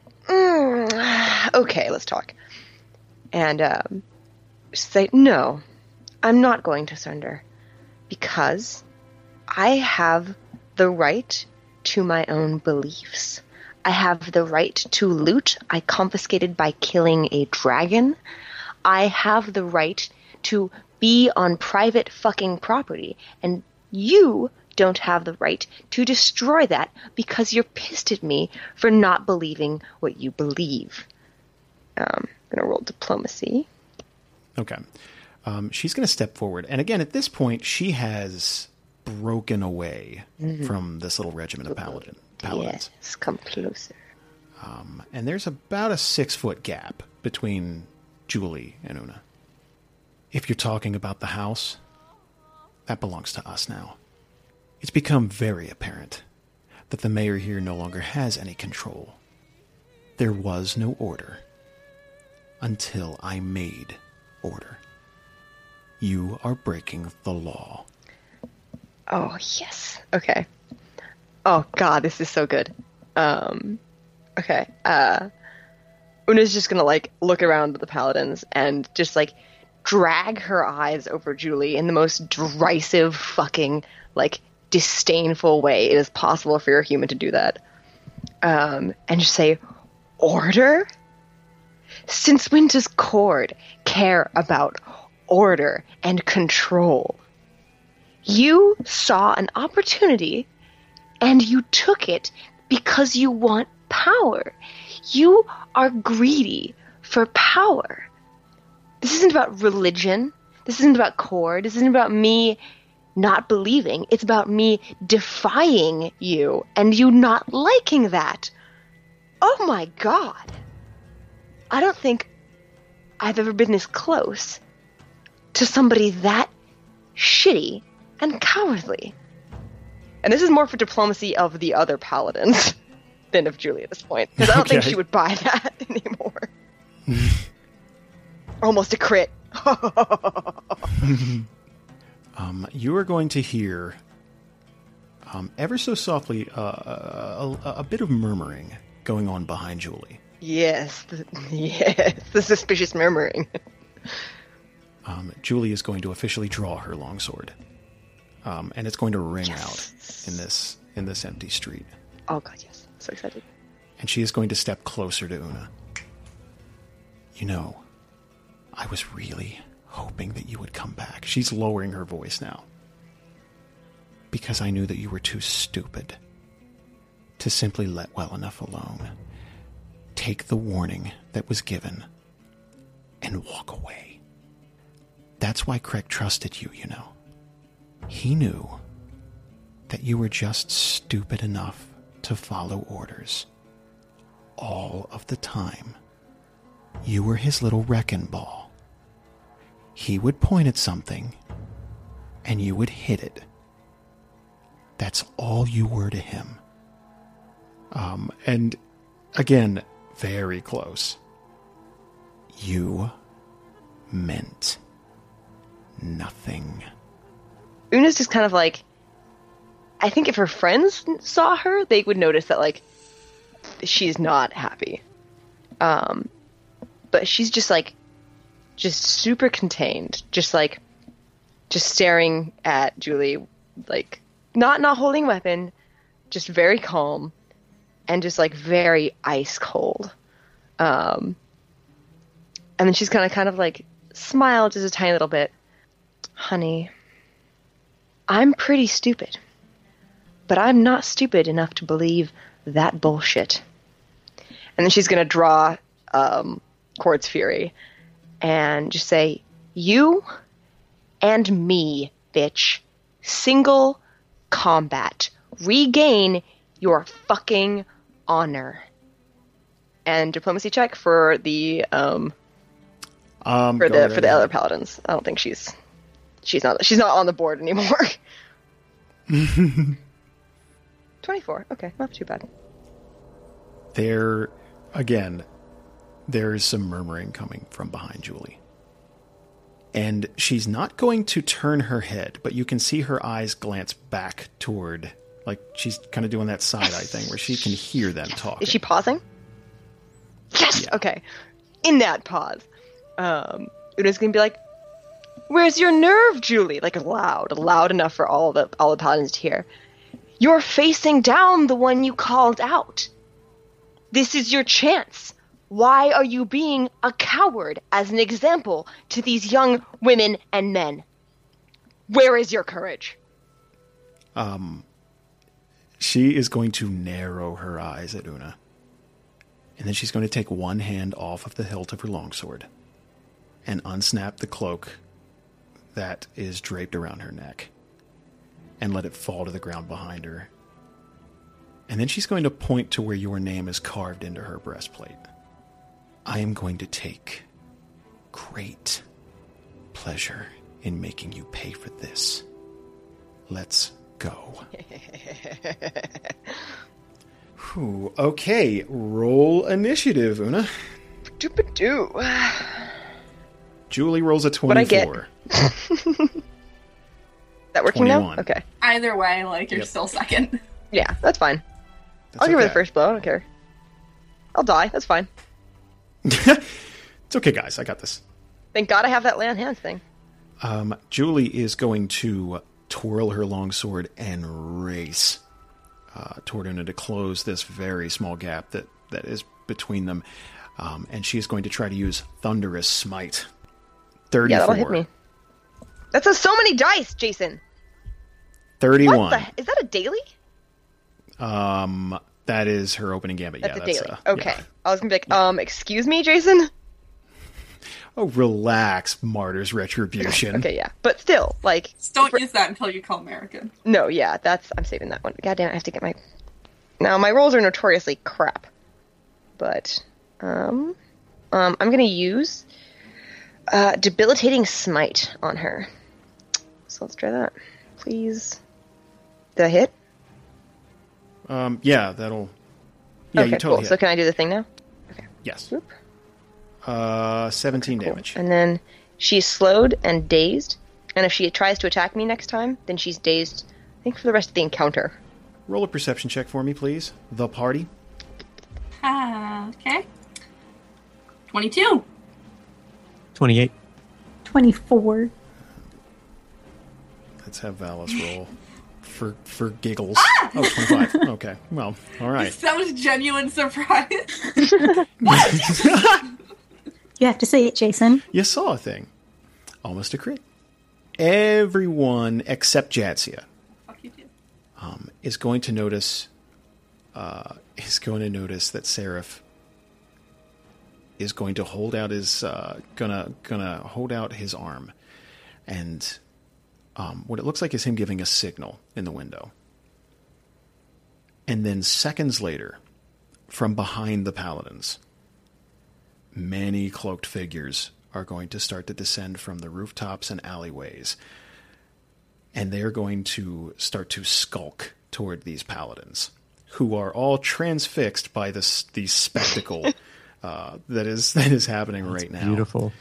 Speaker 9: mm, okay, let's talk. And, um, say, no, I'm not going to surrender. Because I have the right to my own beliefs. I have the right to loot I confiscated by killing a dragon. I have the right to be on private fucking property. And you don't have the right to destroy that because you're pissed at me for not believing what you believe. Um, I'm going to roll diplomacy.
Speaker 8: Okay. Um, she's going to step forward. And again, at this point, she has broken away mm-hmm. from this little regiment of paladin. Paladins.
Speaker 9: Yes, come closer.
Speaker 8: Um, and there's about a six-foot gap between Julie and Una. If you're talking about the house, that belongs to us now. It's become very apparent that the mayor here no longer has any control. There was no order until I made order. You are breaking the law.
Speaker 9: Oh, yes. Okay. Oh, God, this is so good. Um, okay. Uh, Una's just gonna, like, look around at the paladins and just, like, drag her eyes over Julie in the most derisive fucking, like, disdainful way it is possible for a human to do that. Um, and just say, order? Since when does Kord care about order and control? You saw an opportunity and you took it because you want power. You are greedy for power. This isn't about religion. This isn't about Kord. This isn't about me not believing. It's about me defying you and you not liking that. Oh my God. I don't think I've ever been this close to somebody that shitty and cowardly. And this is more for diplomacy of the other paladins than of Julie at this point. Because I don't
Speaker 8: Okay.
Speaker 9: think she would buy that anymore. Almost a crit.
Speaker 8: um, you are going to hear, um, ever so softly, uh, a, a, a bit of murmuring going on behind Julie.
Speaker 9: Yes, the, yes, the suspicious murmuring.
Speaker 8: um, Julie is going to officially draw her longsword, um, and it's going to ring yes. out in this in this empty street.
Speaker 9: Oh god, yes! So excited.
Speaker 8: And she is going to step closer to Una. You know, I was really hoping that you would come back. She's lowering her voice now. Because I knew that you were too stupid to simply let well enough alone. Take the warning that was given and walk away. That's why Craig trusted you, you know. He knew that you were just stupid enough to follow orders. All of the time. You were his little wrecking ball. He would point at something, and you would hit it. That's all you were to him. Um, and again, very close. You meant nothing.
Speaker 9: Una's just kind of like, I think if her friends saw her, they would notice that, like, she's not happy. Um, but she's just, like, just super contained. Just, like, just staring at Julie, like, not, not holding a weapon, just very calm, and just, like, very ice cold. Um, and then she's kind of, kind of, like, smiled just a tiny little bit. Honey, I'm pretty stupid. But I'm not stupid enough to believe that bullshit. And then she's going to draw um, Quartz Fury and just say, you and me, bitch. Single combat. Regain your fucking honor. And diplomacy check for the um,
Speaker 8: um
Speaker 9: for the for the other paladins. I don't think she's she's not she's not on the board anymore. twenty-four. Okay, not too bad.
Speaker 8: There, again, there's some murmuring coming from behind Julie. And she's not going to turn her head, but you can see her eyes glance back toward, like, she's kind of doing that side-eye thing where she can hear them talking.
Speaker 9: Is she pausing? Yes! Yeah. Okay. In that pause, um, Una's going to be like, where's your nerve, Julie? Like, loud. Loud enough for all the, all the paladins to hear. You're facing down the one you called out. This is your chance. Why are you being a coward as an example to these young women and men? Where is your courage?
Speaker 8: Um, she is going to narrow her eyes at Una. And then she's going to take one hand off of the hilt of her longsword and unsnap the cloak that is draped around her neck and let it fall to the ground behind her. And then she's going to point to where your name is carved into her breastplate. I am going to take great pleasure in making you pay for this. Let's go. Whew, okay, roll initiative, Una.
Speaker 9: Doop-a-doo.
Speaker 8: Julie rolls a twenty-four.
Speaker 9: What'd I get? That working
Speaker 8: twenty-one.
Speaker 9: now? Okay.
Speaker 10: Either way, like, you're
Speaker 8: Yep.
Speaker 10: still second.
Speaker 9: Yeah, that's fine.
Speaker 8: That's
Speaker 9: I'll give her the
Speaker 8: okay.
Speaker 9: first blow. I don't care. I'll die. That's fine.
Speaker 8: It's okay, guys. I got this.
Speaker 9: Thank God I have that lay on hands thing.
Speaker 8: Um, Julie is going to twirl her longsword and race uh, toward Una to close this very small gap that, that is between them. Um, and she is going to try to use Thunderous Smite. thirty-four.
Speaker 9: Yeah, that'll hit me. That's a, so many dice, Jason.
Speaker 8: thirty-one.
Speaker 9: What the? Is that a daily?
Speaker 8: Um, that is her opening gambit.
Speaker 9: That's
Speaker 8: yeah,
Speaker 9: a
Speaker 8: that's
Speaker 9: daily.
Speaker 8: uh,
Speaker 9: Okay.
Speaker 8: yeah.
Speaker 9: I was gonna be like, um, excuse me, Jason?
Speaker 8: Oh, relax, Martyr's Retribution.
Speaker 9: Okay, yeah. But still, like...
Speaker 10: Just don't use that until you call American.
Speaker 9: No, yeah, that's... I'm saving that one. God damn it, I have to get my... Now, my rolls are notoriously crap. But, um... um I'm gonna use... Uh, Debilitating Smite on her. So let's try that. Please. Did I hit?
Speaker 8: Um, yeah, that'll... Yeah,
Speaker 9: okay,
Speaker 8: you totally
Speaker 9: cool.
Speaker 8: hit.
Speaker 9: So can I do the thing now? Okay.
Speaker 8: Yes.
Speaker 9: Whoop.
Speaker 8: Uh, seventeen
Speaker 9: Cool.
Speaker 8: damage.
Speaker 9: And then she's slowed and dazed. And if she tries to attack me next time, then she's dazed, I think, for the rest of the encounter.
Speaker 8: Roll a perception check for me, please. The party.
Speaker 10: Ah, okay. twenty-two.
Speaker 12: twenty-eight.
Speaker 13: twenty-four.
Speaker 8: Let's have Valis roll for for giggles. Ah! Oh, twenty-five. Okay. Well, all right.
Speaker 10: That was genuine surprise.
Speaker 13: You have to say it, Jason.
Speaker 8: You saw a thing. Almost a crit. Everyone except Jadzia um, is going to notice uh, is going to notice that Seraph is going to hold out his uh, gonna gonna hold out his arm, and um, what it looks like is him giving a signal in the window. And then seconds later, from behind the paladins, many cloaked figures are going to start to descend from the rooftops and alleyways. And they are going to start to skulk toward these paladins, who are all transfixed by this the spectacle uh, that is that is happening
Speaker 12: That's
Speaker 8: right now.
Speaker 12: Beautiful.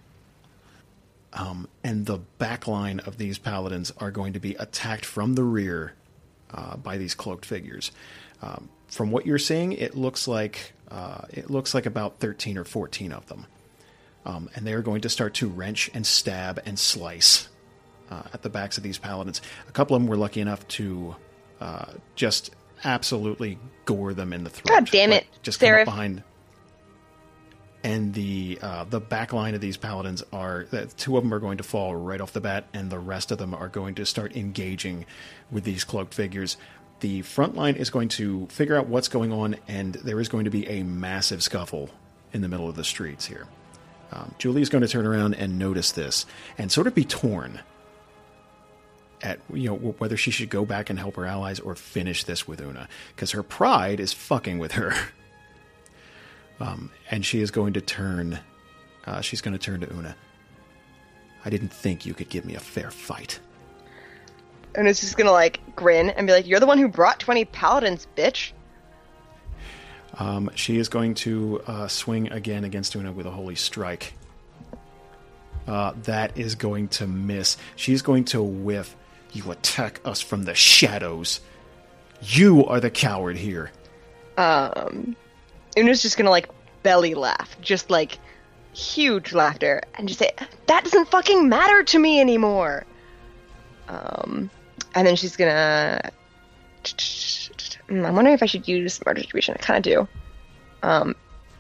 Speaker 8: Um, and the back line of these paladins are going to be attacked from the rear uh, by these cloaked figures. Um, from what you're seeing, it looks like uh, it looks like about thirteen or fourteen of them. Um, and they are going to start to wrench and stab and slice uh, at the backs of these paladins. A couple of them were lucky enough to uh, just absolutely gore them in the throat.
Speaker 9: God damn it,
Speaker 8: Like, just come up
Speaker 9: Seraph.
Speaker 8: behind. And the uh, the back line of these paladins are uh, two of them are going to fall right off the bat, and the rest of them are going to start engaging with these cloaked figures. The front line is going to figure out what's going on, and there is going to be a massive scuffle in the middle of the streets here. Um, Julie is going to turn around and notice this and sort of be torn at you know whether she should go back and help her allies or finish this with Una, because her pride is fucking with her. Um, and she is going to turn. Uh, she's going to turn to Una. I didn't think you could give me a fair fight.
Speaker 9: Una's just gonna like grin and be like, "You're the one who brought twenty paladins, bitch."
Speaker 8: Um, she is going to uh, swing again against Una with a holy strike. Uh, that is going to miss. She's going to whiff. You attack us from the shadows. You are the coward here.
Speaker 9: Um, Una's just gonna like belly laugh, just like huge laughter, and just say, "That doesn't fucking matter to me anymore." Um, and then she's gonna. I'm wondering if I should use smart distribution. I kind of do. Um,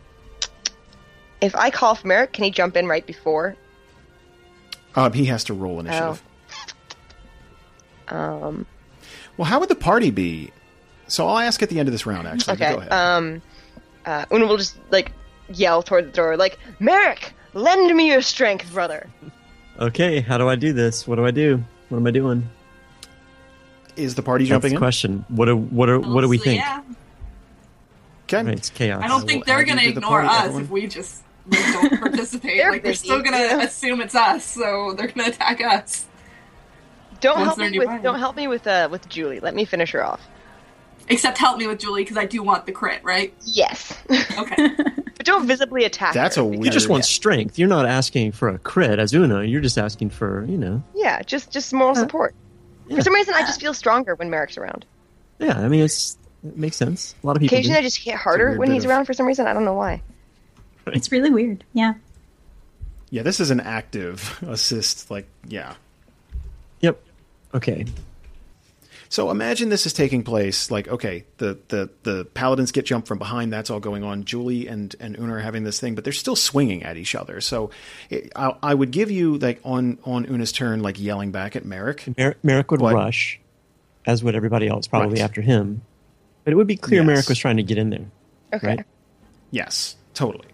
Speaker 9: if I call for Merrick, can he jump in right before?
Speaker 8: Um, he has to roll initiative.
Speaker 9: Oh. Um.
Speaker 8: Well, how would the party be? So I'll ask at the end of this round, actually.
Speaker 9: Okay.
Speaker 8: Go ahead.
Speaker 9: Um, uh, Una will just like yell toward the door, like, "Merrick, lend me your strength, brother."
Speaker 12: Okay, how do I do this? What do I do? What am I doing?
Speaker 8: Is the party
Speaker 12: That's
Speaker 8: jumping
Speaker 12: the
Speaker 8: in?
Speaker 12: question. What do what do what do we
Speaker 10: So,
Speaker 12: think?
Speaker 10: yeah.
Speaker 8: Okay.
Speaker 12: Right, it's chaos.
Speaker 10: I don't think
Speaker 8: will
Speaker 10: they're
Speaker 8: add you
Speaker 10: going to
Speaker 8: to the
Speaker 10: ignore
Speaker 8: party,
Speaker 10: us
Speaker 8: everyone.
Speaker 10: if we just like, don't participate.
Speaker 9: They're
Speaker 10: like they're
Speaker 9: busy,
Speaker 10: still going to
Speaker 9: yeah.
Speaker 10: assume it's us, so they're going to attack us.
Speaker 9: Don't
Speaker 10: Once
Speaker 9: help
Speaker 10: they're
Speaker 9: me with
Speaker 10: nearby.
Speaker 9: don't help me with uh with Julie. Let me finish her off.
Speaker 10: Except help me with Julie because I do want the crit, right?
Speaker 9: Yes,
Speaker 10: Okay.
Speaker 9: but don't visibly attack
Speaker 8: That's
Speaker 9: her.
Speaker 8: a
Speaker 9: because-
Speaker 12: You just
Speaker 8: Weird.
Speaker 12: want strength. You're not asking for a crit as Una. You're just asking for, you know.
Speaker 9: Yeah, just just moral support.
Speaker 12: yeah.
Speaker 9: For some reason, I just feel stronger when Merrick's around.
Speaker 12: Yeah, I mean, it's it makes sense. A lot of people do.
Speaker 9: Occasionally, I just hit harder
Speaker 8: weird
Speaker 9: when
Speaker 8: bit
Speaker 9: he's
Speaker 8: of-
Speaker 9: around for some reason. I don't know why.
Speaker 13: It's really weird. Yeah.
Speaker 8: Yeah, this is an active assist. Like, yeah.
Speaker 12: Yep. Okay.
Speaker 8: So imagine this is taking place. Like, okay, the, the, the paladins get jumped from behind. That's all going on. Julie and, and Una are having this thing, but they're still swinging at each other. So it, I, I would give you, like, on, on Una's turn, like, yelling back at Merrick.
Speaker 12: Mer- Merrick would
Speaker 8: But-
Speaker 12: rush, as would everybody else, probably
Speaker 8: Right.
Speaker 12: after him. But it would be clear
Speaker 8: Yes.
Speaker 12: Merrick was trying to get in there.
Speaker 9: Okay.
Speaker 12: Right?
Speaker 8: Yes, totally.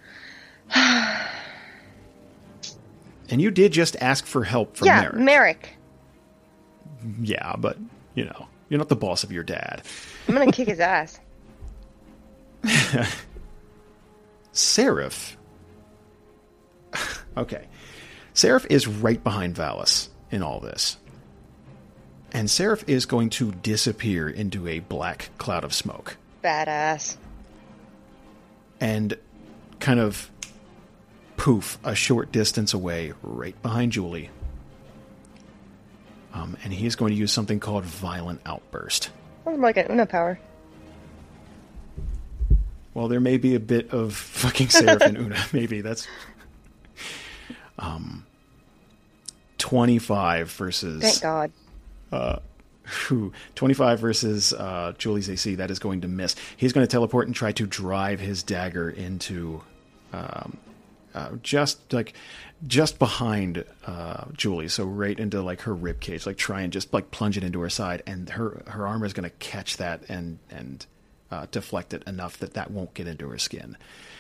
Speaker 8: And you did just ask for help from
Speaker 9: yeah,
Speaker 8: Merrick.
Speaker 9: Merrick.
Speaker 8: Yeah, but, you know, you're not the boss of your dad.
Speaker 9: I'm gonna kick his ass.
Speaker 8: Seraph. Okay. Seraph is right behind Valis in all this. And Seraph is going to disappear into a black cloud of smoke.
Speaker 9: Badass.
Speaker 8: And kind of poof, a short distance away, right behind Julie. Um, and he is going to use something called Violent Outburst.
Speaker 9: Sounds like an Una power.
Speaker 8: Well, there may be a bit of fucking Seraph and Una. Maybe that's um, twenty-five versus.
Speaker 9: Thank God.
Speaker 8: Uh, whew, twenty-five versus uh, Julie's A C. That is going to miss. He's going to teleport and try to drive his dagger into, um, uh, just like, just behind uh, Julie. So right into like her rib cage. Like try and just like plunge it into her side, and her her armor is going to catch that and and. Uh, deflect it enough that that won't get into her skin.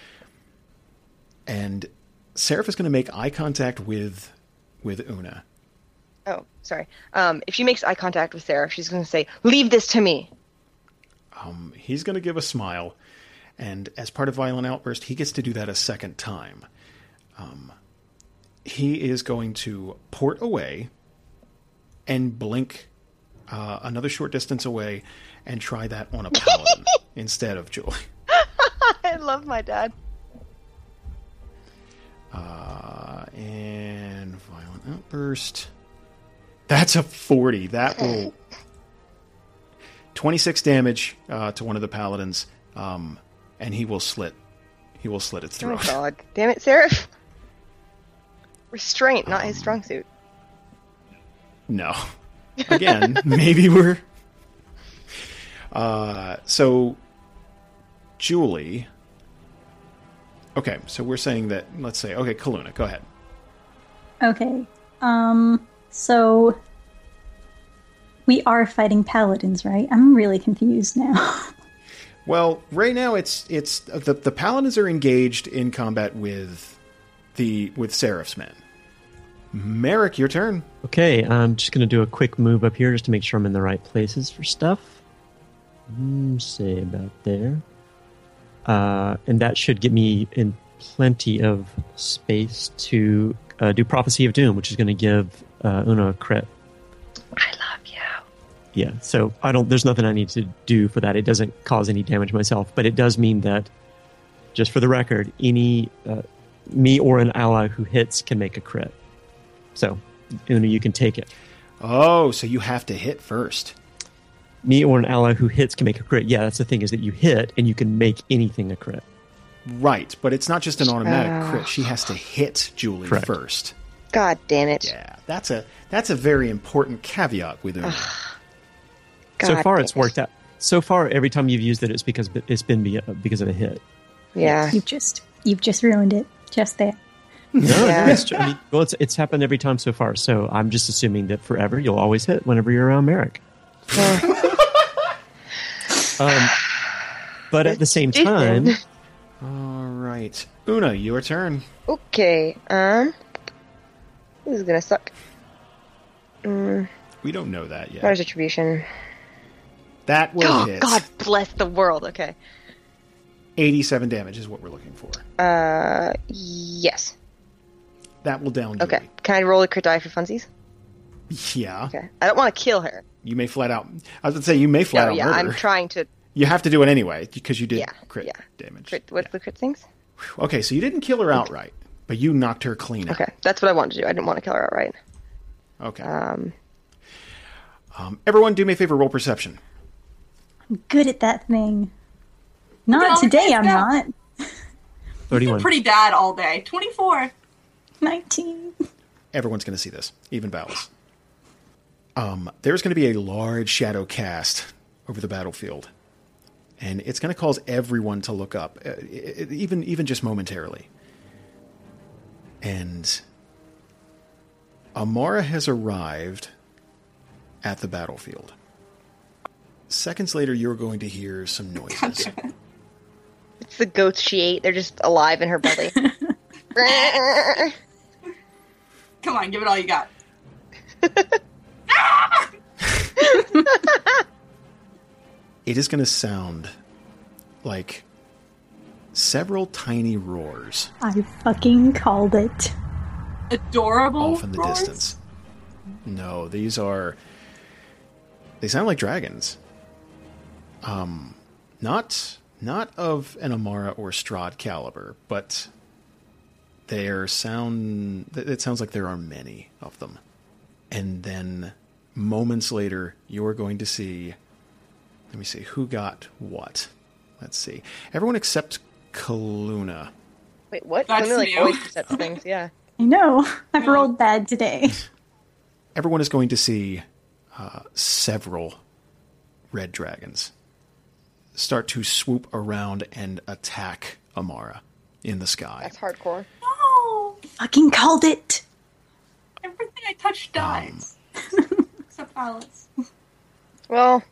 Speaker 8: And Seraph is going to make eye contact with with Una.
Speaker 9: Oh, sorry. Um, if she makes eye contact with Seraph, she's going to say, "Leave this to me."
Speaker 8: Um, he's going to give a smile, and as part of Violent Outburst, he gets to do that a second time. Um, he is going to port away and blink uh, another short distance away and try that on a paladin instead of Julie.
Speaker 9: I love my dad.
Speaker 8: Uh, and Violent Outburst. That's a forty. That will... twenty-six damage uh, to one of the paladins, um, and he will slit. He will slit its throat.
Speaker 9: Oh, God. Damn it, Seraph. Restraint, not um, his strong suit.
Speaker 8: No. Again, maybe we're... Uh, so, Julie... Okay, so we're saying that, let's say, okay, Kaluna, go ahead.
Speaker 13: Okay, um, so... We are fighting paladins, right? I'm really confused now.
Speaker 8: Well, right now it's it's the the paladins are engaged in combat with the with Seraph's men. Merrick, your turn.
Speaker 12: Okay, I'm just going to do a quick move up here just to make sure I'm in the right places for stuff. Mm, say about there. Uh, and that should get me in plenty of space to uh, do Prophecy of Doom, which is going to give uh, Una a crit.
Speaker 9: I love you.
Speaker 12: Yeah, so I don't. There's nothing I need to do for that. It doesn't cause any damage myself, but it does mean that, just for the record, any uh, me or an ally who hits can make a crit. So, Una, you can take it.
Speaker 8: Oh, so you have to hit first.
Speaker 12: Me or an ally who hits can make a crit. Yeah, that's the thing, is that you hit and you can make anything a crit.
Speaker 8: Right, but it's not just an automatic
Speaker 9: uh,
Speaker 8: crit. She has to hit Julie
Speaker 12: Correct.
Speaker 8: first.
Speaker 9: God damn it.
Speaker 8: Yeah, that's a that's a very important caveat with Una.
Speaker 12: So
Speaker 9: God
Speaker 12: far,
Speaker 9: damn
Speaker 12: it's
Speaker 9: it.
Speaker 12: worked out. So far, every time you've used it, it's because it's been be- because of a hit.
Speaker 9: Yeah.
Speaker 13: You've just you've just ruined it. Just there.
Speaker 12: No,
Speaker 9: Yeah.
Speaker 12: no, it's, true. I mean, well, it's it's happened every time so far. So I'm just assuming that forever you'll always hit whenever you're around Merrick. um, but at the same time,
Speaker 8: All right, Una, your turn.
Speaker 9: Okay, um... This is gonna suck. Mm,
Speaker 8: We don't know that yet.
Speaker 9: what is Retribution?
Speaker 8: That will
Speaker 9: Oh,
Speaker 8: hit.
Speaker 9: God bless the world. Okay.
Speaker 8: eighty-seven damage is what we're looking for.
Speaker 9: Uh, yes.
Speaker 8: That will down Julie.
Speaker 9: Okay. Can I roll a crit die for funsies?
Speaker 8: Yeah.
Speaker 9: Okay. I don't want to kill her.
Speaker 8: You may flat out... I was going to say, you may flat
Speaker 9: no,
Speaker 8: out
Speaker 9: yeah,
Speaker 8: murder.
Speaker 9: I'm trying to...
Speaker 8: You have to do it anyway, because you did
Speaker 9: Yeah,
Speaker 8: crit
Speaker 9: yeah.
Speaker 8: damage.
Speaker 9: Crit, what's the crit things?
Speaker 8: Okay, so you didn't kill her outright, but you knocked her clean out.
Speaker 9: Okay. That's what I wanted to do. I didn't want to kill her outright.
Speaker 8: Okay.
Speaker 9: Um,
Speaker 8: Um, everyone, do me a favor, roll perception.
Speaker 13: I'm good at that thing. Not
Speaker 10: No,
Speaker 13: today,
Speaker 10: it's
Speaker 13: I'm
Speaker 10: not.
Speaker 13: not.
Speaker 12: thirty-one.
Speaker 10: Pretty bad all day. twenty-four.
Speaker 13: nineteen.
Speaker 8: Everyone's going to see this, even Vowels. Um, there's going to be a large shadow cast over the battlefield, and it's going to cause everyone to look up, uh, it, even even just momentarily. And Amara has arrived at the battlefield. Seconds later, you're going to hear some noises.
Speaker 9: it's the goats she ate. They're just alive in her belly.
Speaker 10: Come on, give it all you got.
Speaker 8: It is going to sound like several tiny roars
Speaker 13: I fucking called it.
Speaker 10: Adorable.
Speaker 8: off in the
Speaker 10: roars?
Speaker 8: distance. No, these are... They sound like dragons. Um, not not of an Amara or Strahd caliber, but there sound. It sounds like there are many of them, and then moments later, you're going to see. Let me see who got what. Let's see. Everyone except Kaluna.
Speaker 9: Wait, what?
Speaker 10: That's
Speaker 9: Kaluna, like,
Speaker 10: new.
Speaker 9: always sets things, yeah.
Speaker 13: I know. I've rolled bad today.
Speaker 8: Everyone is going to see uh, several red dragons start to swoop around and attack Amara in the sky.
Speaker 9: That's hardcore.
Speaker 10: No!
Speaker 13: Fucking called it.
Speaker 10: Everything I touch dies. Except Alice.
Speaker 9: Well,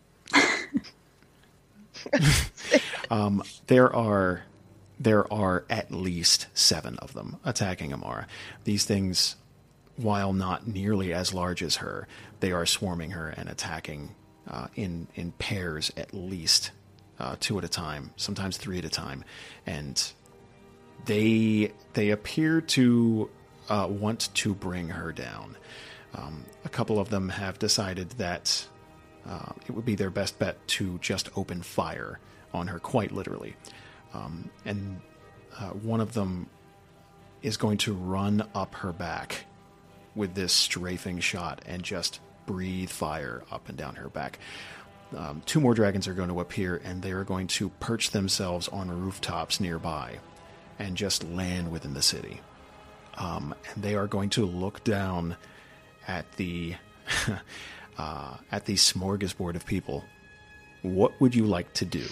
Speaker 8: um, there are there are at least seven of them attacking Amara. These things, while not nearly as large as her, they are swarming her and attacking uh, in in pairs at least, uh, two at a time, sometimes three at a time, and they they appear to uh, want to bring her down. Um, a couple of them have decided that uh, it would be their best bet to just open fire on her, quite literally. Um, and uh, one of them is going to run up her back with this strafing shot and just breathe fire up and down her back. Um, two more dragons are going to appear, and they are going to perch themselves on rooftops nearby and just land within the city. Um, and they are going to look down at the uh, at the smorgasbord of people. What would you like to do?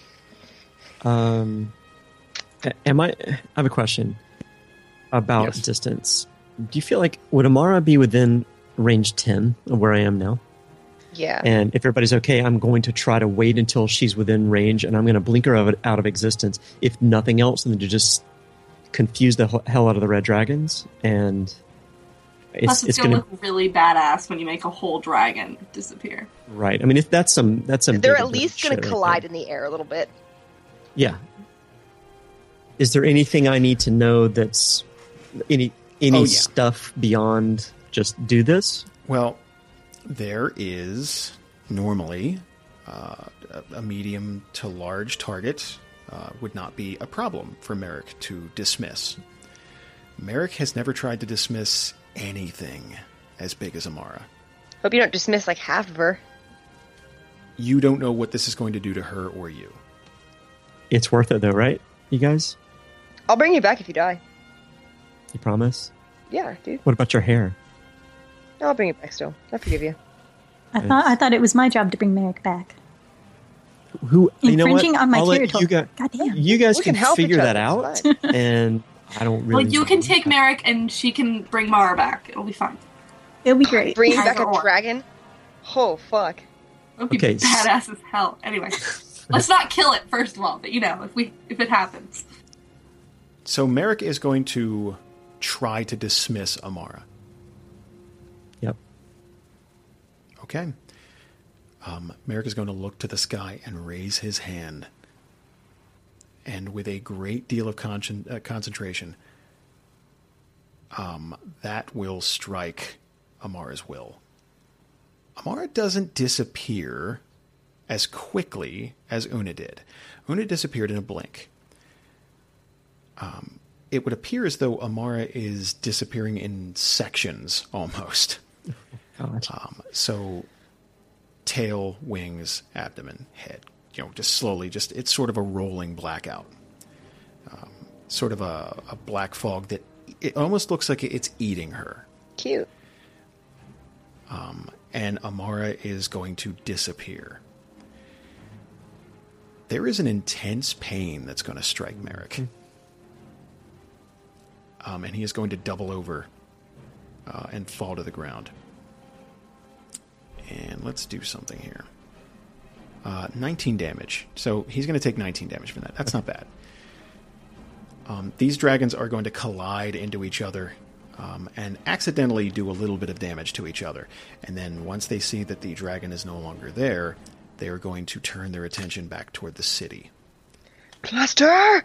Speaker 12: Um, am I? I have a question about
Speaker 8: Yes.
Speaker 12: distance. Do you feel like would Amara be within range ten of where I am now?
Speaker 9: yeah.
Speaker 12: And if everybody's okay, I'm going to try to wait until she's within range, and I'm going to blink her out of, out of existence. If nothing else, than to just confuse the h- hell out of the red dragons. And
Speaker 10: Plus,
Speaker 12: it's,
Speaker 10: it's,
Speaker 12: it's
Speaker 10: gonna
Speaker 12: going to
Speaker 10: look really badass when you make a whole dragon disappear.
Speaker 12: right. I mean, if that's some that's some.
Speaker 9: They're
Speaker 12: David
Speaker 9: at least
Speaker 12: shit
Speaker 9: going to
Speaker 12: right
Speaker 9: collide
Speaker 12: there.
Speaker 9: in the air a little bit.
Speaker 12: Yeah. Is there anything I need to know that's any any
Speaker 8: Oh, yeah.
Speaker 12: stuff beyond just do this?
Speaker 8: Well, there is normally uh, a- a medium to large target uh, would not be a problem for Merrick to dismiss. Merrick has never tried to dismiss anything as big as Amara.
Speaker 9: Hope you don't dismiss like half of her.
Speaker 8: You don't know what this is going to do to her or you.
Speaker 12: It's worth it though, right? You guys?
Speaker 9: I'll bring you back if you die.
Speaker 12: You promise?
Speaker 9: Yeah, dude.
Speaker 12: What about your hair?
Speaker 9: I'll bring you back still. I forgive you.
Speaker 13: I thought I thought it was my job to bring Merrick back.
Speaker 12: Who you know what?
Speaker 13: Infringing on my
Speaker 12: I'll let
Speaker 13: territory.
Speaker 12: You, guys,
Speaker 13: Goddamn.
Speaker 12: you guys
Speaker 9: We
Speaker 12: can,
Speaker 9: can help
Speaker 12: figure
Speaker 9: each
Speaker 12: that
Speaker 9: other,
Speaker 12: out,
Speaker 9: it's
Speaker 12: and I don't really.
Speaker 10: Like, you can take Merrick and she can bring Mara back. It'll be fine.
Speaker 13: It'll be great.
Speaker 9: Bringing back
Speaker 10: Either
Speaker 9: a
Speaker 10: or.
Speaker 9: dragon? Oh, fuck.
Speaker 10: It'll be
Speaker 12: Okay, s-
Speaker 10: badass as hell. Anyway, let's not kill it first of all. But you know, if we if it happens,
Speaker 8: So Merrick is going to try to dismiss Amara.
Speaker 12: Yep.
Speaker 8: Okay. Um, Merrick is going to look to the sky and raise his hand. And with a great deal of con- uh, concentration, um, that will strike Amara's will. Amara doesn't disappear as quickly as Una did. Una disappeared in a blink. Um, it would appear as though Amara is disappearing in sections almost.
Speaker 12: God.
Speaker 8: Um, so tail, wings, abdomen, head. You know, just slowly, just it's sort of a rolling blackout. Um, sort of a, a black fog that it almost looks like it's eating her.
Speaker 9: Cute.
Speaker 8: Um, and Amara is going to disappear. There is an intense pain that's going to strike Merrick. Um, and he is going to double over uh, and fall to the ground. And let's do something here. Uh, nineteen damage. So he's going to take nineteen damage from that. That's not bad. Um, these dragons are going to collide into each other um, and accidentally do a little bit of damage to each other. And then once they see that the dragon is no longer there, they are going to turn their attention back toward the city.
Speaker 9: Cluster!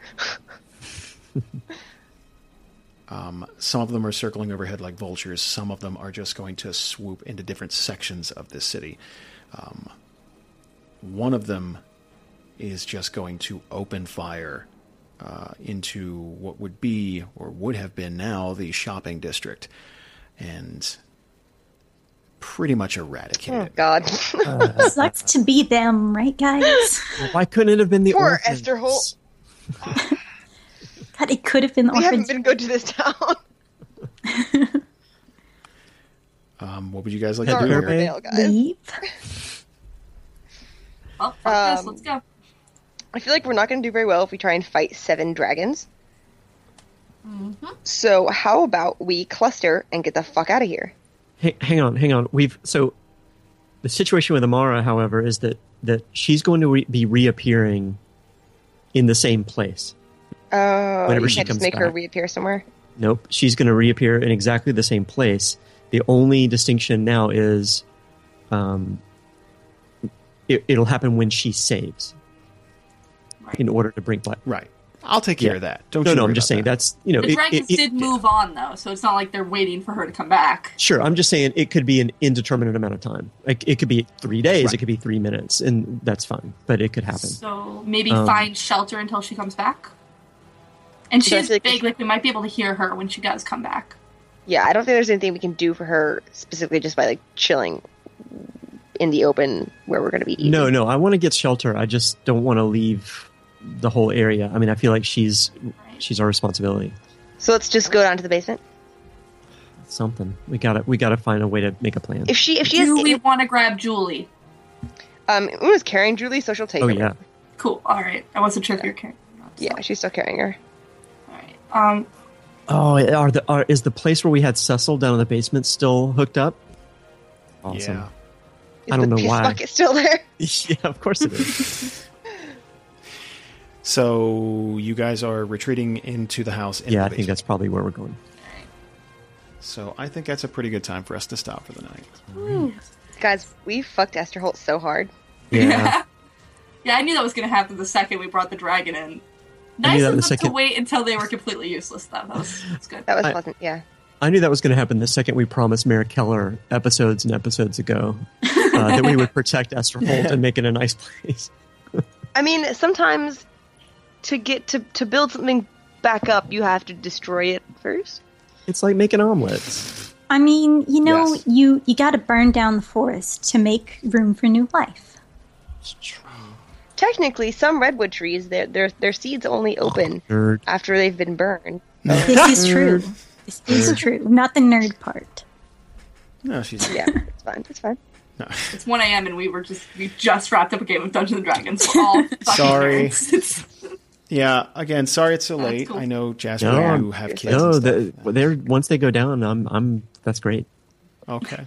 Speaker 8: Um, some of them are circling overhead like vultures. Some of them are just going to swoop into different sections of this city. Um, one of them is just going to open fire uh, into what would be, or would have been now, the shopping district, and pretty much eradicated.
Speaker 9: Oh, God.
Speaker 13: Uh, Sucks to be them, right, guys?
Speaker 12: Why couldn't it have been the
Speaker 9: Poor
Speaker 12: orphans?
Speaker 9: Esther Holt.
Speaker 13: God, it could have been the
Speaker 9: We
Speaker 13: orphans.
Speaker 9: haven't been good to this town.
Speaker 8: Um, what would you guys like
Speaker 9: Sorry,
Speaker 8: to do here?
Speaker 9: Riverdale, guys.
Speaker 13: Leave.
Speaker 10: Well, fuck this.
Speaker 9: Um,
Speaker 10: Let's go.
Speaker 9: I feel like we're not going to do very well if we try and fight seven dragons.
Speaker 10: Mm-hmm.
Speaker 9: So how about we cluster and get the fuck out of here?
Speaker 12: Hang, hang on, hang on. We've so the situation with Amara, however, is that that she's going to re- be reappearing in the same place.
Speaker 9: Oh,
Speaker 12: Whenever
Speaker 9: you
Speaker 12: she
Speaker 9: can't just
Speaker 12: comes
Speaker 9: make her
Speaker 12: back.
Speaker 9: reappear somewhere?
Speaker 12: Nope, she's going to reappear in exactly the same place. The only distinction now is, um, it, it'll happen when she saves,
Speaker 10: Right.
Speaker 12: in order to bring Black.
Speaker 8: Right. I'll take care
Speaker 12: Yeah.
Speaker 8: of that. Don't
Speaker 12: no,
Speaker 8: you
Speaker 12: no.
Speaker 8: worry
Speaker 12: I'm just
Speaker 8: about
Speaker 12: saying
Speaker 8: that.
Speaker 12: that's you know.
Speaker 10: The
Speaker 12: it-
Speaker 10: dragons
Speaker 12: it- it-
Speaker 10: did move on, though, so it's not like they're waiting for her to come back.
Speaker 12: Sure, I'm just saying it could be an indeterminate amount of time. Like it could be three days,
Speaker 8: Right.
Speaker 12: it could be three minutes, and that's fine. But it could happen.
Speaker 10: So maybe
Speaker 12: Um,
Speaker 10: find shelter until she comes back. And
Speaker 9: So I
Speaker 10: she's
Speaker 9: feel like
Speaker 10: big,
Speaker 9: if-
Speaker 10: like we might be able to hear her when she does come back.
Speaker 9: Yeah, I don't think there's anything we can do for her specifically just by like chilling in the open where we're going to be eating.
Speaker 12: No, no, I want to get shelter. I just don't want to leave the whole area. I mean, I feel like she's she's our responsibility.
Speaker 9: So let's just go down to the basement.
Speaker 12: Something we gotta we gotta find a way to make a plan.
Speaker 9: If she if she
Speaker 10: Do
Speaker 9: has
Speaker 10: we want to grab Julie?
Speaker 9: um Una's carrying Julie, so she'll take
Speaker 12: Oh
Speaker 9: her.
Speaker 12: yeah,
Speaker 10: Cool. All right. I wasn't sure if you're carrying. or not, so-
Speaker 9: Yeah, she's still carrying her.
Speaker 10: All right. Um.
Speaker 12: Oh, are the are, is the place where we had Cecil down in the basement still hooked up? Awesome.
Speaker 8: Yeah.
Speaker 9: Is
Speaker 12: I don't
Speaker 9: the
Speaker 12: know
Speaker 9: piss
Speaker 12: why.
Speaker 9: bucket still there?
Speaker 12: Yeah, of course it is.
Speaker 8: So you guys are retreating into the house. In
Speaker 12: yeah,
Speaker 8: the
Speaker 12: I think
Speaker 8: basement.
Speaker 12: that's probably where we're going.
Speaker 8: So I think that's a pretty good time for us to stop for the night.
Speaker 9: Woo. Guys, we fucked Esther Holt so hard.
Speaker 12: Yeah,
Speaker 10: Yeah, I knew that was going to happen the second we brought the dragon in.
Speaker 12: I knew
Speaker 10: Nice
Speaker 12: that
Speaker 10: of
Speaker 12: the
Speaker 10: them
Speaker 12: second-
Speaker 10: to wait until they were completely useless, though. That was, that's good.
Speaker 9: That was
Speaker 12: I-
Speaker 9: pleasant, yeah.
Speaker 12: I knew that was going to happen the second we promised Mara Keller episodes and episodes ago uh, that we would protect Esther Holt and make it a nice place.
Speaker 9: I mean, sometimes to get to to build something back up, you have to destroy it first.
Speaker 12: It's like making omelets.
Speaker 13: I mean, you know,
Speaker 8: Yes.
Speaker 13: you you got to burn down the forest to make room for new life.
Speaker 9: Technically, some redwood trees, their their their seeds only open
Speaker 12: Nerd.
Speaker 9: after they've been burned.
Speaker 13: This is true. This is true. Not the nerd part.
Speaker 8: No, she's
Speaker 9: Yeah, it's fine. It's fine.
Speaker 10: It's one a.m. and we were just we just wrapped up a game of Dungeons and Dragons. We're all fucking
Speaker 8: Sorry.
Speaker 10: nerds. It's-
Speaker 8: Yeah, again, sorry it's so
Speaker 10: That's
Speaker 8: late.
Speaker 10: cool.
Speaker 8: I know Jasper,
Speaker 12: No,
Speaker 8: you have kids.
Speaker 12: No,
Speaker 8: and
Speaker 12: the,
Speaker 8: stuff.
Speaker 12: they're once they go down, I'm I'm that's great.
Speaker 8: Okay.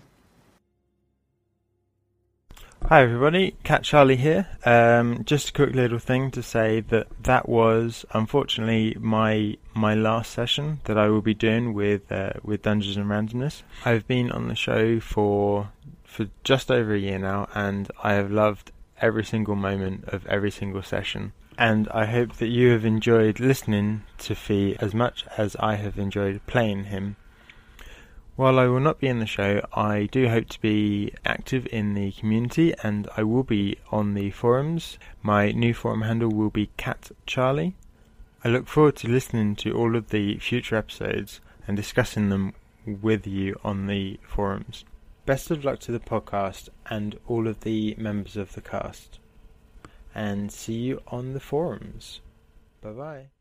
Speaker 11: Hi everybody, Cat Charlie here. Um, just a quick little thing to say that that was unfortunately my my last session that I will be doing with uh, with Dungeons and Randomness. I've been on the show for for just over a year now, and I have loved every single moment of every single session. And I hope that you have enjoyed listening to Fee as much as I have enjoyed playing him. While I will not be in the show, I do hope to be active in the community, and I will be on the forums. My new forum handle will be Cat Charlie. I look forward to listening to all of the future episodes and discussing them with you on the forums. Best of luck to the podcast and all of the members of the cast. And see you on the forums. Bye bye.